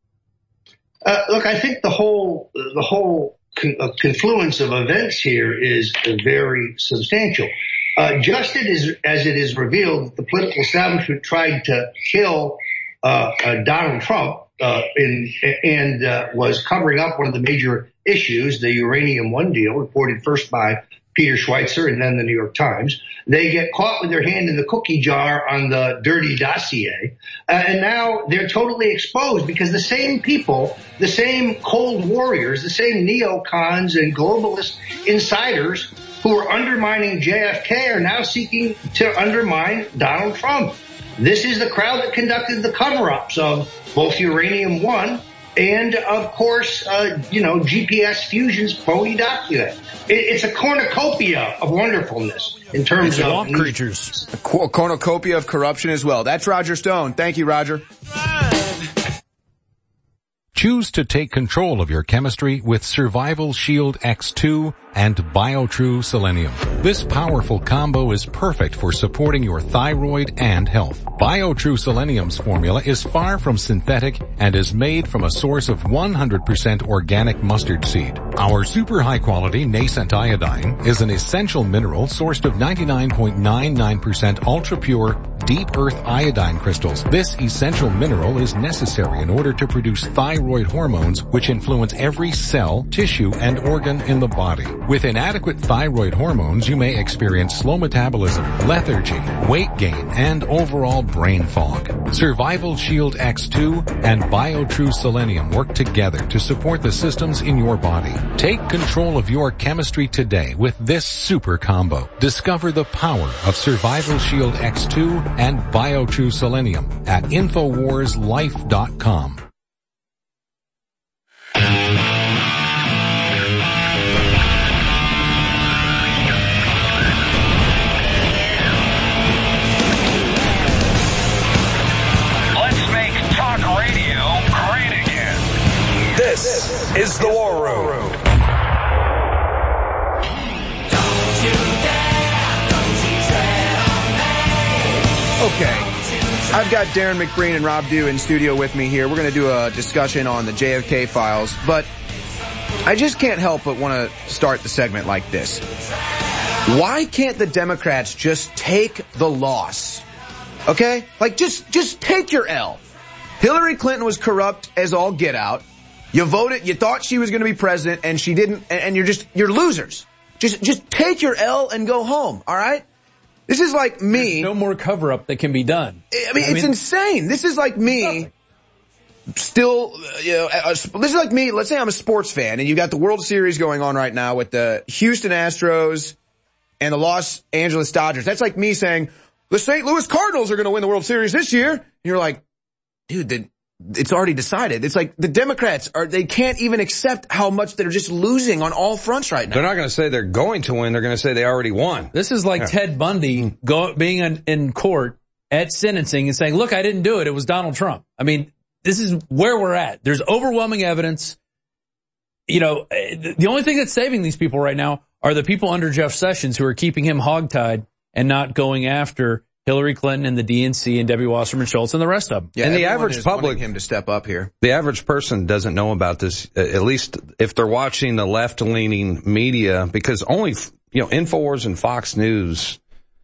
Uh, look, I think the whole the whole con- uh, confluence of events here is uh, very substantial. Uh, just as, as it is revealed, the political establishment tried to kill uh, uh, Donald Trump uh, in, and uh, was covering up one of the major issues, the Uranium One deal, reported first by Peter Schweizer and then the New York Times. They get caught with their hand in the cookie jar on the dirty dossier. Uh, and now they're totally exposed because the same people, the same cold warriors, the same neocons and globalist insiders who are undermining J F K are now seeking to undermine Donald Trump. This is the crowd that conducted the cover-ups of both Uranium One and, of course, uh, you know, G P S Fusion's phony document. It, it's a cornucopia of wonderfulness in terms of swamp creatures. A cornucopia of corruption as well. That's Roger Stone. Thank you, Roger. Choose to take control of your chemistry with Survival Shield X two and BioTrue Selenium. This powerful combo is perfect for supporting your thyroid and health. BioTrue Selenium's formula is far from synthetic and is made from a source of one hundred percent organic mustard seed. Our super high quality nascent iodine is an essential mineral sourced of ninety-nine point nine nine percent ultra pure deep earth iodine crystals. This essential mineral is necessary in order to produce thyroid hormones which influence every cell, tissue, and organ in the body. With inadequate thyroid hormones, you may experience slow metabolism, lethargy, weight gain, and overall brain fog. Survival Shield X two and BioTrue Selenium work together to support the systems in your body. Take control of your chemistry today with this super combo. Discover the power of Survival Shield X two and BioTrue Selenium at Infowars Life dot com. This is the War Room. Okay. I've got Darren McBreen and Rob Dew in studio with me here. We're going to do a discussion on the J F K files, but I just can't help but want to start the segment like this. Why can't the Democrats just take the loss? Okay? Like, just, just take your L. Hillary Clinton was corrupt as all get out. You voted, you thought she was going to be president, and she didn't, and, and you're just, you're losers. Just, just take your L and go home, all right? This is like me. There's no more cover-up that can be done. I mean, I it's mean, insane. This is like me still, you know, a, this is like me, let's say I'm a sports fan, and you got the World Series going on right now with the Houston Astros and the Los Angeles Dodgers. That's like me saying, the Saint Louis Cardinals are going to win the World Series this year. And you're like, dude, the, it's already decided. It's like the Democrats are, they can't even accept how much they're just losing on all fronts right now. They're not going to say they're going to win. They're going to say they already won. This is like yeah. Ted Bundy go, being in, in court at sentencing and saying, look, I didn't do it. It was Donald Trump. I mean, this is where we're at. There's overwhelming evidence. You know, the only thing that's saving these people right now are the people under Jeff Sessions who are keeping him hogtied and not going after Hillary Clinton and the D N C and Debbie Wasserman Schultz and the rest of them. Yeah, and the average public, him to step up here. The average person doesn't know about this, at least if they're watching the left-leaning media, because only, you know, InfoWars and Fox News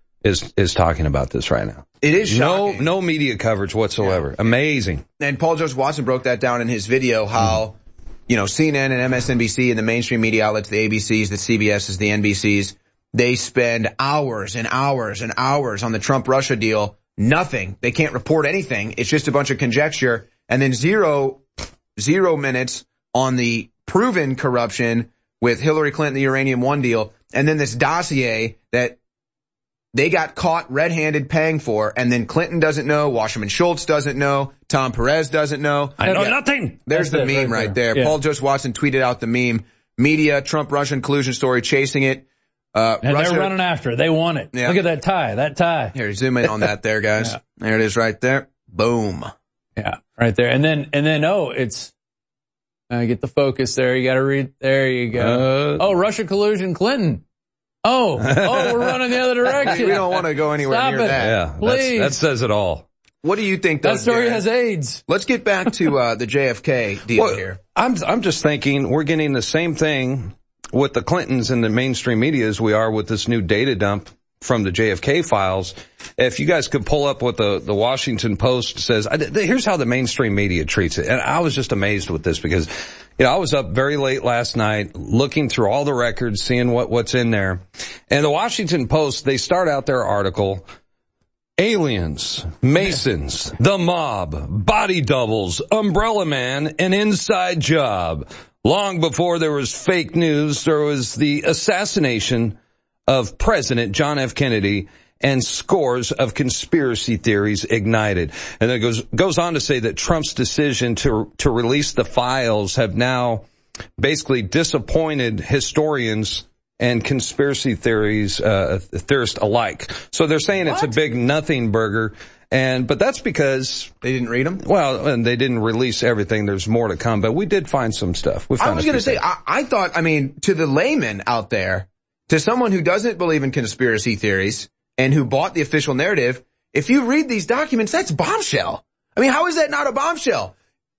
is is talking about this right now. It is shocking. No, no media coverage whatsoever. Yeah. Amazing. And Paul Joseph Watson broke that down in his video, how, mm. you know, C N N and M S N B C and the mainstream media outlets, the A B Cs, the C B Ss, the N B Cs, they spend hours and hours and hours on the Trump-Russia deal. Nothing. They can't report anything. It's just a bunch of conjecture. And then zero, zero minutes on the proven corruption with Hillary Clinton, the Uranium One deal. And then this dossier that they got caught red-handed paying for. And then Clinton doesn't know. Wasserman Schultz doesn't know. Tom Perez doesn't know. I know yeah. nothing. There's That's the meme right, right there. there. Yeah. Paul Joseph Watson tweeted out the meme. Media, Trump-Russian collusion story, chasing it. Uh, and Russia, they're running after it. They want it. Yeah. Look at that tie. That tie. Here, zoom in on that there, guys. Yeah. There it is right there. Boom. Yeah, right there. And then, and then, oh, it's, uh, get the focus there. You gotta read. There you go. Uh, oh, Russia collusion, Clinton. Oh, oh, we're running the other direction. We don't want to go anywhere Stop near it. that. Yeah, please. That says it all. What do you think, though, that story Darren? has AIDS. Let's get back to, uh, the J F K deal well, here. I'm, I'm just thinking we're getting the same thing with the Clintons and the mainstream media as we are with this new data dump from the J F K files. If you guys could pull up what the, the Washington Post says, I, here's how the mainstream media treats it. And I was just amazed with this because, you know, I was up very late last night looking through all the records, seeing what, what's in there. And the Washington Post, they start out their article, aliens, Masons, the mob, body doubles, Umbrella Man, an inside job. Long before there was fake news, there was the assassination of President John F. Kennedy and scores of conspiracy theories ignited. And then it goes, goes on to say that Trump's decision to, to release the files have now basically disappointed historians and conspiracy theories, uh, theorists alike. So they're saying what? It's a big nothing burger. And, but that's because they didn't read them? Well, and they didn't release everything. There's more to come, but we did find some stuff. We found I was going to say, I, I thought, I mean, to the layman out there, to someone who doesn't believe in conspiracy theories and who bought the official narrative, if you read these documents, that's bombshell. I mean, how is that not a bombshell?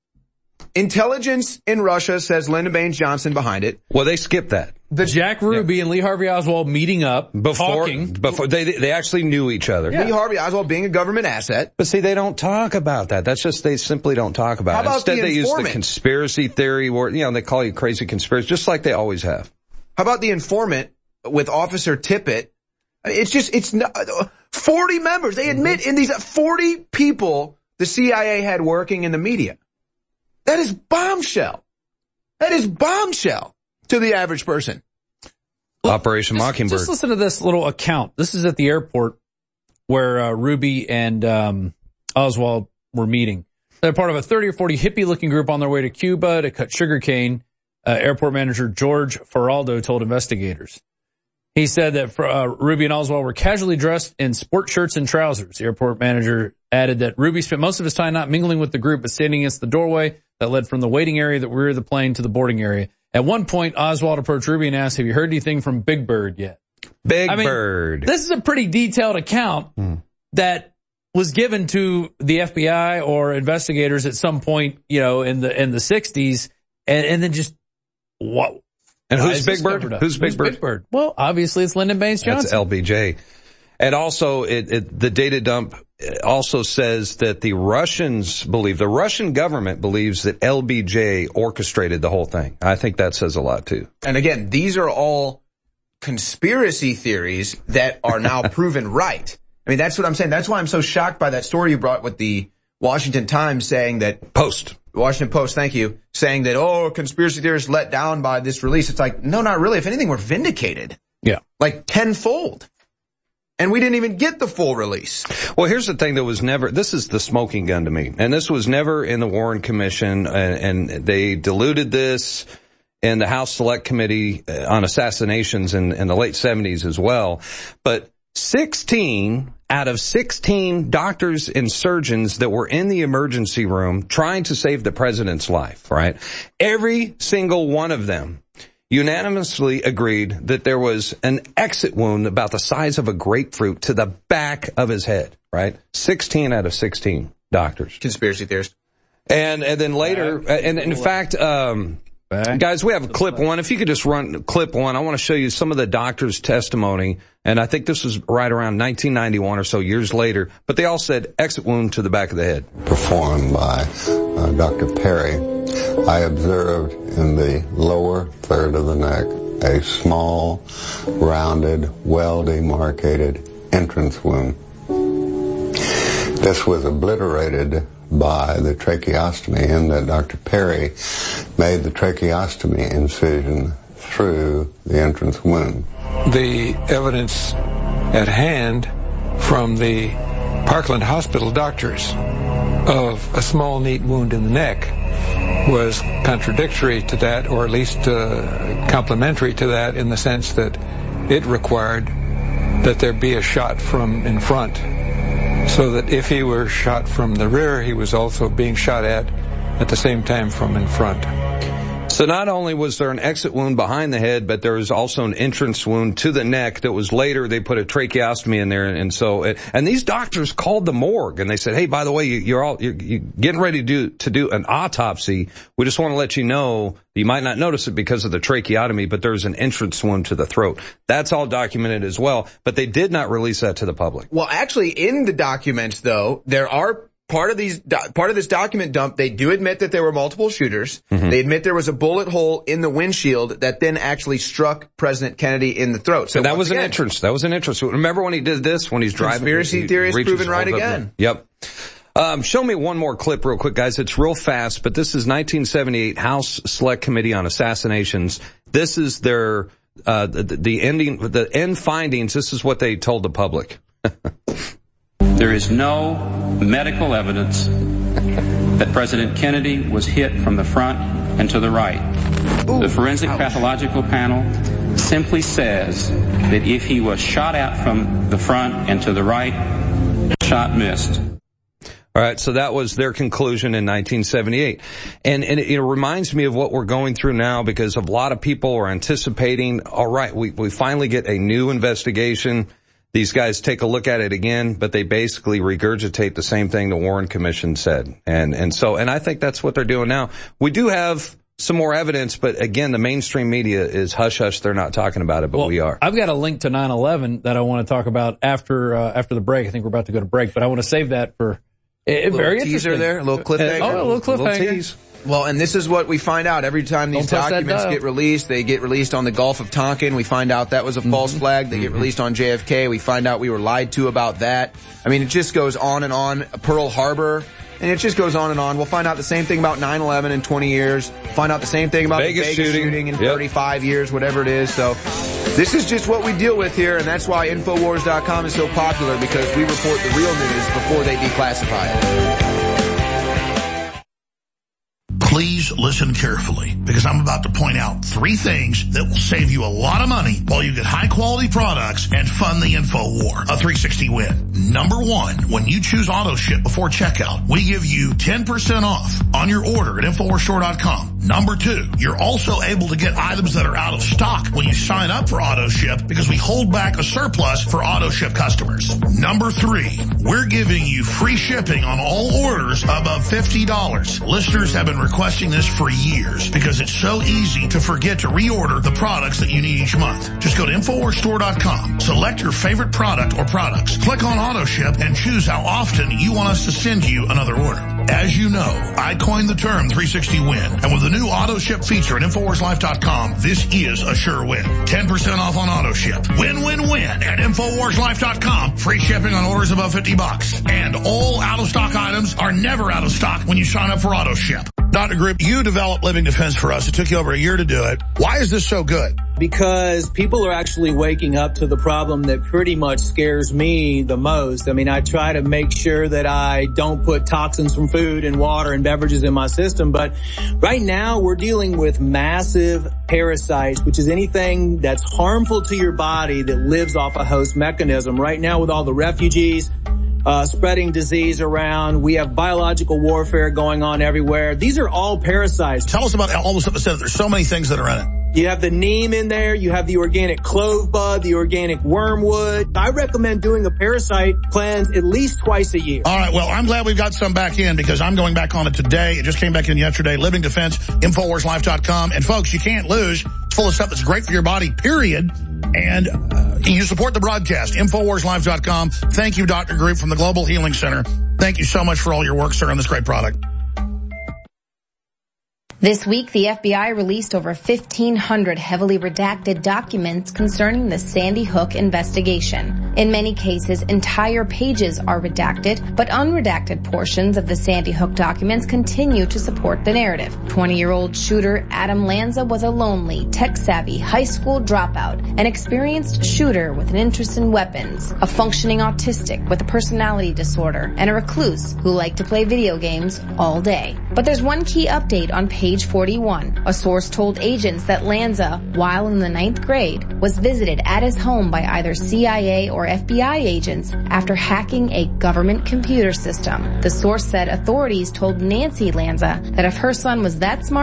Intelligence in Russia says Lyndon Baines Johnson behind it. Well, they skipped that. The Jack Ruby yeah. and Lee Harvey Oswald meeting up, before, talking. Before they they actually knew each other. Yeah. Lee Harvey Oswald being a government asset. But see, they don't talk about that. That's just, they simply don't talk about How it. About Instead, the they use informant? the conspiracy theory word. You know, they call you crazy conspiracy, just like they always have. How about the informant with Officer Tippit? It's just, it's not, forty members. They admit mm-hmm. in these forty people the C I A had working in the media. That is bombshell. That is bombshell to the average person. Operation just, Mockingbird. Just listen to this little account. This is at the airport where uh, Ruby and um, Oswald were meeting. They're part of a thirty or forty hippie-looking group on their way to Cuba to cut sugarcane. Uh, airport manager George Feraldo told investigators. He said that for, uh, Ruby and Oswald were casually dressed in sport shirts and trousers. The airport manager added that Ruby spent most of his time not mingling with the group, but standing against the doorway that led from the waiting area that rear the plane to the boarding area. At one point, Oswald approached Ruby and asked, have you heard anything from Big Bird yet? Big I mean, Bird. This is a pretty detailed account mm. that was given to the F B I or investigators at some point, you know, in the in the sixties, and, and then just what? And who's Big Bird? Who's Big who's Bird? Big Bird? Well, obviously it's Lyndon Baines Johnson. That's L B J. And also, it, it, the data dump also says that the Russians believe, the Russian government believes that L B J orchestrated the whole thing. I think that says a lot, too. And again, these are all conspiracy theories that are now proven right. I mean, that's what I'm saying. That's why I'm so shocked by that story you brought with the Washington Times saying that... Post. Washington Post, thank you, saying that, oh, conspiracy theorists let down by this release. It's like, no, not really. If anything, we're vindicated. Yeah. Like tenfold. And we didn't even get the full release. Well, here's the thing that was never, this is the smoking gun to me. And this was never in the Warren Commission, and, and they diluted this in the House Select Committee on Assassinations in, in the late seventies as well. But sixteen out of sixteen doctors and surgeons that were in the emergency room trying to save the president's life, right? Every single one of them unanimously agreed that there was an exit wound about the size of a grapefruit to the back of his head, right? sixteen out of sixteen doctors. Conspiracy theorists. And, and then later, and in fact, um, guys, we have clip one. If you could just run clip one, I want to show you some of the doctor's testimony. And I think this was right around nineteen ninety-one or so, years later. But they all said exit wound to the back of the head. Performed by uh, Doctor Perry. I observed in the lower third of the neck a small, rounded, well-demarcated entrance wound. This was obliterated by the tracheostomy, in that Doctor Perry made the tracheostomy incision through the entrance wound. The evidence at hand from the Parkland Hospital doctors of a small, neat wound in the neck was contradictory to that, or at least uh, complementary to that, in the sense that it required that there be a shot from in front, so that if he were shot from the rear, he was also being shot at at the same time from in front. So not only was there an exit wound behind the head, but there was also an entrance wound to the neck that was later, they put a tracheostomy in there. And so, and these doctors called the morgue and they said, hey, by the way, you're all, you're, you're getting ready to do, to do an autopsy. We just want to let you know, you might not notice it because of the tracheotomy, but there's an entrance wound to the throat. That's all documented as well, but they did not release that to the public. Well, actually, in the documents, though, there are part of these, part of this document dump, they do admit that there were multiple shooters. Mm-hmm. They admit there was a bullet hole in the windshield that then actually struck President Kennedy in the throat. So and that was again, an entrance. That was an entrance. Remember when he did this, when he's driving? Conspiracy theorist proven right again. Yep. Um, show me one more clip real quick, guys. It's real fast, but this is nineteen seventy-eight House Select Committee on Assassinations. This is their, uh, the, the ending, the end findings. This is what they told the public. There is no medical evidence that President Kennedy was hit from the front and to the right. Ooh, the forensic ouch. pathological panel simply says that if he was shot at from the front and to the right, shot missed. All right, so that was their conclusion in nineteen seventy-eight. And, and it, it reminds me of what we're going through now because a lot of people are anticipating, all right, we, we finally get a new investigation. These guys take a look at it again, but they basically regurgitate the same thing the Warren Commission said. And, and so, and I think that's what they're doing now. We do have some more evidence, but again, the mainstream media is hush hush. They're not talking about it, but well, we are. I've got a link to nine eleven that I want to talk about after, uh, after the break. I think we're about to go to break, but I want to save that for a very teaser there, a little cliffhanger. Oh, a little cliffhanger. A little tease. Well, and this is what we find out every time these documents get released. They get released on the Gulf of Tonkin. We find out that was a mm-hmm. false flag. They mm-hmm. get released on J F K. We find out we were lied to about that. I mean, it just goes on and on. Pearl Harbor. And it just goes on and on. We'll find out the same thing about nine eleven in twenty years. Find out the same thing about Vegas the Vegas shooting, shooting in yep. thirty-five years, whatever it is. So this is just what we deal with here, and that's why Infowars dot com is so popular, because we report the real news before they declassify it. Please listen carefully, because I'm about to point out three things that will save you a lot of money while you get high quality products and fund the info war. A three sixty win. Number one, when you choose auto ship before checkout, we give you ten percent off on your order at Infowars Store dot com. Number two, you're also able to get items that are out of stock when you sign up for auto ship, because we hold back a surplus for auto ship customers. Number three, we're giving you free shipping on all orders above fifty dollars. Listeners have been requesting this for years because it's so easy to forget to reorder the products that you need each month. Just go to Infowars Store dot com, select your favorite product or products, click on auto ship, and choose how often you want us to send you another order. As you know, I coined the term three sixty win, and with the new auto ship feature at Infowars Life dot com, this is a sure win. ten percent off on auto ship. Win, win, win at Infowars Life dot com. Free shipping on orders above fifty bucks. And all out-of-stock items are never out of stock when you sign up for auto ship. Doctor Group, you developed Living Defense for us. It took you over a year to do it. Why is this so good? Because people are actually waking up to the problem that pretty much scares me the most. I mean, I try to make sure that I don't put toxins from food and water and beverages in my system, but right now we're dealing with massive parasites, which is anything that's harmful to your body that lives off a host mechanism. Right now, with all the refugees Uh, spreading disease around, we have biological warfare going on everywhere. These are all parasites. Tell us about all the stuff that said there's so many things that are in it. You have the neem in there. You have the organic clove bud, the organic wormwood. I recommend doing a parasite cleanse at least twice a year. All right. Well, I'm glad we've got some back in, because I'm going back on it today. It just came back in yesterday. Living Defense, Infowars Life dot com. And folks, you can't lose. It's full of stuff that's great for your body, period. And uh, you support the broadcast, Infowars Life dot com. Thank you, Doctor Group from the Global Healing Center. Thank you so much for all your work, sir, on this great product. This week, the F B I released over fifteen hundred heavily redacted documents concerning the Sandy Hook investigation. In many cases, entire pages are redacted, but unredacted portions of the Sandy Hook documents continue to support the narrative. twenty-year-old shooter Adam Lanza was a lonely, tech-savvy high school dropout, an experienced shooter with an interest in weapons, a functioning autistic with a personality disorder, and a recluse who liked to play video games all day. But there's one key update on page forty-one. A source told agents that Lanza, while in the ninth grade, was visited at his home by either C I A or F B I agents after hacking a government computer system. The source said authorities told Nancy Lanza that if her son was that smart,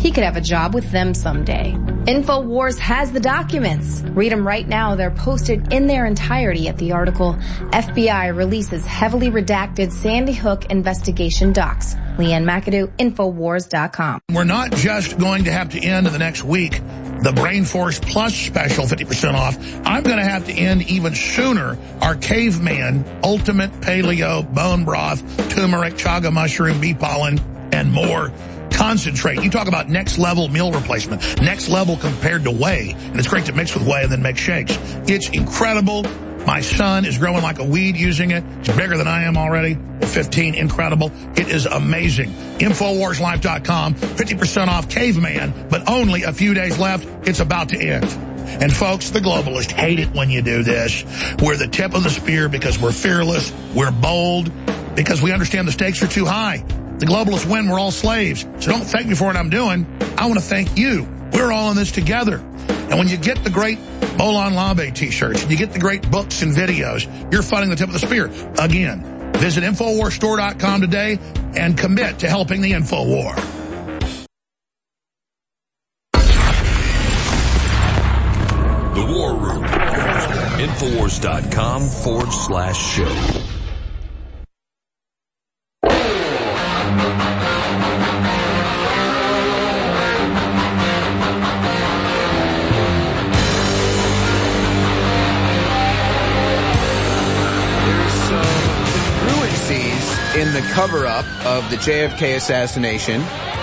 he could have a job with them someday. InfoWars has the documents. Read them right now. They're posted in their entirety at the article, F B I releases heavily redacted Sandy Hook investigation docs. Leanne McAdoo, Infowars dot com. We're not just going to have to end in the next week the Brain Force Plus special, fifty percent off. I'm going to have to end even sooner our Caveman Ultimate Paleo Bone Broth, Turmeric, Chaga Mushroom, Bee Pollen, and more concentrate. You talk about next level meal replacement, next level compared to whey. And it's great to mix with whey and then make shakes. It's incredible. My son is growing like a weed using it. He's bigger than I am already. fifteen, incredible. It is amazing. Infowars Life dot com, fifty percent off Caveman, but only a few days left. It's about to end. And folks, the globalists hate it when you do this. We're the tip of the spear because we're fearless, we're bold, because we understand the stakes are too high. The globalists win, we're all slaves. So don't thank me for what I'm doing. I want to thank you. We're all in this together. And when you get the great Bolon Labe t-shirts, and you get the great books and videos, you're funding the tip of the spear. Again, visit Infowars Store dot com today and commit to helping the InfoWar. The War Room. Infowars.com forward slash show. In the cover-up of the J F K assassination,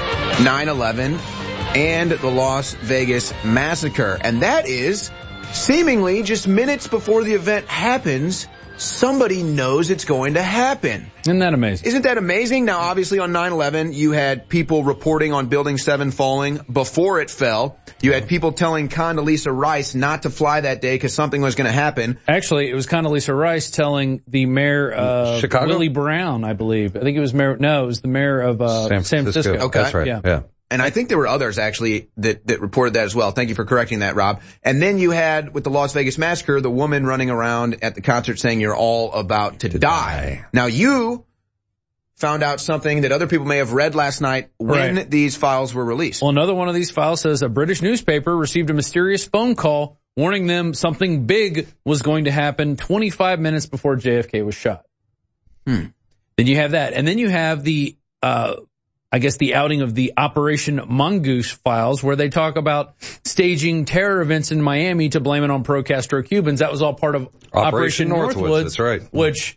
nine eleven, and the Las Vegas massacre. And that is, seemingly just minutes before the event happens, somebody knows it's going to happen. Isn't that amazing? Isn't that amazing? Now, obviously, on nine eleven, you had people reporting on Building seven falling before it fell. You had people telling Condoleezza Rice not to fly that day because something was going to happen. Actually, it was Condoleezza Rice telling the mayor of Chicago? Willie Brown, I believe. I think it was mayor, no, it was the mayor of uh, San Francisco. San Francisco. Okay. That's right. Yeah. yeah. And I think there were others, actually, that, that reported that as well. Thank you for correcting that, Rob. And then you had, with the Las Vegas massacre, the woman running around at the concert saying you're all about to, to die. die. Now, you found out something that other people may have read last night when right. these files were released. Well, another one of these files says a British newspaper received a mysterious phone call warning them something big was going to happen twenty-five minutes before J F K was shot. Hmm. Then you have that. And then you have the, uh, I guess the outing of the Operation Mongoose files, where they talk about staging terror events in Miami to blame it on pro-Castro Cubans. That was all part of Operation, Operation Northwoods, Northwoods. That's right. Which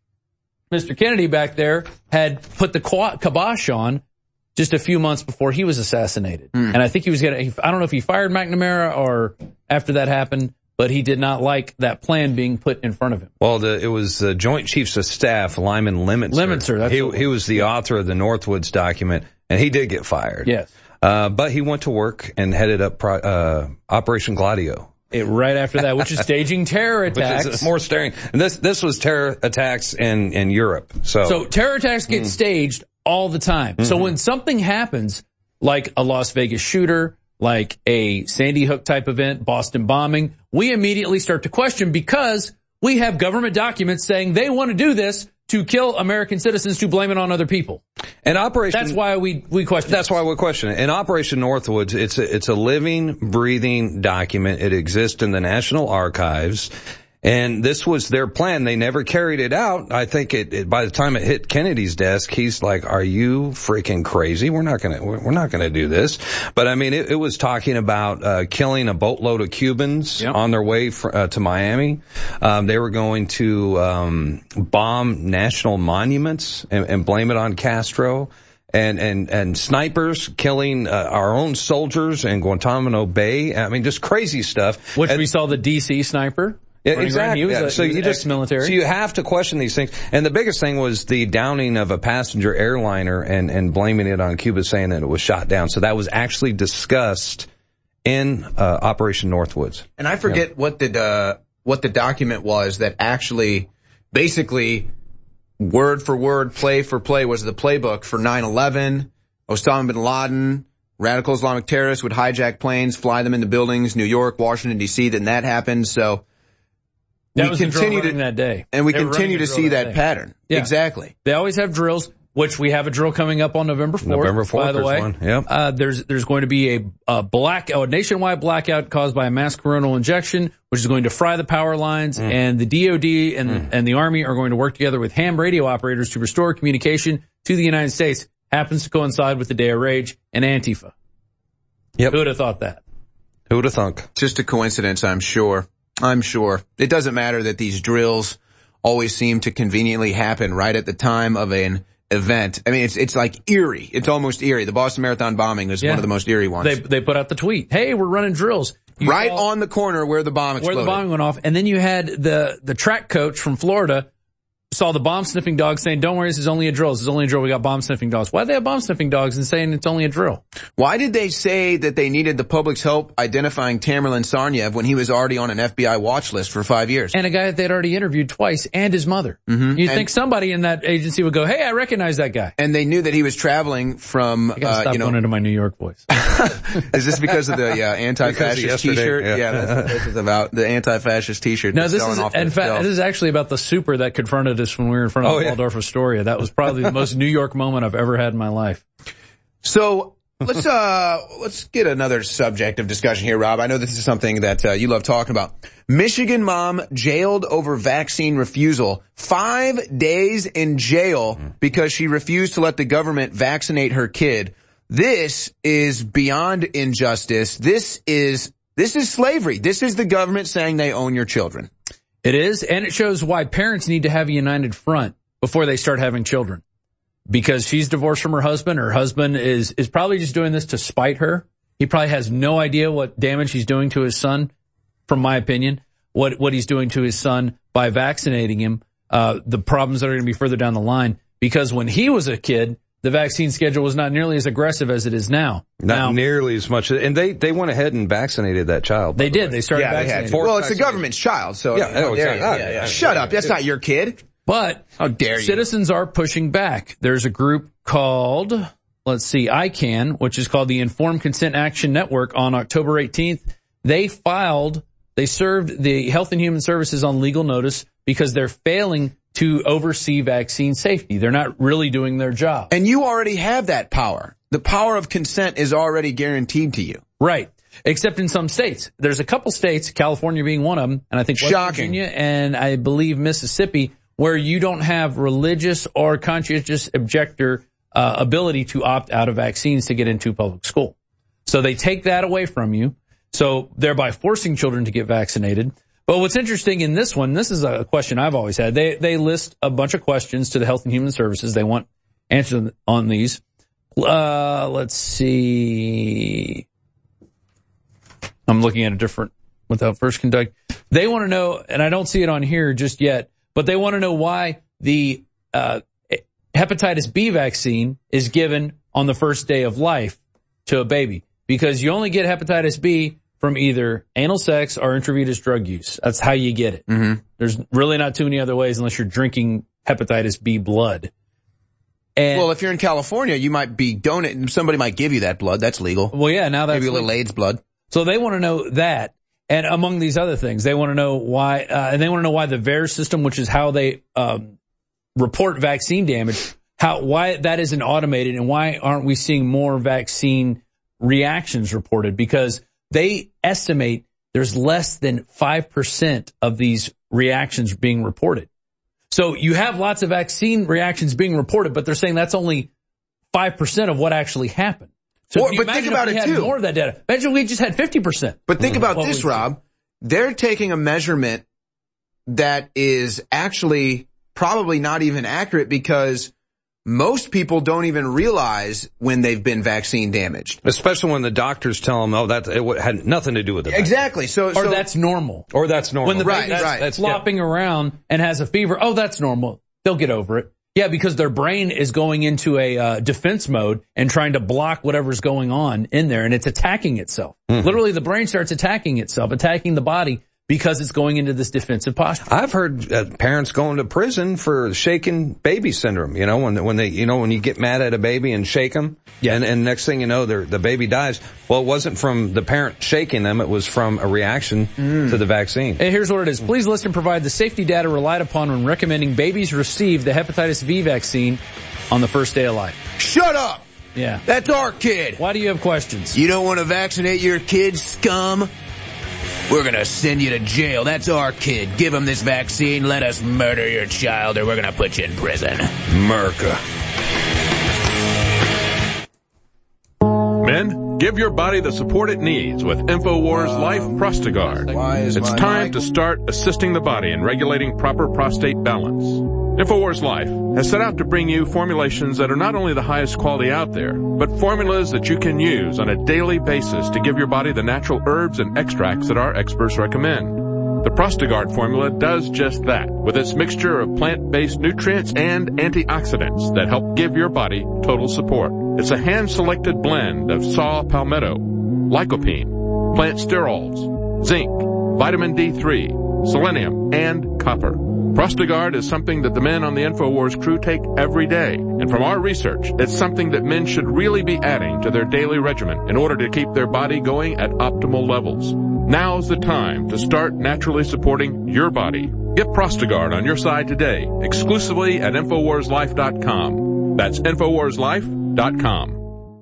Mister Kennedy back there had put the kibosh on just a few months before he was assassinated. Mm. And I think he was going to, I don't know if he fired McNamara or after that happened, but he did not like that plan being put in front of him. Well, the, it was the Joint Chiefs of Staff, Lyman Lemitzer. Lemitzer, that's he, he was the author of the Northwoods document, and he did get fired. Yes. Uh, but he went to work and headed up pro, uh, Operation Gladio. It, right after that, which is staging terror attacks. Which is more staring. And this, this was terror attacks in, in Europe. So, so terror attacks get mm. staged all the time. Mm-hmm. So when something happens, like a Las Vegas shooter, like a Sandy Hook type event, Boston bombing, we immediately start to question because we have government documents saying they want to do this to kill American citizens, to blame it on other people. And Operation, that's why we, we question That's it. why we question it. In Operation Northwoods, it's a, it's a living, breathing document. It exists in the National Archives. And this was their plan. They never carried it out. I think it, it by the time it hit Kennedy's desk, he's like, are you freaking crazy? We're not gonna, we're not gonna do this. But I mean, it, it was talking about, uh, killing a boatload of Cubans yep. on their way for, uh, to Miami. Um, they were going to, um, bomb national monuments and, and blame it on Castro. And, and, and snipers killing, uh, our own soldiers in Guantanamo Bay. I mean, just crazy stuff. Which and, we saw the D C sniper. Yeah, exactly. He was yeah. a, so he was you just military. So you have to question these things. And the biggest thing was the downing of a passenger airliner and and blaming it on Cuba, saying that it was shot down. So that was actually discussed in uh, Operation Northwoods. And I forget yeah. what the uh, what the document was that actually, basically, word for word, play for play, was the playbook for nine eleven. Osama bin Laden, radical Islamic terrorists would hijack planes, fly them into buildings, New York, Washington D C. Then that happened. So. That we was continue the drill to that day. And we they continue to see that, that pattern. Yeah. Exactly. They always have drills. which we have a drill coming up on November fourth. November fourth, by the way. One. Yep. Uh, there's, there's going to be a, a black, a nationwide blackout caused by a mass coronal injection, which is going to fry the power lines, mm. and the D O D and, mm. and the Army are going to work together with ham radio operators to restore communication to the United States. Happens to coincide with the Day of Rage and Antifa. Yep. Who would have thought that? Who would have thunk? Just a coincidence, I'm sure. I'm sure. It doesn't matter that these drills always seem to conveniently happen right at the time of an event. I mean, it's it's like eerie. It's almost eerie. The Boston Marathon bombing was yeah. one of the most eerie ones. They they put out the tweet, hey, we're running drills. You right saw, on the corner where the bomb exploded. Where the bomb went off. And then you had the, the track coach from Florida saw the bomb-sniffing dog saying, don't worry, this is only a drill. This is only a drill. We got bomb-sniffing dogs. Why did they have bomb-sniffing dogs and saying it's only a drill? Why did they say that they needed the public's help identifying Tamerlan Tsarnaev when he was already on an F B I watch list for five years? And a guy that they'd already interviewed twice, and his mother. Mm-hmm. You'd think somebody in that agency would go, hey, I recognize that guy. And they knew that he was traveling from, I gotta uh, stop you know. going into my New York voice. Is this because of the uh, anti-fascist t-shirt? Yeah, yeah that's what this is about. The anti-fascist t-shirt. No, this is, in fact, this is actually about the super that confronted us when we were in front of Oh, the yeah. Waldorf Astoria. That was probably the most New York moment I've ever had in my life. So let's uh let's get another subject of discussion here, Rob. I know this is something that uh, you love talking about. Michigan mom jailed over vaccine refusal. Five days in jail because she refused to let the government vaccinate her kid. This is beyond injustice. This is this is slavery. This is the government saying they own your children. It is, and it shows why parents need to have a united front before they start having children. Because she's divorced from her husband. Her husband is, is probably just doing this to spite her. He probably has no idea what damage he's doing to his son, from my opinion, what, what he's doing to his son by vaccinating him, uh, the problems that are going to be further down the line. Because when he was a kid, the vaccine schedule was not nearly as aggressive as it is now. Not now, nearly as much. And they, they went ahead and vaccinated that child. They the did. way. They started yeah, vaccinating. They had well, it's the government's child, so. Yeah, oh, exactly. yeah, yeah. Shut up. That's not your kid. But how dare you? Citizens are pushing back. There's a group called, let's see, I CAN, which is called the Informed Consent Action Network. On October eighteenth, they filed, they served the Health and Human Services on legal notice because they're failing to oversee vaccine safety. They're not really doing their job. And you already have that power. The power of consent is already guaranteed to you. Right. Except in some states. There's a couple states, California being one of them, and I think West Shocking. Virginia and I believe Mississippi, where you don't have religious or conscientious objector uh, ability to opt out of vaccines to get into public school. So they take that away from you, so thereby forcing children to get vaccinated. But what's interesting in this one, this is a question I've always had. They they list a bunch of questions to the Health and Human Services. They want answers on these. Uh, let's see. I'm looking at a different, without first conduct. They want to know, and I don't see it on here just yet, but they want to know why the uh hepatitis B vaccine is given on the first day of life to a baby. Because you only get hepatitis B from either anal sex or intravenous drug use. That's how you get it. Mm-hmm. There's really not too many other ways unless you're drinking hepatitis B blood. And well, if you're in California, you might be donating, somebody might give you that blood. That's legal. Well, yeah, now that's maybe a little legal. AIDS blood. So they want to know that. And among these other things, they want to know why, uh, and they want to know why the V A E R S system, which is how they, um, report vaccine damage, how, why that isn't automated and why aren't we seeing more vaccine reactions reported? Because they estimate there's less than five percent of these reactions being reported. So you have lots of vaccine reactions being reported, but they're saying that's only five percent of what actually happened. So Or, but think about if we it had too. more of that data. Imagine we just had fifty percent. But think about What this, we- Rob. They're taking a measurement that is actually probably not even accurate because most people don't even realize when they've been vaccine damaged. Especially when the doctors tell them, oh, that it had nothing to do with it. Exactly. So, Or so that's normal. Or that's normal. When the Right, baby's right. That's- flopping around and has a fever, oh, that's normal. They'll get over it. Yeah, because their brain is going into a uh, defense mode and trying to block whatever's going on in there, and it's attacking itself. Mm-hmm. Literally, the brain starts attacking itself, attacking the body because it's going into this defensive posture. I've heard uh, parents going to prison for shaken baby syndrome. You know, when when they, you know, when you get mad at a baby and shake them, yeah. and, and next thing you know, the baby dies. Well, it wasn't from the parent shaking them; it was from a reaction mm. to the vaccine. And here's what it is: please list and provide the safety data relied upon when recommending babies receive the hepatitis B vaccine. on the first day of life. Shut up! Yeah. That's our kid. Why do you have questions? You don't want to vaccinate your kid, scum? We're going to send you to jail. That's our kid. Give him this vaccine. Let us murder your child, or we're going to put you in prison. Merca. Men, give your body the support it needs with InfoWars Life Prostagard. It's time to start assisting the body in regulating proper prostate balance. InfoWars Life has set out to bring you formulations that are not only the highest quality out there, but formulas that you can use on a daily basis to give your body the natural herbs and extracts that our experts recommend. The Prostagard formula does just that, with its mixture of plant-based nutrients and antioxidants that help give your body total support. It's a hand-selected blend of saw palmetto, lycopene, plant sterols, zinc, vitamin D three, selenium, and copper. Prostagard is something that the men on the InfoWars crew take every day. And from our research, it's something that men should really be adding to their daily regimen in order to keep their body going at optimal levels. Now's the time to start naturally supporting your body. Get Prostagard on your side today, exclusively at InfoWars Life dot com. That's InfoWars Life dot com.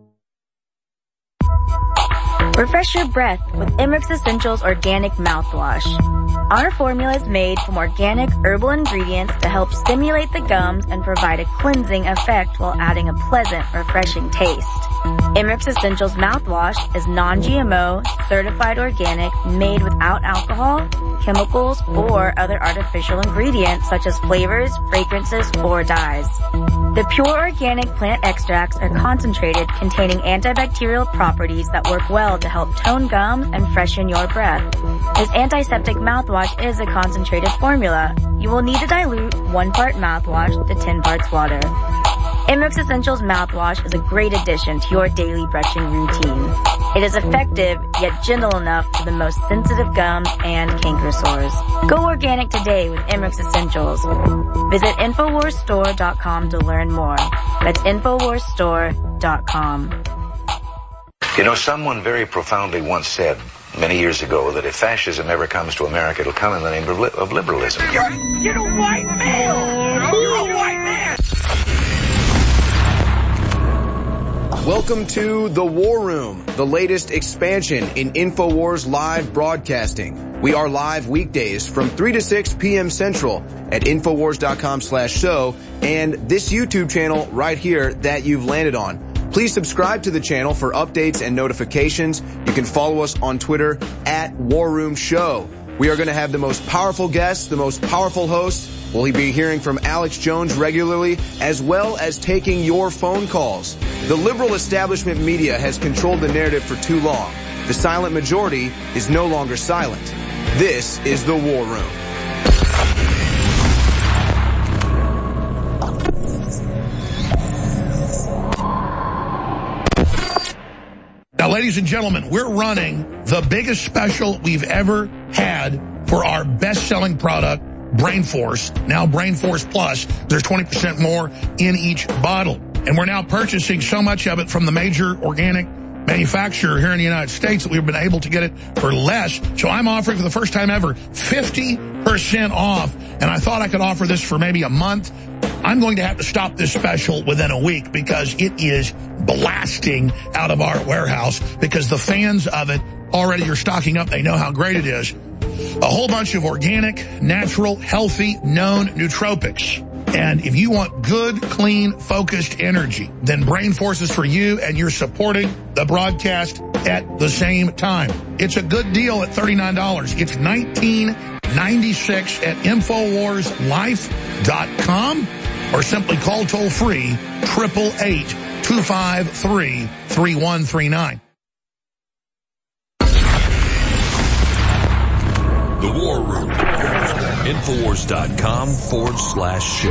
Refresh your breath with Emmerich Essentials Organic Mouthwash. Our formula is made from organic herbal ingredients to help stimulate the gums and provide a cleansing effect while adding a pleasant, refreshing taste. Emmerich Essentials Mouthwash is non-G M O, certified organic, made without alcohol, chemicals, or other artificial ingredients such as flavors, fragrances, or dyes. The pure organic plant extracts are concentrated, containing antibacterial properties that work well to help tone gums and freshen your breath. This antiseptic mouthwash is a concentrated formula. You will need to dilute one part mouthwash to ten parts water. Emmerich Essentials Mouthwash is a great addition to your daily brushing routine. It is effective, yet gentle enough for the most sensitive gums and canker sores. Go organic today with Emmerich Essentials. Visit Infowars Store dot com to learn more. That's Infowars Store dot com. You know, someone very profoundly once said many years ago that if fascism ever comes to America, it'll come in the name of, li- of liberalism. You're, you're a white male! You're a white man! Welcome to The War Room, the latest expansion in InfoWars live broadcasting. We are live weekdays from three to six p.m. Central at Infowars dot com slash show and this YouTube channel right here that you've landed on. Please subscribe to the channel for updates and notifications. You can follow us on Twitter at War Room Show. We are going to have the most powerful guests, the most powerful hosts. We'll be hearing from Alex Jones regularly, as well as taking your phone calls. The liberal establishment media has controlled the narrative for too long. The silent majority is no longer silent. This is The War Room. Now, ladies and gentlemen, we're running the biggest special we've ever had for our best-selling product, Brain Force, now Brain Force Plus. There's twenty percent more in each bottle. And we're now purchasing so much of it from the major organic manufacturer here in the United States that we've been able to get it for less. So I'm offering for the first time ever fifty percent off. And I thought I could offer this for maybe a month. I'm going to have to stop this special within a week because it is blasting out of our warehouse because the fans of it already are stocking up. They know how great it is. A whole bunch of organic, natural, healthy, known nootropics. And if you want good, clean, focused energy, then Brain Force is for you, and you're supporting the broadcast at the same time. It's a good deal at thirty-nine dollars. It's nineteen ninety-six at Infowars Life dot com, or simply call toll-free eight eight eight, two five three, three one three nine. The War Room. Infowars dot com forward slash show.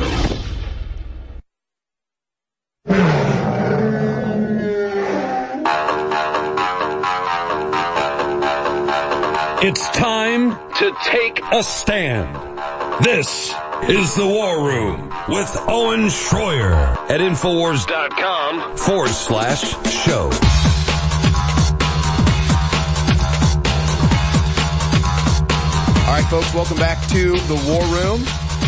It's time to take a stand. This is The War Room with Owen Schroyer at Infowars dot com forward slash show. All right, folks, welcome back to The War Room.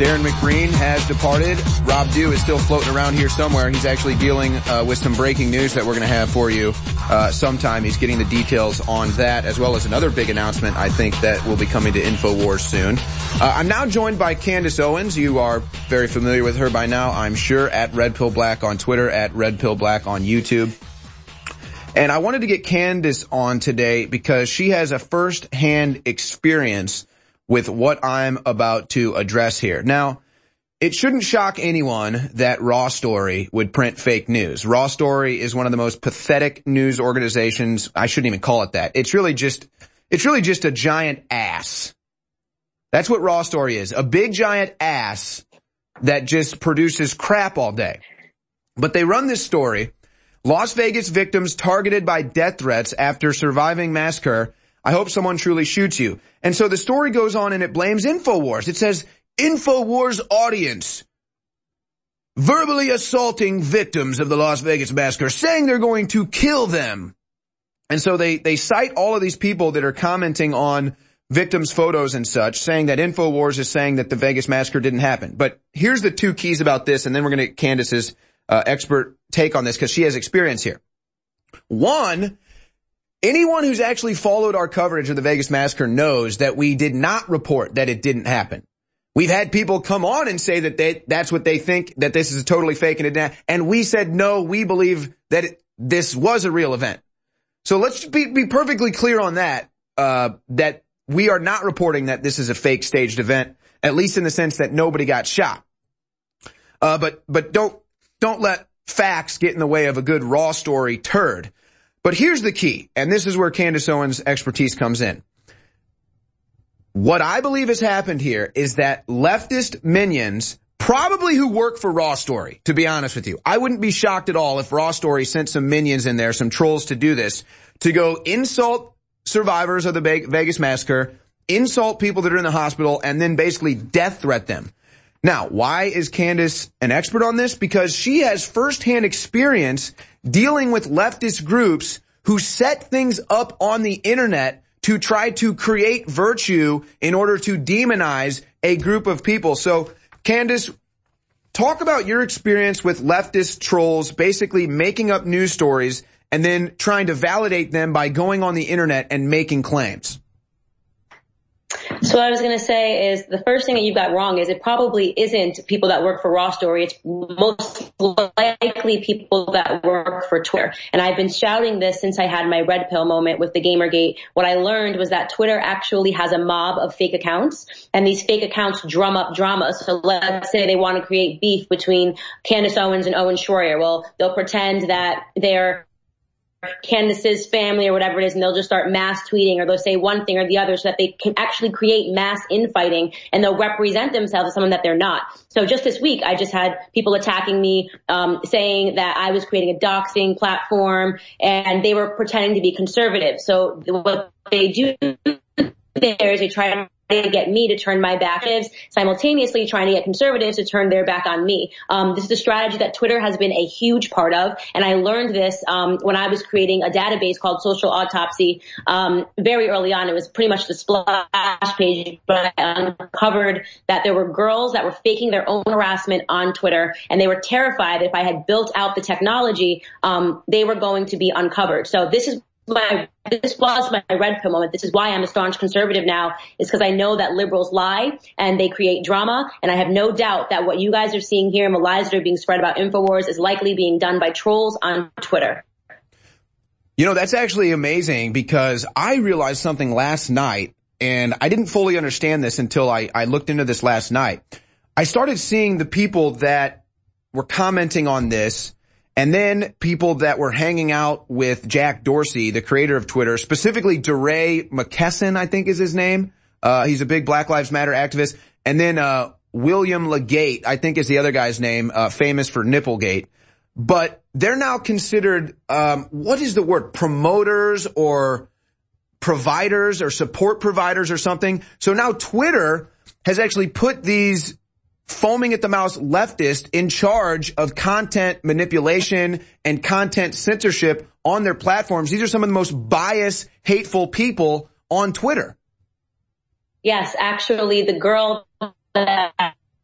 Darren McBreen has departed. Rob Dew is still floating around here somewhere. He's actually dealing uh, with some breaking news that we're going to have for you uh, sometime. He's getting the details on that, as well as another big announcement, I think, that will be coming to InfoWars soon. Uh, I'm now joined by Candace Owens. You are very familiar with her by now, I'm sure, at Red Pill Black on Twitter, at Red Pill Black on YouTube. And I wanted to get Candace on today because she has a first-hand experience with what I'm about to address here. Now, it shouldn't shock anyone that Raw Story would print fake news. Raw Story is one of the most pathetic news organizations. I shouldn't even call it that. It's really just, it's really just a giant ass. That's what Raw Story is. A big giant ass that just produces crap all day. But they run this story. Las Vegas victims targeted by death threats after surviving massacre. I hope someone truly shoots you. And so the story goes on and it blames InfoWars. It says, InfoWars audience verbally assaulting victims of the Las Vegas massacre, saying they're going to kill them. And so they, they cite all of these people that are commenting on victims' photos and such, saying that InfoWars is saying that the Vegas massacre didn't happen. But here's the two keys about this, and then we're going to get Candace's uh, expert take on this because she has experience here. One, anyone who's actually followed our coverage of the Vegas massacre knows that we did not report that it didn't happen. We've had people come on and say that they, that's what they think, that this is totally fake and it didn't. And we said, no, we believe that it, this was a real event. So let's be, be perfectly clear on that, uh, that we are not reporting that this is a fake staged event, at least in the sense that nobody got shot. Uh, but, but don't, don't let facts get in the way of a good Raw Story turd. But here's the key, and this is where Candace Owens' expertise comes in. What I believe has happened here is that leftist minions, probably who work for Raw Story, to be honest with you. I wouldn't be shocked at all if Raw Story sent some minions in there, some trolls to do this, to go insult survivors of the Vegas massacre, insult people that are in the hospital, and then basically death threat them. Now, why is Candace an expert on this? Because she has firsthand experience dealing with leftist groups who set things up on the internet to try to create virtue in order to demonize a group of people. So, Candace, talk about your experience with leftist trolls basically making up news stories and then trying to validate them by going on the internet and making claims. So what I was going to say is the first thing that you got wrong is it probably isn't people that work for Raw Story. It's most likely people that work for Twitter. And I've been shouting this since I had my red pill moment with the Gamergate. What I learned was that Twitter actually has a mob of fake accounts, and these fake accounts drum up drama. So let's say they want to create beef between Candace Owens and Owen Schroyer. Well, they'll pretend that they're Candace's family or whatever it is, and they'll just start mass tweeting, or they'll say one thing or the other so that they can actually create mass infighting, and they'll represent themselves as someone that they're not. So just this week, I just had people attacking me, um, saying that I was creating a doxing platform, and they were pretending to be conservative. So what they do there is they try to get me to turn my back, simultaneously trying to get conservatives to turn their back on me. Um, this is a strategy that Twitter has been a huge part of, and I learned this um, when I was creating a database called Social Autopsy. Um, very early on, it was pretty much the splash page, but I uncovered that there were girls that were faking their own harassment on Twitter, and they were terrified that if I had built out the technology, um, they were going to be uncovered. So this is My, this was my red pill moment. This is why I'm a staunch conservative now, is because I know that liberals lie and they create drama. And I have no doubt that what you guys are seeing here and the lies that are being spread about InfoWars is likely being done by trolls on Twitter. You know, that's actually amazing because I realized something last night, and I didn't fully understand this until I, I looked into this last night. I started seeing the people that were commenting on this, and then people that were hanging out with Jack Dorsey, the creator of Twitter, specifically DeRay McKesson, I think is his name. Uh, he's a big Black Lives Matter activist. And then, uh, William Legate, I think is the other guy's name, uh, famous for Nipplegate. But they're now considered, um, what is the word? Promoters or providers or support providers or something. So now Twitter has actually put these foaming at the mouth leftists in charge of content manipulation and content censorship on their platforms. These are some of the most biased, hateful people on Twitter. Yes, actually, the girl that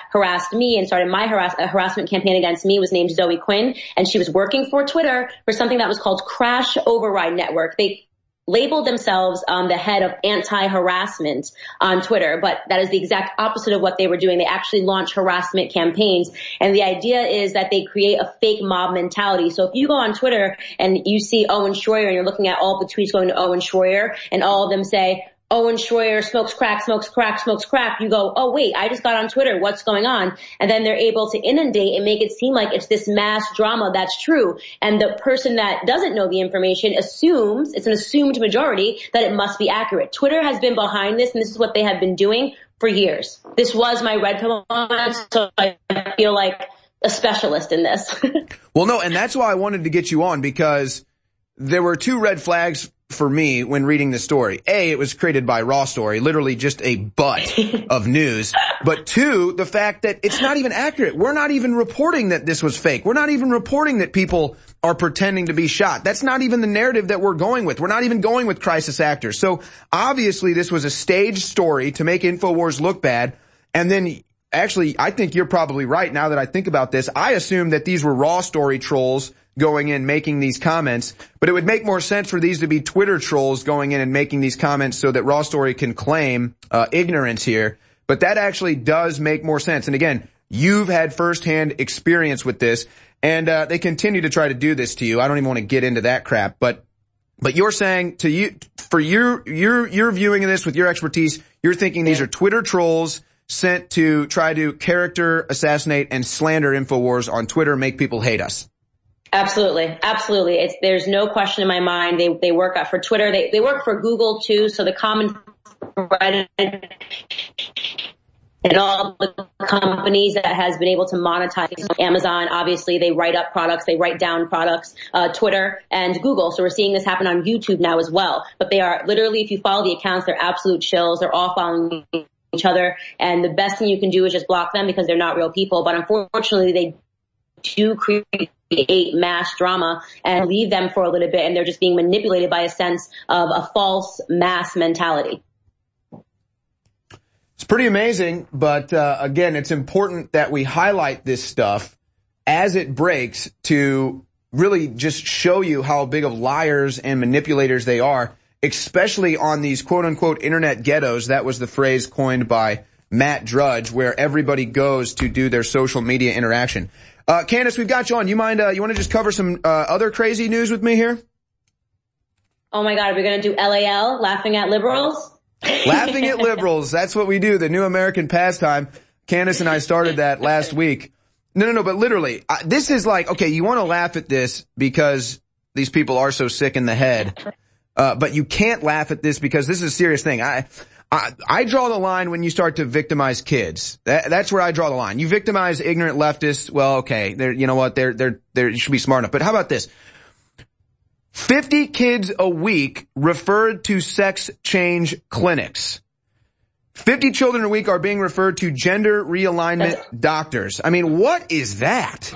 harassed me and started my harass- a harassment campaign against me was named Zoe Quinn, and she was working for Twitter for something that was called Crash Override Network. They labeled themselves um, the head of anti-harassment on Twitter, but that is the exact opposite of what they were doing. They actually launch harassment campaigns, and the idea is that they create a fake mob mentality. So if you go on Twitter and you see Owen Schroyer and you're looking at all the tweets going to Owen Schroyer and all of them say, Owen Schroyer smokes crack, smokes crack, smokes crack, you go, oh wait, I just got on Twitter, what's going on? And then they're able to inundate and make it seem like it's this mass drama that's true. And the person that doesn't know the information assumes, it's an assumed majority, that it must be accurate. Twitter has been behind this, and this is what they have been doing for years. This was my red pill moment, so I feel like a specialist in this. Well, no, and that's why I wanted to get you on, because there were two red flags for me when reading the story. A, it was created by Raw Story, literally just a butt of news. But two, the fact that it's not even accurate. We're not even reporting that this was fake. We're not even reporting that people are pretending to be shot. That's not even the narrative that we're going with. We're not even going with crisis actors. So obviously this was a staged story to make InfoWars look bad. And then actually, I think you're probably right now that I think about this. I assumed that these were Raw Story trolls going in making these comments, but it would make more sense for these to be Twitter trolls going in and making these comments so that Raw Story can claim uh, ignorance here. But that actually does make more sense. And again, you've had firsthand experience with this, and uh, they continue to try to do this to you. I don't even want to get into that crap, but but you're saying to you, for your your your viewing of this with your expertise, you're thinking these are Twitter trolls sent to try to character assassinate and slander InfoWars on Twitter, make people hate us. Absolutely. Absolutely. It's, there's no question in my mind. They, they work for Twitter. They, they work for Google too. So the common thread and all the companies that has been able to monetize Amazon, obviously they write up products, they write down products, uh, Twitter and Google. So we're seeing this happen on YouTube now as well. But they are literally, if you follow the accounts, they're absolute shills. They're all following each other. And the best thing you can do is just block them because they're not real people. But unfortunately, they do create mass drama and leave them for a little bit, and they're just being manipulated by a sense of a false mass mentality. It's pretty amazing, but uh, again, it's important that we highlight this stuff as it breaks to really just show you how big of liars and manipulators they are, especially on these quote-unquote internet ghettos. That was the phrase coined by Matt Drudge, where everybody goes to do their social media interaction. Uh, Candace, we've got you on. You mind, uh, you want to just cover some, uh, other crazy news with me here? Oh my God, are we going to do L A L, laughing at liberals? Laughing at liberals. That's what we do. The new American pastime. Candace and I started that last week. No, no, no, but literally, uh, this is like, okay, you want to laugh at this because these people are so sick in the head. Uh, but you can't laugh at this because this is a serious thing. I, I, I draw the line when you start to victimize kids. That, that's where I draw the line. You victimize ignorant leftists. Well, okay, they're, you know what? They're, they're, they're, you should be smart enough. But how about this? fifty kids a week referred to sex change clinics. fifty children a week are being referred to gender realignment doctors. I mean, what is that?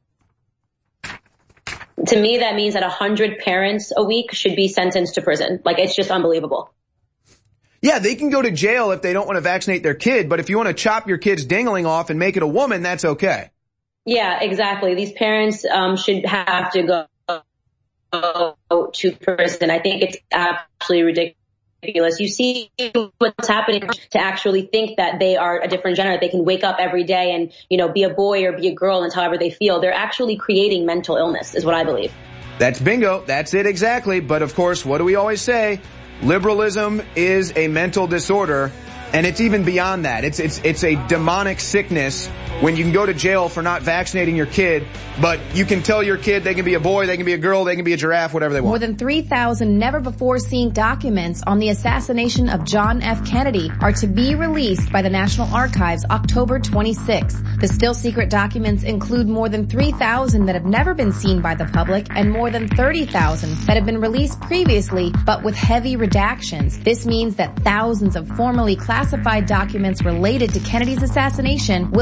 To me, that means that one hundred parents a week should be sentenced to prison. Like, it's just unbelievable. Yeah, they can go to jail if they don't want to vaccinate their kid, but if you want to chop your kid's dingling off and make it a woman, that's okay. Yeah, exactly. These parents um should have to go to prison. I think it's absolutely ridiculous. You see what's happening to actually think that they are a different gender. They can wake up every day and, you know, be a boy or be a girl and however they feel. They're actually creating mental illness is what I believe. That's bingo. That's it exactly. But of course, what do we always say? Liberalism is a mental disorder, and it's even beyond that. It's it's it's a demonic sickness when you can go to jail for not vaccinating your kid, but you can tell your kid they can be a boy, they can be a girl, they can be a giraffe, whatever they want. More than three thousand never-before-seen documents on the assassination of John F. Kennedy are to be released by the National Archives October twenty-sixth. The still-secret documents include more than three thousand that have never been seen by the public and more than thirty thousand that have been released previously but with heavy redactions. This means that thousands of formerly classified documents related to Kennedy's assassination will be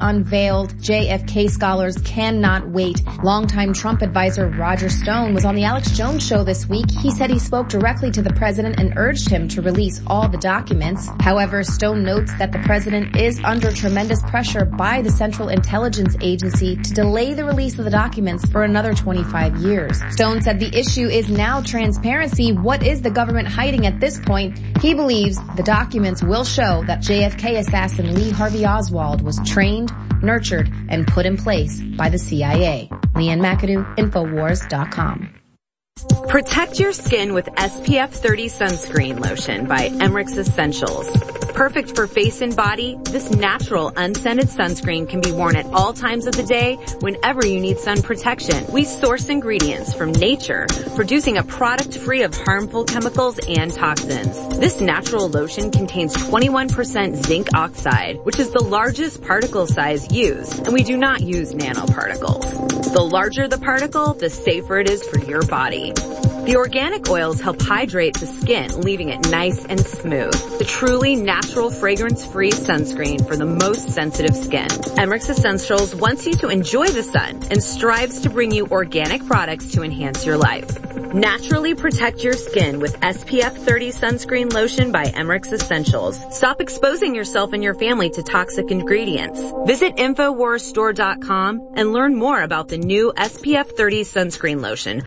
unveiled. J F K scholars cannot wait. Longtime Trump advisor Roger Stone was on the Alex Jones show this week. He said he spoke directly to the president and urged him to release all the documents. However, Stone notes that the president is under tremendous pressure by the Central Intelligence Agency to delay the release of the documents for another twenty-five years. Stone said the issue is now transparency. What is the government hiding at this point? He believes the documents will show that J F K assassin Lee Harvey Oswald was trained, nurtured, and put in place by the C I A. Leanne McAdoo, Infowars dot com. Protect your skin with S P F thirty sunscreen lotion by Emmerich Essentials. Perfect for face and body, this natural unscented sunscreen can be worn at all times of the day whenever you need sun protection. We source ingredients from nature, producing a product free of harmful chemicals and toxins. This natural lotion contains twenty-one percent zinc oxide, which is the largest particle size used, and we do not use nanoparticles. The larger the particle, the safer it is for your body. The organic oils help hydrate the skin, leaving it nice and smooth. The truly natural fragrance-free sunscreen for the most sensitive skin. Emmerich Essentials wants you to enjoy the sun and strives to bring you organic products to enhance your life. Naturally protect your skin with S P F thirty sunscreen lotion by Emmerich Essentials. Stop exposing yourself and your family to toxic ingredients. Visit Infowars Store dot com and learn more about the new S P F thirty sunscreen lotion.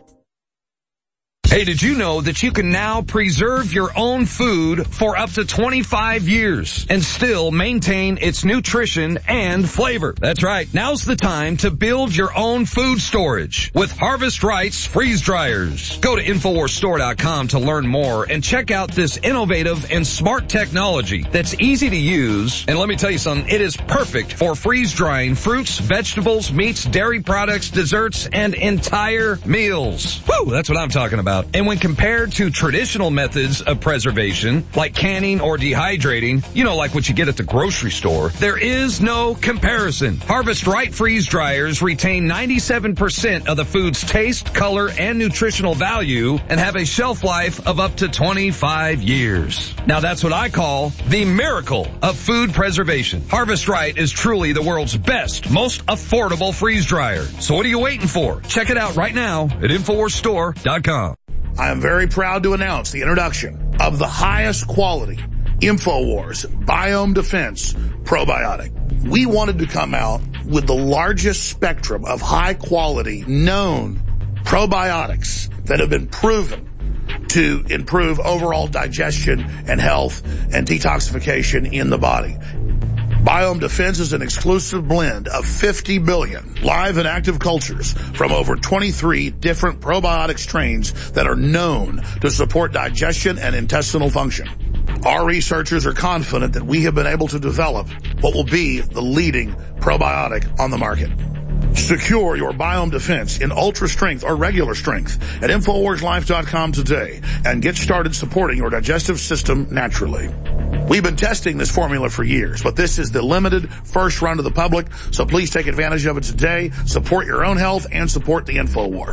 Hey, did you know that you can now preserve your own food for up to twenty-five years and still maintain its nutrition and flavor? That's right. Now's the time to build your own food storage with Harvest Rights freeze dryers. Go to Infowars Store dot com to learn more and check out this innovative and smart technology that's easy to use. And let me tell you something, it is perfect for freeze drying fruits, vegetables, meats, dairy products, desserts, and entire meals. Woo, that's what I'm talking about. And when compared to traditional methods of preservation, like canning or dehydrating, you know, like what you get at the grocery store, there is no comparison. Harvest Right freeze dryers retain ninety-seven percent of the food's taste, color, and nutritional value and have a shelf life of up to twenty-five years. Now that's what I call the miracle of food preservation. Harvest Right is truly the world's best, most affordable freeze dryer. So what are you waiting for? Check it out right now at Infowars Store dot com. I am very proud to announce the introduction of the highest quality InfoWars Biome Defense Probiotic. We wanted to come out with the largest spectrum of high quality known probiotics that have been proven to improve overall digestion and health and detoxification in the body. Biome Defense is an exclusive blend of fifty billion live and active cultures from over twenty-three different probiotic strains that are known to support digestion and intestinal function. Our researchers are confident that we have been able to develop what will be the leading probiotic on the market. Secure your Biome Defense in ultra strength or regular strength at Infowars Life dot com today and get started supporting your digestive system naturally. We've been testing this formula for years, but this is the limited first run to the public, so please take advantage of it today. Support your own health and support the InfoWar.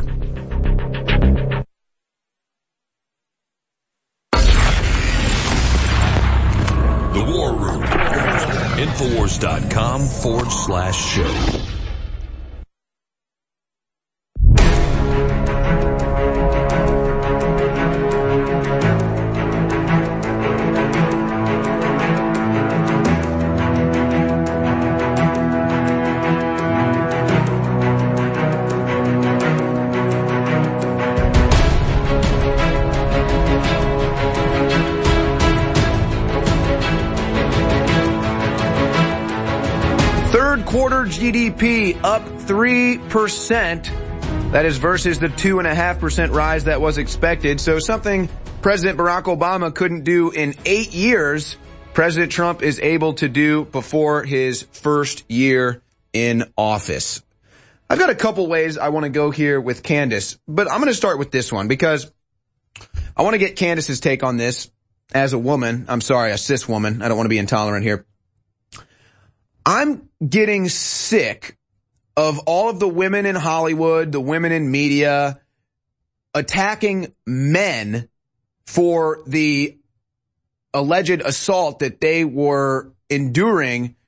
The War Room. Infowars dot com forward slash show. Quarter G D P up three percent. That is versus the two point five percent rise that was expected. So something President Barack Obama couldn't do in eight years, President Trump is able to do before his first year in office. I've got a couple ways I want to go here with Candace, but I'm going to start with this one because I want to get Candace's take on this as a woman. I'm sorry, a cis woman. I don't want to be intolerant here. I'm getting sick of all of the women in Hollywood, the women in media, attacking men for the alleged assault that they were enduring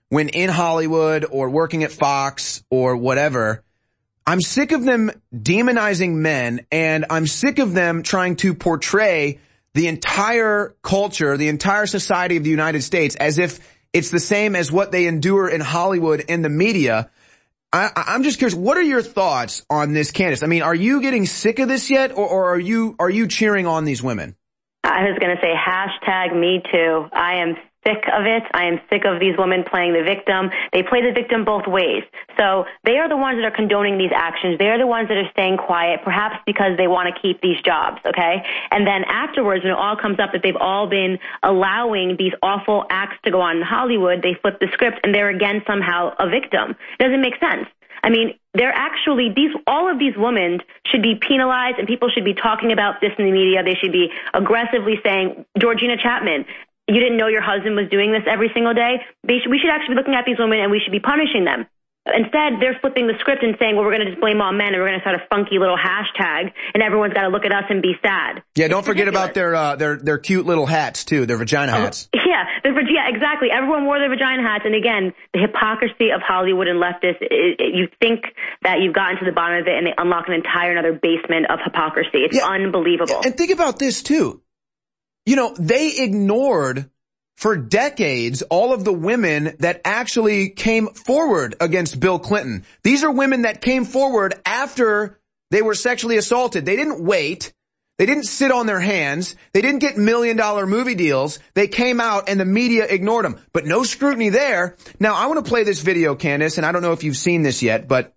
when in Hollywood or working at Fox or whatever. I'm sick of them demonizing men, and I'm sick of them trying to portray the entire culture, the entire society of the United States as if it's the same as what they endure in Hollywood in the media. I, I'm just curious, what are your thoughts on this, Candace? I mean, are you getting sick of this yet, or, or are you are you cheering on these women? I was going to say hashtag me too. I am sick of it. I am sick of these women playing the victim. They play the victim both ways. So they are the ones that are condoning these actions. They are the ones that are staying quiet, perhaps because they want to keep these jobs, okay? And then afterwards, when it all comes up that they've all been allowing these awful acts to go on in Hollywood, they flip the script and they're again somehow a victim. It doesn't make sense. I mean, they're actually, these, all of these women should be penalized, and people should be talking about this in the media. They should be aggressively saying, Georgina Chapman, you didn't know your husband was doing this every single day. They should, we should actually be looking at these women and we should be punishing them. Instead, they're flipping the script and saying, well, we're going to just blame all men and we're going to start a funky little hashtag and everyone's got to look at us and be sad. Yeah, don't it's forget ridiculous. about their, uh, their, their cute little hats too, their vagina hats. Oh, yeah, their, yeah, exactly. Everyone wore their vagina hats. And again, the hypocrisy of Hollywood and leftists, it, it, you think that you've gotten to the bottom of it and they unlock an entire another basement of hypocrisy. It's yeah. unbelievable. And think about this too. You know, they ignored for decades all of the women that actually came forward against Bill Clinton. These are women that came forward after they were sexually assaulted. They didn't wait. They didn't sit on their hands. They didn't get million dollar movie deals. They came out and the media ignored them. But no scrutiny there. Now, I want to play this video, Candace, and I don't know if you've seen this yet, but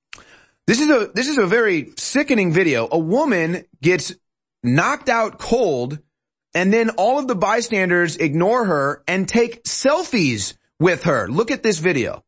this is a, this is a very sickening video. A woman gets knocked out cold, and then all of the bystanders ignore her and take selfies with her. Look at this video.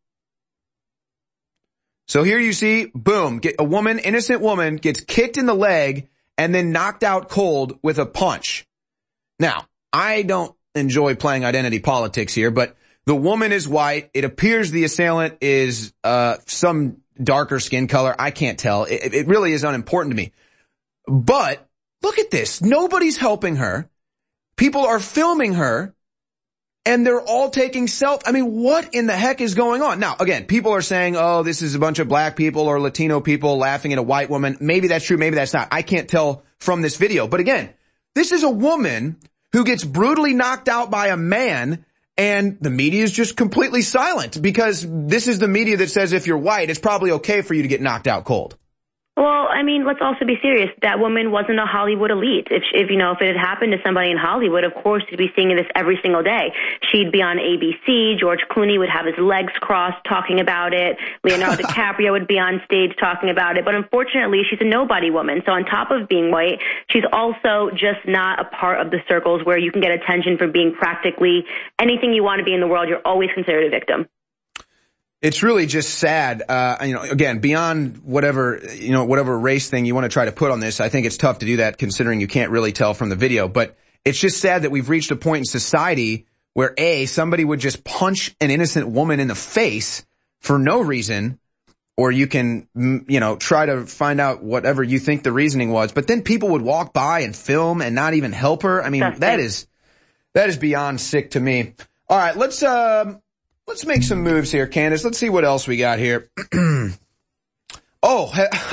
So here you see, boom, get a woman, innocent woman, gets kicked in the leg and then knocked out cold with a punch. Now, I don't enjoy playing identity politics here, but the woman is white. It appears the assailant is uh some darker skin color. I can't tell. It, it really is unimportant to me. But look at this. Nobody's helping her. People are filming her, and they're all taking self. I mean, what in the heck is going on? Now, again, people are saying, oh, this is a bunch of black people or Latino people laughing at a white woman. Maybe that's true. Maybe that's not. I can't tell from this video. But again, this is a woman who gets brutally knocked out by a man, and the media is just completely silent because this is the media that says if you're white, it's probably okay for you to get knocked out cold. Well, I mean, let's also be serious. That woman wasn't a Hollywood elite. If, if you know, if it had happened to somebody in Hollywood, of course, you'd be seeing this every single day. She'd be on A B C. George Clooney would have his legs crossed talking about it. Leonardo DiCaprio would be on stage talking about it. But unfortunately, she's a nobody woman. So on top of being white, she's also just not a part of the circles where you can get attention for being practically anything you want to be in the world. You're always considered a victim. It's really just sad. Uh, you know, again, beyond whatever, you know, whatever race thing you want to try to put on this, I think it's tough to do that considering you can't really tell from the video. But it's just sad that we've reached a point in society where A, somebody would just punch an innocent woman in the face for no reason, or you can, you know, try to find out whatever you think the reasoning was. But then people would walk by and film and not even help her. I mean, That's that it. is, that is beyond sick to me. All right, let's, um, Let's make some moves here, Candace. Let's see what else we got here. Oh,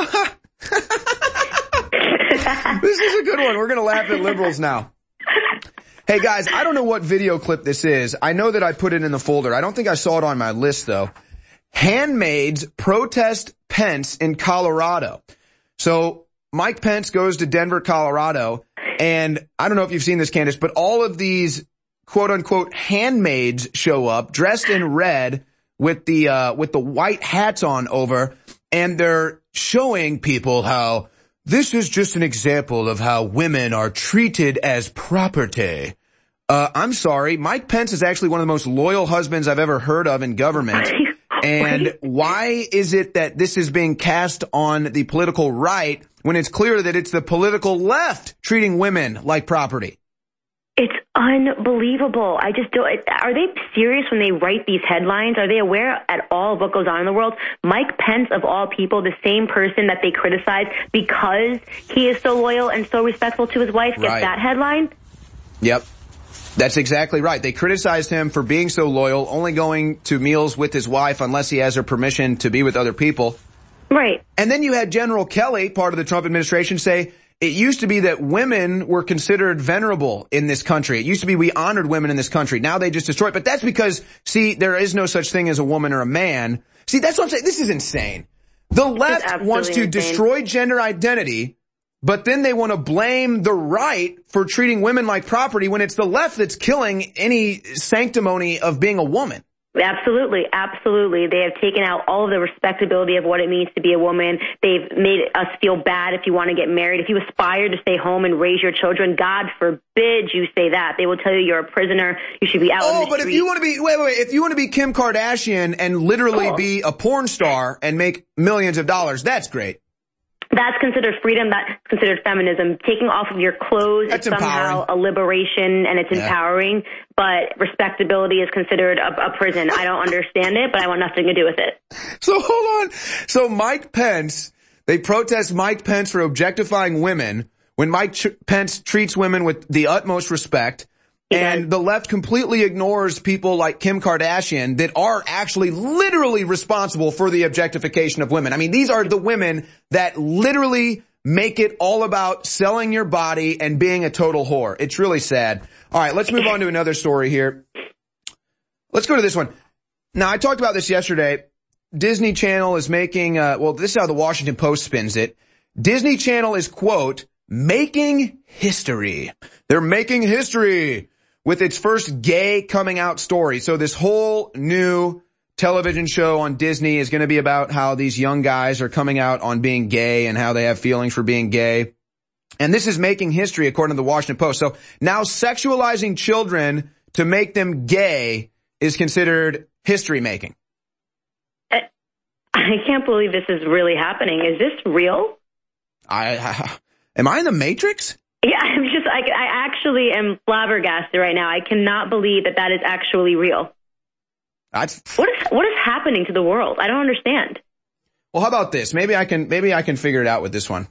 this is a good one. We're going to laugh at liberals now. Hey, guys, I don't know what video clip this is. I know that I put it in the folder. I don't think I saw it on my list, though. Handmaids protest Pence in Colorado. So Mike Pence goes to Denver, Colorado, and I don't know if you've seen this, Candace, but all of these quote-unquote handmaids show up dressed in red with the uh with the white hats on over, and they're showing people how this is just an example of how women are treated as property. Uh I'm sorry, Mike Pence is actually one of the most loyal husbands I've ever heard of in government. And why is it that this is being cast on the political right when it's clear that it's the political left treating women like property? It's unbelievable. I just don't, are they serious when they write these headlines? Are they aware at all of what goes on in the world? Mike Pence, of all people, the same person that they criticize because he is so loyal and so respectful to his wife, gets right. that headline? Yep. That's exactly right. They criticized him for being so loyal, only going to meals with his wife unless he has her permission to be with other people. Right. And then you had General Kelly, part of the Trump administration, say it used to be that women were considered venerable in this country. It used to be we honored women in this country. Now they just destroy it. But that's because, see, there is no such thing as a woman or a man. See, that's what I'm saying. This is insane. The left wants to insane. destroy gender identity, but then they want to blame the right for treating women like property when it's the left that's killing any sanctimony of being a woman. Absolutely, absolutely. They have taken out all of the respectability of what it means to be a woman. They've made us feel bad if you want to get married. If you aspire to stay home and raise your children, God forbid you say that. They will tell you you're a prisoner. You should be out Oh, in the but street. if you want to be, wait, wait, wait, if you want to be Kim Kardashian and literally Cool. be a porn star and make millions of dollars, that's great. That's considered freedom. That's considered feminism. Taking off of your clothes That's is somehow empowering. a liberation, and it's Yeah. empowering. But respectability is considered a, a prison. I don't understand it, but I want nothing to do with it. So hold on. So Mike Pence, they protest Mike Pence for objectifying women when Mike Ch- Pence treats women with the utmost respect. And the left completely ignores people like Kim Kardashian that are actually literally responsible for the objectification of women. I mean, these are the women that literally make it all about selling your body and being a total whore. It's really sad. All right, let's move on to another story here. Let's go to this one. Now, I talked about this yesterday. Disney Channel is making, uh, well, this is how the Washington Post spins it. Disney Channel is, quote, making history. They're making history with its first gay coming out story. So this whole new television show on Disney is going to be about how these young guys are coming out on being gay and how they have feelings for being gay. And this is making history according to the Washington Post. So now sexualizing children to make them gay is considered history making. I can't believe this is really happening. Is this real? I, I am I in the Matrix? Yeah, I'm just, I, I actually am flabbergasted right now. I cannot believe that that is actually real. That's, what is, what is happening to the world? I don't understand. Well, how about this? Maybe I can, maybe I can figure it out with this one.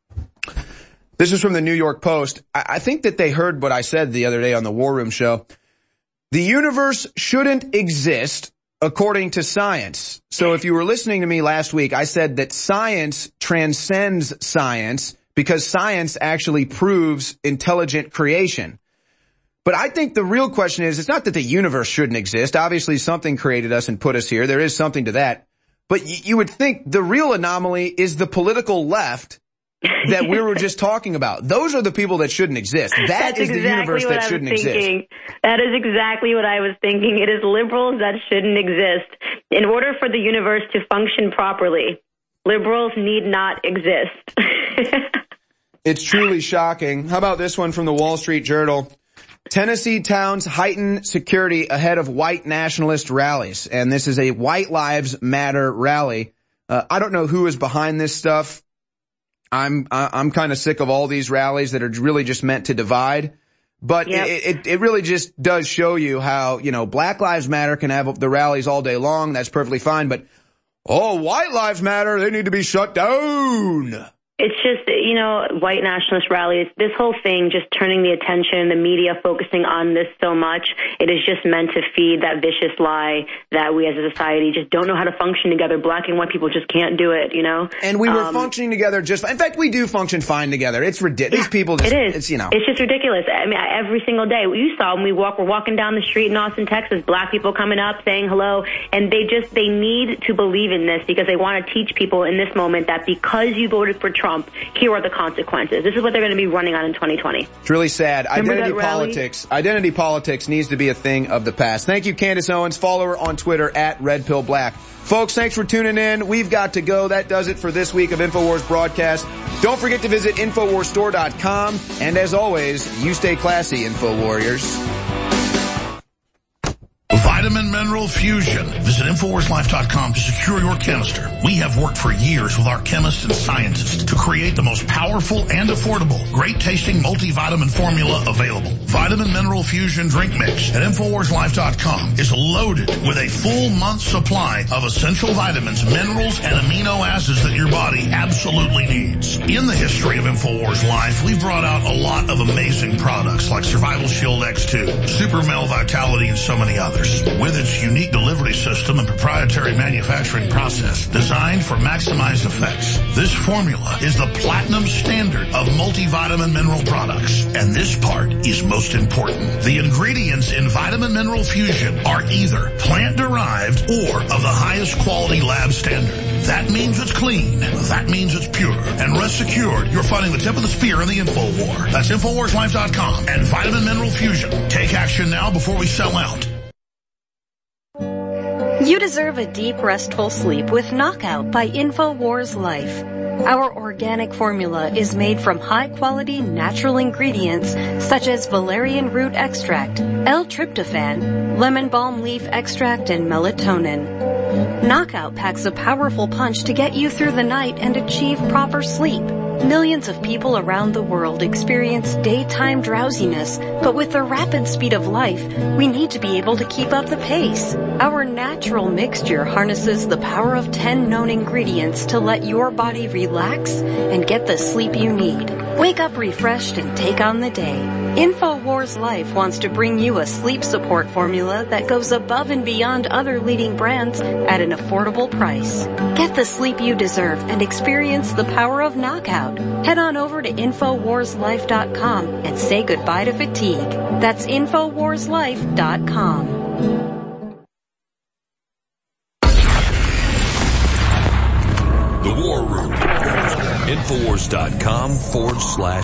This is from the New York Post. I, I think that they heard what I said the other day on the War Room show. The universe shouldn't exist according to science. So if you were listening to me last week, I said that science transcends science because science actually proves intelligent creation. But I think the real question is, it's not that the universe shouldn't exist. Obviously, something created us and put us here. There is something to that. But y- you would think the real anomaly is the political left that we were just talking about. Those are the people that shouldn't exist. That That's is the exactly universe what that I shouldn't was thinking. exist. That is exactly what I was thinking. It is liberals that shouldn't exist. In order for the universe to function properly, liberals need not exist. It's truly shocking. How about this one from the Wall Street Journal? Tennessee towns heighten security ahead of white nationalist rallies. And this is a White Lives Matter rally. Uh, I don't know who is behind this stuff. I'm, I'm kind of sick of all these rallies that are really just meant to divide. But yep. it, it, it really just does show you how, you know, Black Lives Matter can have the rallies all day long. That's perfectly fine. But, oh, White Lives Matter, they need to be shut down. It's just, you know, white nationalist rallies, this whole thing, just turning the attention, the media focusing on this so much, it is just meant to feed that vicious lie that we as a society just don't know how to function together. Black and white people just can't do it, you know? And we were um, functioning together just, in fact, we do function fine together. It's ridiculous. These people just, it is. It's, you know. It's just ridiculous. I mean, every single day, you saw when we walk, we're walking down the street in Austin, Texas, black people coming up saying hello, and they just, they need to believe in this because they want to teach people in this moment that because you voted for Trump, here are the consequences. This is what they're going to be running on in twenty twenty. It's really sad. Remember Identity politics. Identity politics needs to be a thing of the past. Thank you, Candace Owens. Follow her on Twitter at Red Pill Black. Folks, thanks for tuning in. We've got to go. That does it for this week of InfoWars broadcast. Don't forget to visit Infowars Store dot com. And as always, you stay classy, Info Warriors. Vitamin Mineral Mineral Fusion. Visit Infowars Life dot com to secure your canister. We have worked for years with our chemists and scientists to create the most powerful and affordable, great-tasting multivitamin formula available. Vitamin Mineral Fusion Drink Mix at Infowars Life dot com is loaded with a full month's supply of essential vitamins, minerals, and amino acids that your body absolutely needs. In the history of Infowars Life, we've brought out a lot of amazing products like Survival Shield X two, Super Male Vitality, and so many others. With its unique delivery system and proprietary manufacturing process designed for maximized effects, this formula is the platinum standard of multivitamin mineral products. And this part is most important. The ingredients in Vitamin Mineral Fusion are either plant-derived or of the highest quality lab standard. That means it's clean. That means it's pure. And rest assured, you're fighting the tip of the spear in the info war. That's Infowars Life dot com and Vitamin Mineral Fusion. Take action now before we sell out. You deserve a deep, restful sleep with Knockout by InfoWars Life. Our organic formula is made from high-quality natural ingredients such as valerian root extract, L-tryptophan, lemon balm leaf extract, and melatonin. Knockout packs a powerful punch to get you through the night and achieve proper sleep. Millions of people around the world experience daytime drowsiness, but with the rapid speed of life, we need to be able to keep up the pace. Our natural mixture harnesses the power of ten known ingredients to let your body relax and get the sleep you need. Wake up refreshed and take on the day. InfoWars Life wants to bring you a sleep support formula that goes above and beyond other leading brands at an affordable price. Get the sleep you deserve and experience the power of Knockout. Head on over to Infowars Life dot com and say goodbye to fatigue. That's Infowars Life dot com. The War Room. Infowars dot com forward slash